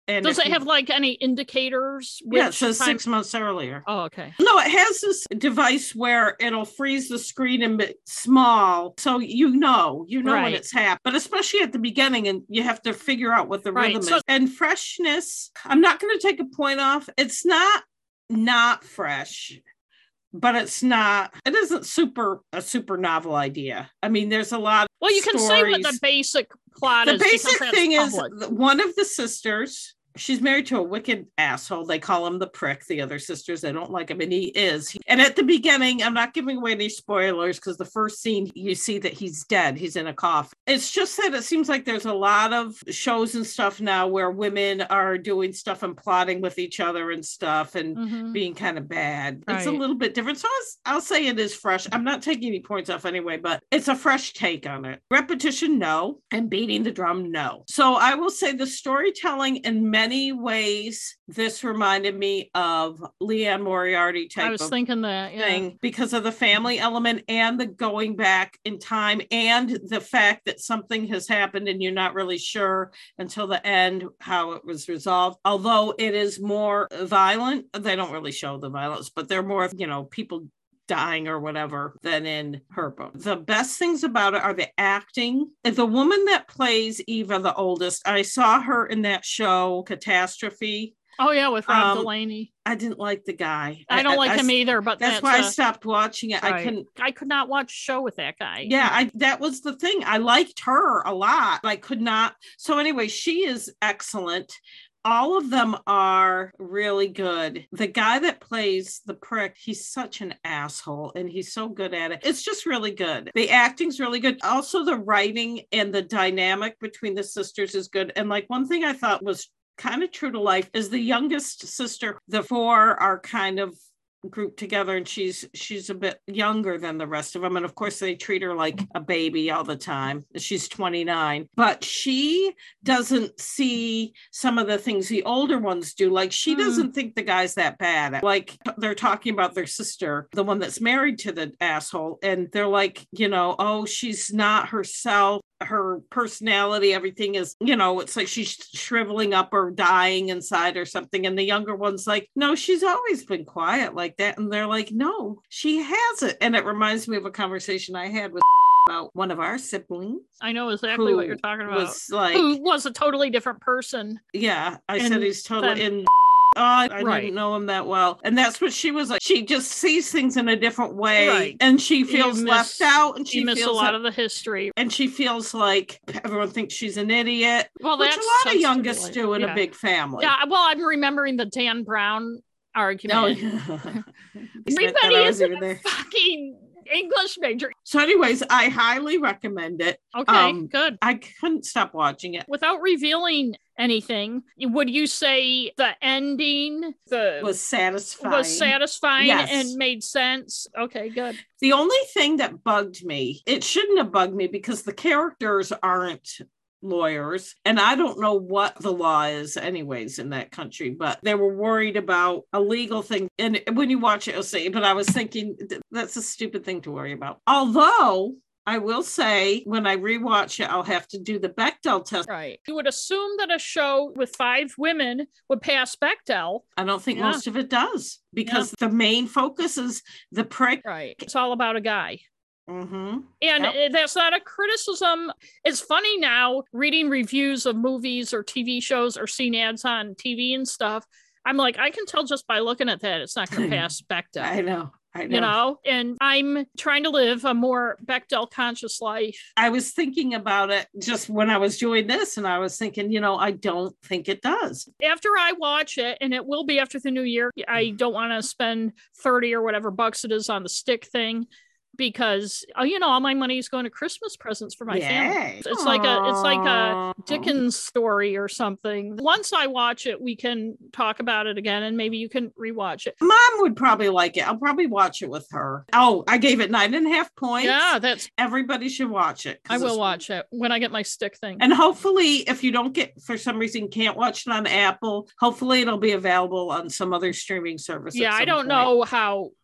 And does it you, have like any indicators? Yeah, it says time... six months earlier. Oh, okay. No, it has this device where it'll freeze the screen and be small. So you know, you know right. when it's happened. But especially at the beginning, and you have to figure out what the right. rhythm so- is. And freshness, I'm not going to take a point off. It's not not fresh. But it's not, it isn't super, a super novel idea. I mean, there's a lot of Well, you can stories. say what the basic plot the is. The basic thing is one of the sisters, she's married to a wicked asshole. They call him the prick, the other sisters. They don't like him, and he is. And at the beginning, I'm not giving away any spoilers because the first scene, you see that he's dead. He's in a coffin. It's just that it seems like there's a lot of shows and stuff now where women are doing stuff and plotting with each other and stuff and mm-hmm. being kind of bad. Right. It's a little bit different. So I'll, I'll say it is fresh. I'm not taking any points off anyway, but it's a fresh take on it. Repetition, no. And beating the drum, no. So I will say the storytelling in many ways, this reminded me of Liane Moriarty type I was of thinking that, yeah. thing because of the family element and the going back in time and the fact that something has happened and you're not really sure until the end how it was resolved. Although it is more violent, they don't really show the violence, but they're more, you know, people dying or whatever than in her book. The best things about it are the acting. The woman that plays Eva, the oldest, I saw her in that show Catastrophe. Oh yeah, with Rob um, Delaney. I didn't like the guy. I don't I, like I, him either, but that's, that's why a, I stopped watching it. Right. I couldn't. I could not watch a show with that guy. Yeah, I that was the thing. I liked her a lot. I could not. So anyway, she is excellent. All of them are really good. The guy that plays the prick, he's such an asshole and he's so good at it. It's just really good. The acting's really good. Also, the writing and the dynamic between the sisters is good. And like one thing I thought was kind of true to life is the youngest sister. The four are kind of grouped together and she's she's a bit younger than the rest of them, and of course they treat her like a baby all the time. She's twenty-nine, but she doesn't see some of the things the older ones do. Like she mm. doesn't think the guy's that bad. Like they're talking about their sister, the one that's married to the asshole, and they're like, you know, oh, she's not herself. Her personality, everything is, you know, it's like she's shriveling up or dying inside or something. And the younger one's like, no, she's always been quiet like that. And they're like, no, she hasn't. And it reminds me of a conversation I had with about one of our siblings. I know exactly what you're talking about. Was like, who was a totally different person. Yeah, I said he's totally then- in. Oh, I right. didn't know him that well. And that's what she was like. She just sees things in a different way. Right. And she feels miss, left out. And she you miss feels a lot like, of the history. And she feels like everyone thinks she's an idiot. Well, which that's a lot of youngest do in yeah. a big family. Yeah, well, I'm remembering the Dan Brown argument. Oh, yeah. Everybody is a there. fucking English major. So anyways, I highly recommend it. Okay, um, good. I couldn't stop watching it. Without revealing anything, would you say the ending the was satisfying was satisfying yes. and made sense? Okay, good. The only thing that bugged me, it shouldn't have bugged me because the characters aren't lawyers, and I don't know what the law is anyways in that country, but they were worried about a legal thing. And when you watch it, you'll see, but I was thinking that's a stupid thing to worry about. Although I will say when I rewatch it, I'll have to do the Bechdel test. Right. You would assume that a show with five women would pass Bechdel. I don't think yeah. most of it does because yeah. the main focus is the prick. Right. It's all about a guy. Mm-hmm. And yep. that's not a criticism. It's funny now reading reviews of movies or T V shows or seeing ads on T V and stuff. I'm like, I can tell just by looking at that, it's not going to pass Bechdel. I know. I know. You know, and I'm trying to live a more Bechdel conscious life. I was thinking about it just when I was doing this, and I was thinking, you know, I don't think it does. After I watch it, and it will be after the new year, I don't want to spend thirty or whatever bucks it is on the stick thing. Because you know all my money is going to Christmas presents for my Yay. family. It's Aww. like a it's like a Dickens story or something. Once I watch it, we can talk about it again, and maybe you can rewatch it. Mom would probably like it. I'll probably watch it with her. Oh, I gave it nine and a half points. Yeah, that's everybody should watch it. I will watch it when I get my stick thing. And hopefully, if you don't get for some reason can't watch it on Apple, hopefully it'll be available on some other streaming service. Yeah, I don't point. know how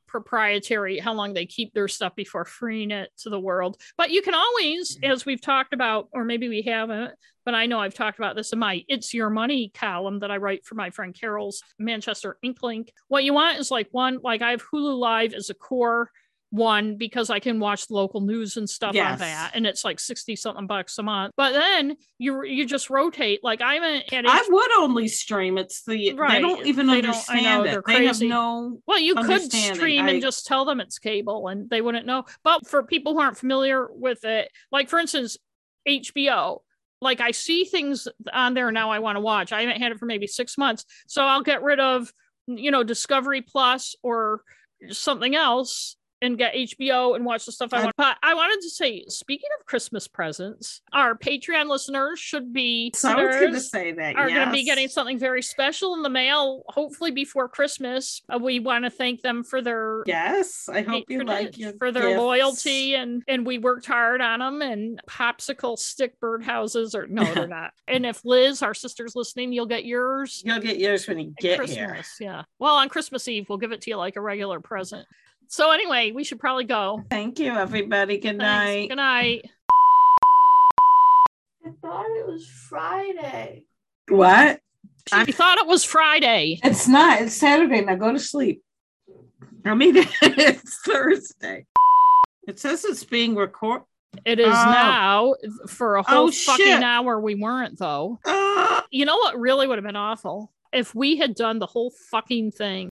proprietary, how long they keep their stuff before freeing it to the world. But you can always, as we've talked about, or maybe we haven't, but I know I've talked about this in my It's Your Money column that I write for my friend Carol's Manchester Inklink. What you want is like one, like I have Hulu Live as a core one because I can watch the local news and stuff Yes. on that, and it's like sixty something bucks a month. But then you you just rotate. Like I'm at I would only stream. It's the Right. they don't even They don't- understand I know, it. they're They have crazy. no. Well, you could understanding. stream I- and just tell them it's cable and they wouldn't know. But for people who aren't familiar with it, like for instance, H B O, like I see things on there now I want to watch. I haven't had it for maybe six months. So I'll get rid of, you know, Discovery Plus or something else and get H B O and watch the stuff I, I- want. But I wanted to say, speaking of Christmas presents, our Patreon listeners should be So I was going to listeners say that. are going to be yes. getting something very special in the mail, hopefully before Christmas. Uh, we want to thank them for their Yes, I hope you patronage, like your for their gifts. loyalty, and and we worked hard on them. And popsicle stick birdhouses, or no, they're not. And if Liz, our sister's listening, you'll get yours. You'll get yours when you at get Christmas. here. Yeah. Well, on Christmas Eve, we'll give it to you like a regular present. So anyway, we should probably go. Thank you, everybody. Good Thanks. night. Good night. I thought it was Friday. What? I thought it was Friday. It's not. It's Saturday. Now go to sleep. I mean, it's Thursday. It says it's being recorded. It is Oh. now for a whole Oh, fucking shit. hour. We weren't though. Ah! You know what really would have been awful? If we had done the whole fucking thing